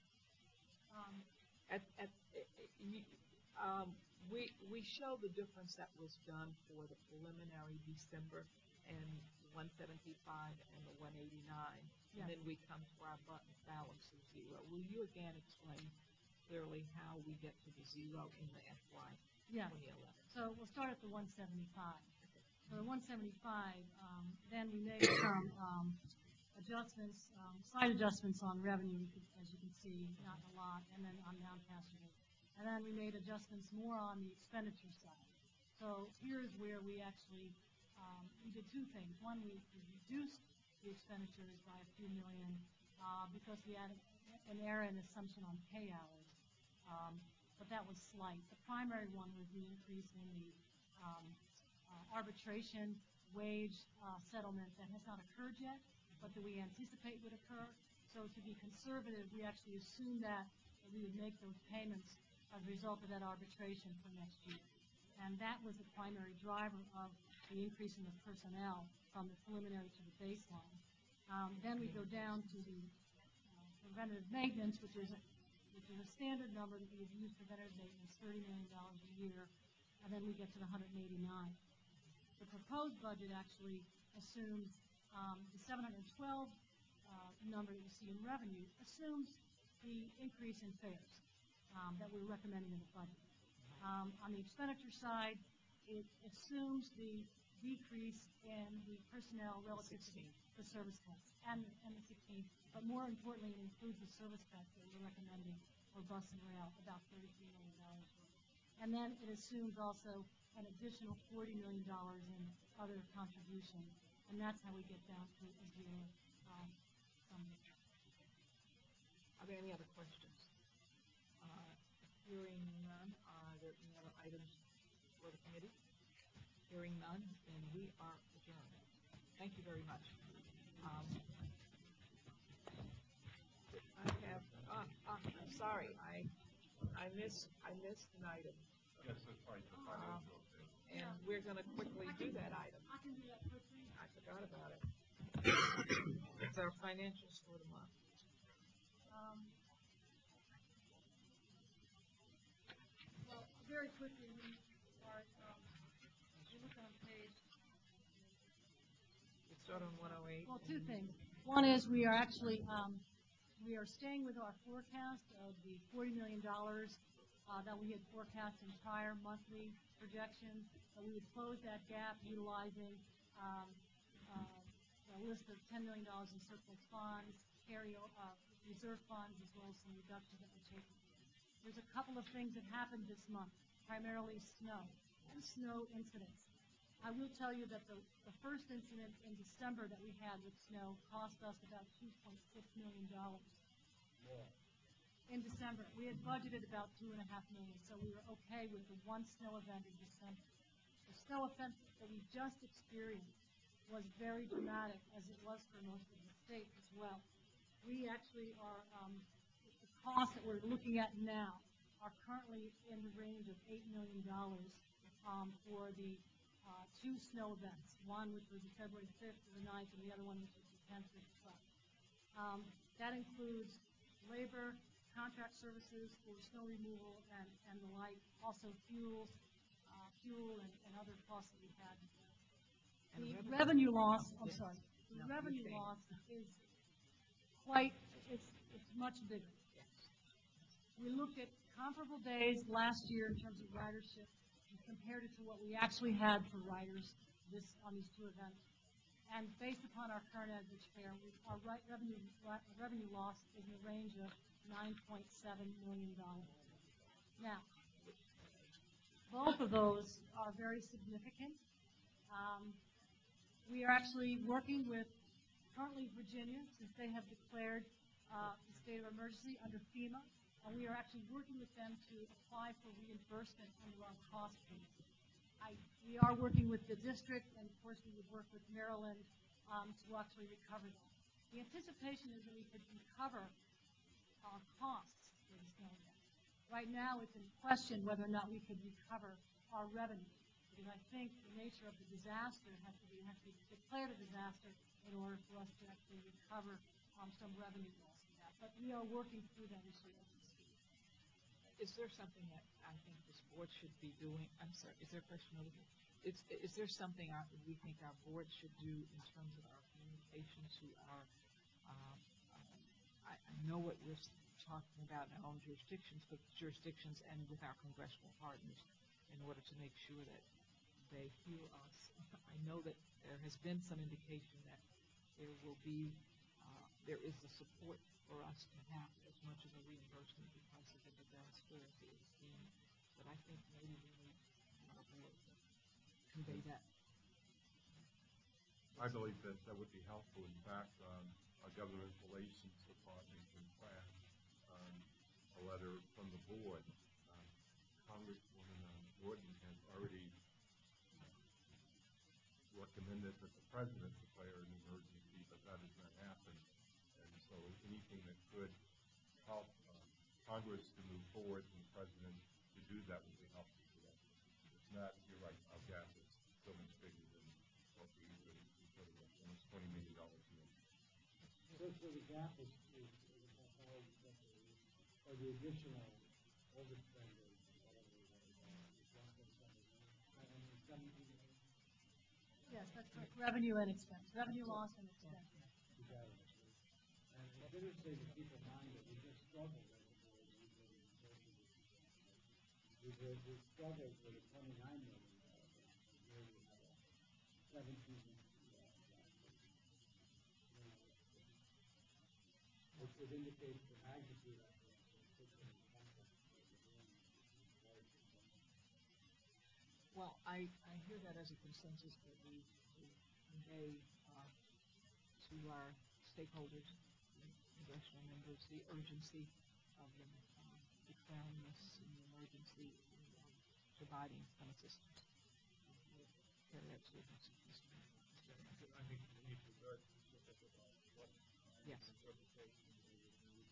Um, At, at, you, um, we, we show the difference that was done for the preliminary December and one seventy-five and the one eighty-nine. Yes. And then we come to our bu- balance of zero. Will you again explain clearly how we get to the zero in the F Y Yes. twenty eleven? So we'll start at the one seventy-five. So the one seventy-five, um, then we made some um, adjustments, um, slight adjustments on revenue, you could- as you can see, not a lot, and then on non-passable. And then we made adjustments more on the expenditure side. So here's where we actually, um, we did two things. One, we we reduced the expenditures by a few million uh, because we had an error in assumption on pay hours. Um, but that was slight. The primary one was the increase in the um, uh, arbitration wage uh, settlement that has not occurred yet, but that we anticipate would occur. So to be conservative, we actually assumed that, that we would make those payments as a result of that arbitration for next year. And that was the primary driver of the increase in the personnel from the preliminary to the baseline. Um, then we go down to the uh, preventative maintenance, which is a, which is a standard number that we have used for preventative maintenance, thirty million dollars a year, and then we get to the one hundred eighty-nine. The proposed budget actually assumes um, the seven hundred twelve uh, number that you see in revenue assumes the increase in fares um, that we're recommending in the budget. Um, on the expenditure side, it assumes the decrease in the personnel relative to the, the service cuts and, and the sixteen, but more importantly, it includes the service cuts that we're recommending for bus and rail, about thirty-three million dollars worth. And then it assumes also an additional forty million dollars in other contributions, and that's how we get down to a zero um, from there. Are there any other questions? Uh, Hearing none, are there any other items for the committee? Hearing none, then we are adjourned. Thank you very much. Um, I have, ah, ah, I'm sorry, I, I missed, I missed an item. Yes, that's right, the financial update. And we're gonna quickly do that item. I can do that quickly. I forgot about it. It's our financials for the month. Um, Well, very quickly, we are, um, we look on page, We start on one oh eight. well, two things. One is we are actually, um, we are staying with our forecast of the forty million dollars uh, that we had forecast in prior monthly projections. So we would close that gap utilizing um, uh, a list of ten million dollars in surplus funds, carry, uh, reserve funds, as well as some reductions that we're taking. There's a couple of things that happened this month, primarily snow and snow incidents. I will tell you that the, the first incident in December that we had with snow cost us about two point six million dollars. In December, we had budgeted about two and a half million, so we were okay with the one snow event in December. The snow event that we just experienced was very dramatic, as it was for most of the state as well. We actually are, um, the costs that we're looking at now are currently in the range of eight million dollars um, for the uh, two snow events, one which was the February fifth to the ninth, and the other one which was the tenth to the twelfth. Um, that includes labor, contract services for snow removal and, and the like, also fuels, uh, fuel and, and other costs that we had. And The revenue- revenue loss, I'm sorry, the No, revenue you're saying- loss is quite, it's, it's much bigger. We looked at comparable days last year in terms of ridership and compared it to what we actually had for riders this, on these two events. And based upon our current average fare, we, our right revenue, ri- revenue loss is in the range of nine point seven million dollars. Now, both of those are very significant. Um, we are actually working with currently Virginia, since they have declared uh, the state of emergency under FEMA, and we are actually working with them to apply for reimbursement under our cost base. I, we are working with the district, and of course we would work with Maryland um, to actually recover that. The anticipation is that we could recover our costs for the snow event. Right now, it's in question whether or not we could recover our revenue, because I think the nature of the disaster has to be, has to be declared a disaster in order for us to actually recover um, some revenue loss from that. But we are working through that issue as we speak. Is there something that I think this board should be doing? I'm sorry, is there a question over here? Is, is there something our, we think our board should do in terms of our communication to our, um, uh, I, I know what we're talking about in our own jurisdictions, but jurisdictions and with our congressional partners in order to make sure that they hear us. I know that there has been some indication that there will be, uh, there is the support for us to have as much of a reimbursement because of the disaster as it is seen. But I think maybe we need our board to convey that. I believe that that would be helpful. In fact, um, our government relations department can craft um, a letter from the board. Um, Congresswoman uh, Norton has already recommended that the president declare an emergency, but that has not happened. And so anything that could help uh, Congress to move forward and the president to do that would be helpful to them. It's not, you're right, our gap is so much bigger than what we usually consider, almost twenty million dollars a year. So, so the gap is, is, is about how you set the, or the additional overspending, whatever it is, uh, one point seven, seven, seventeen million. Yes, that's correct. Revenue and expense, revenue loss and expense. Exactly. And it's interesting to keep in mind that we just struggled with it. We, we, we struggled with a twenty-nine million dollars. Here we have a seventeen million dollars. It, it indicates the magnitude of the particular contract. Well, I, I hear that as a consensus that we, we convey uh, to our stakeholders in, in congressional members the urgency of them um, declaring this an emergency and um, providing some assistance with carry out students. I think we need to very specific about what uh, Yes. interpretation we would use.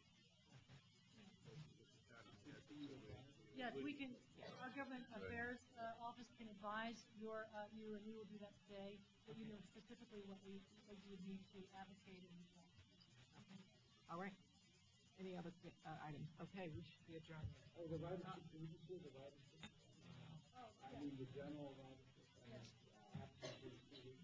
Yes, we can, our government affairs uh, office can advise your, uh, you, and we will do that today, that you know specifically what we, what you would need to advocate in this law. Okay. All right. Any other uh, items? Okay, we should be adjourned. Oh, the ridership, can we just do the ridership? I mean, the general ridership, I mean, absent these two weeks.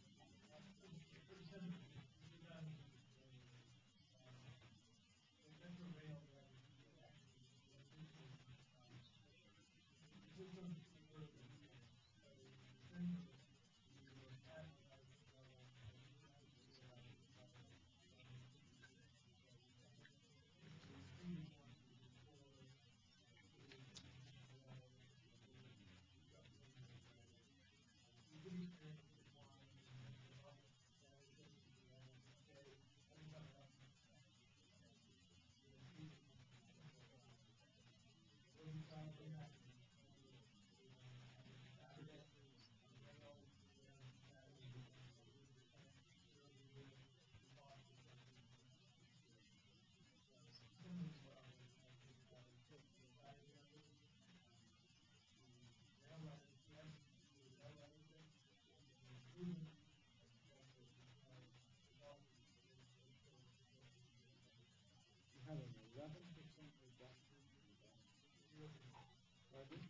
You have an eleven percent reduction in that. Pardon?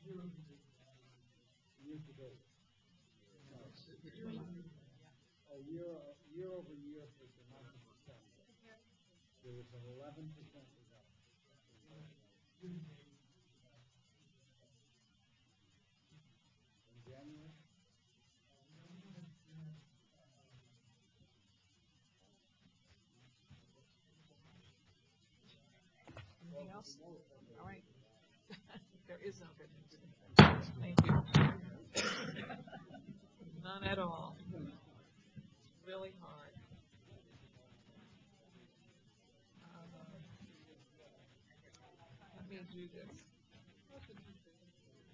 Year to date. No. Oh, year, year over year for the month of December. There was an eleven percent reduction. In January? Anything else? All right. There is no good news. Thank you. None at all. It's really hard. Um, let me do this.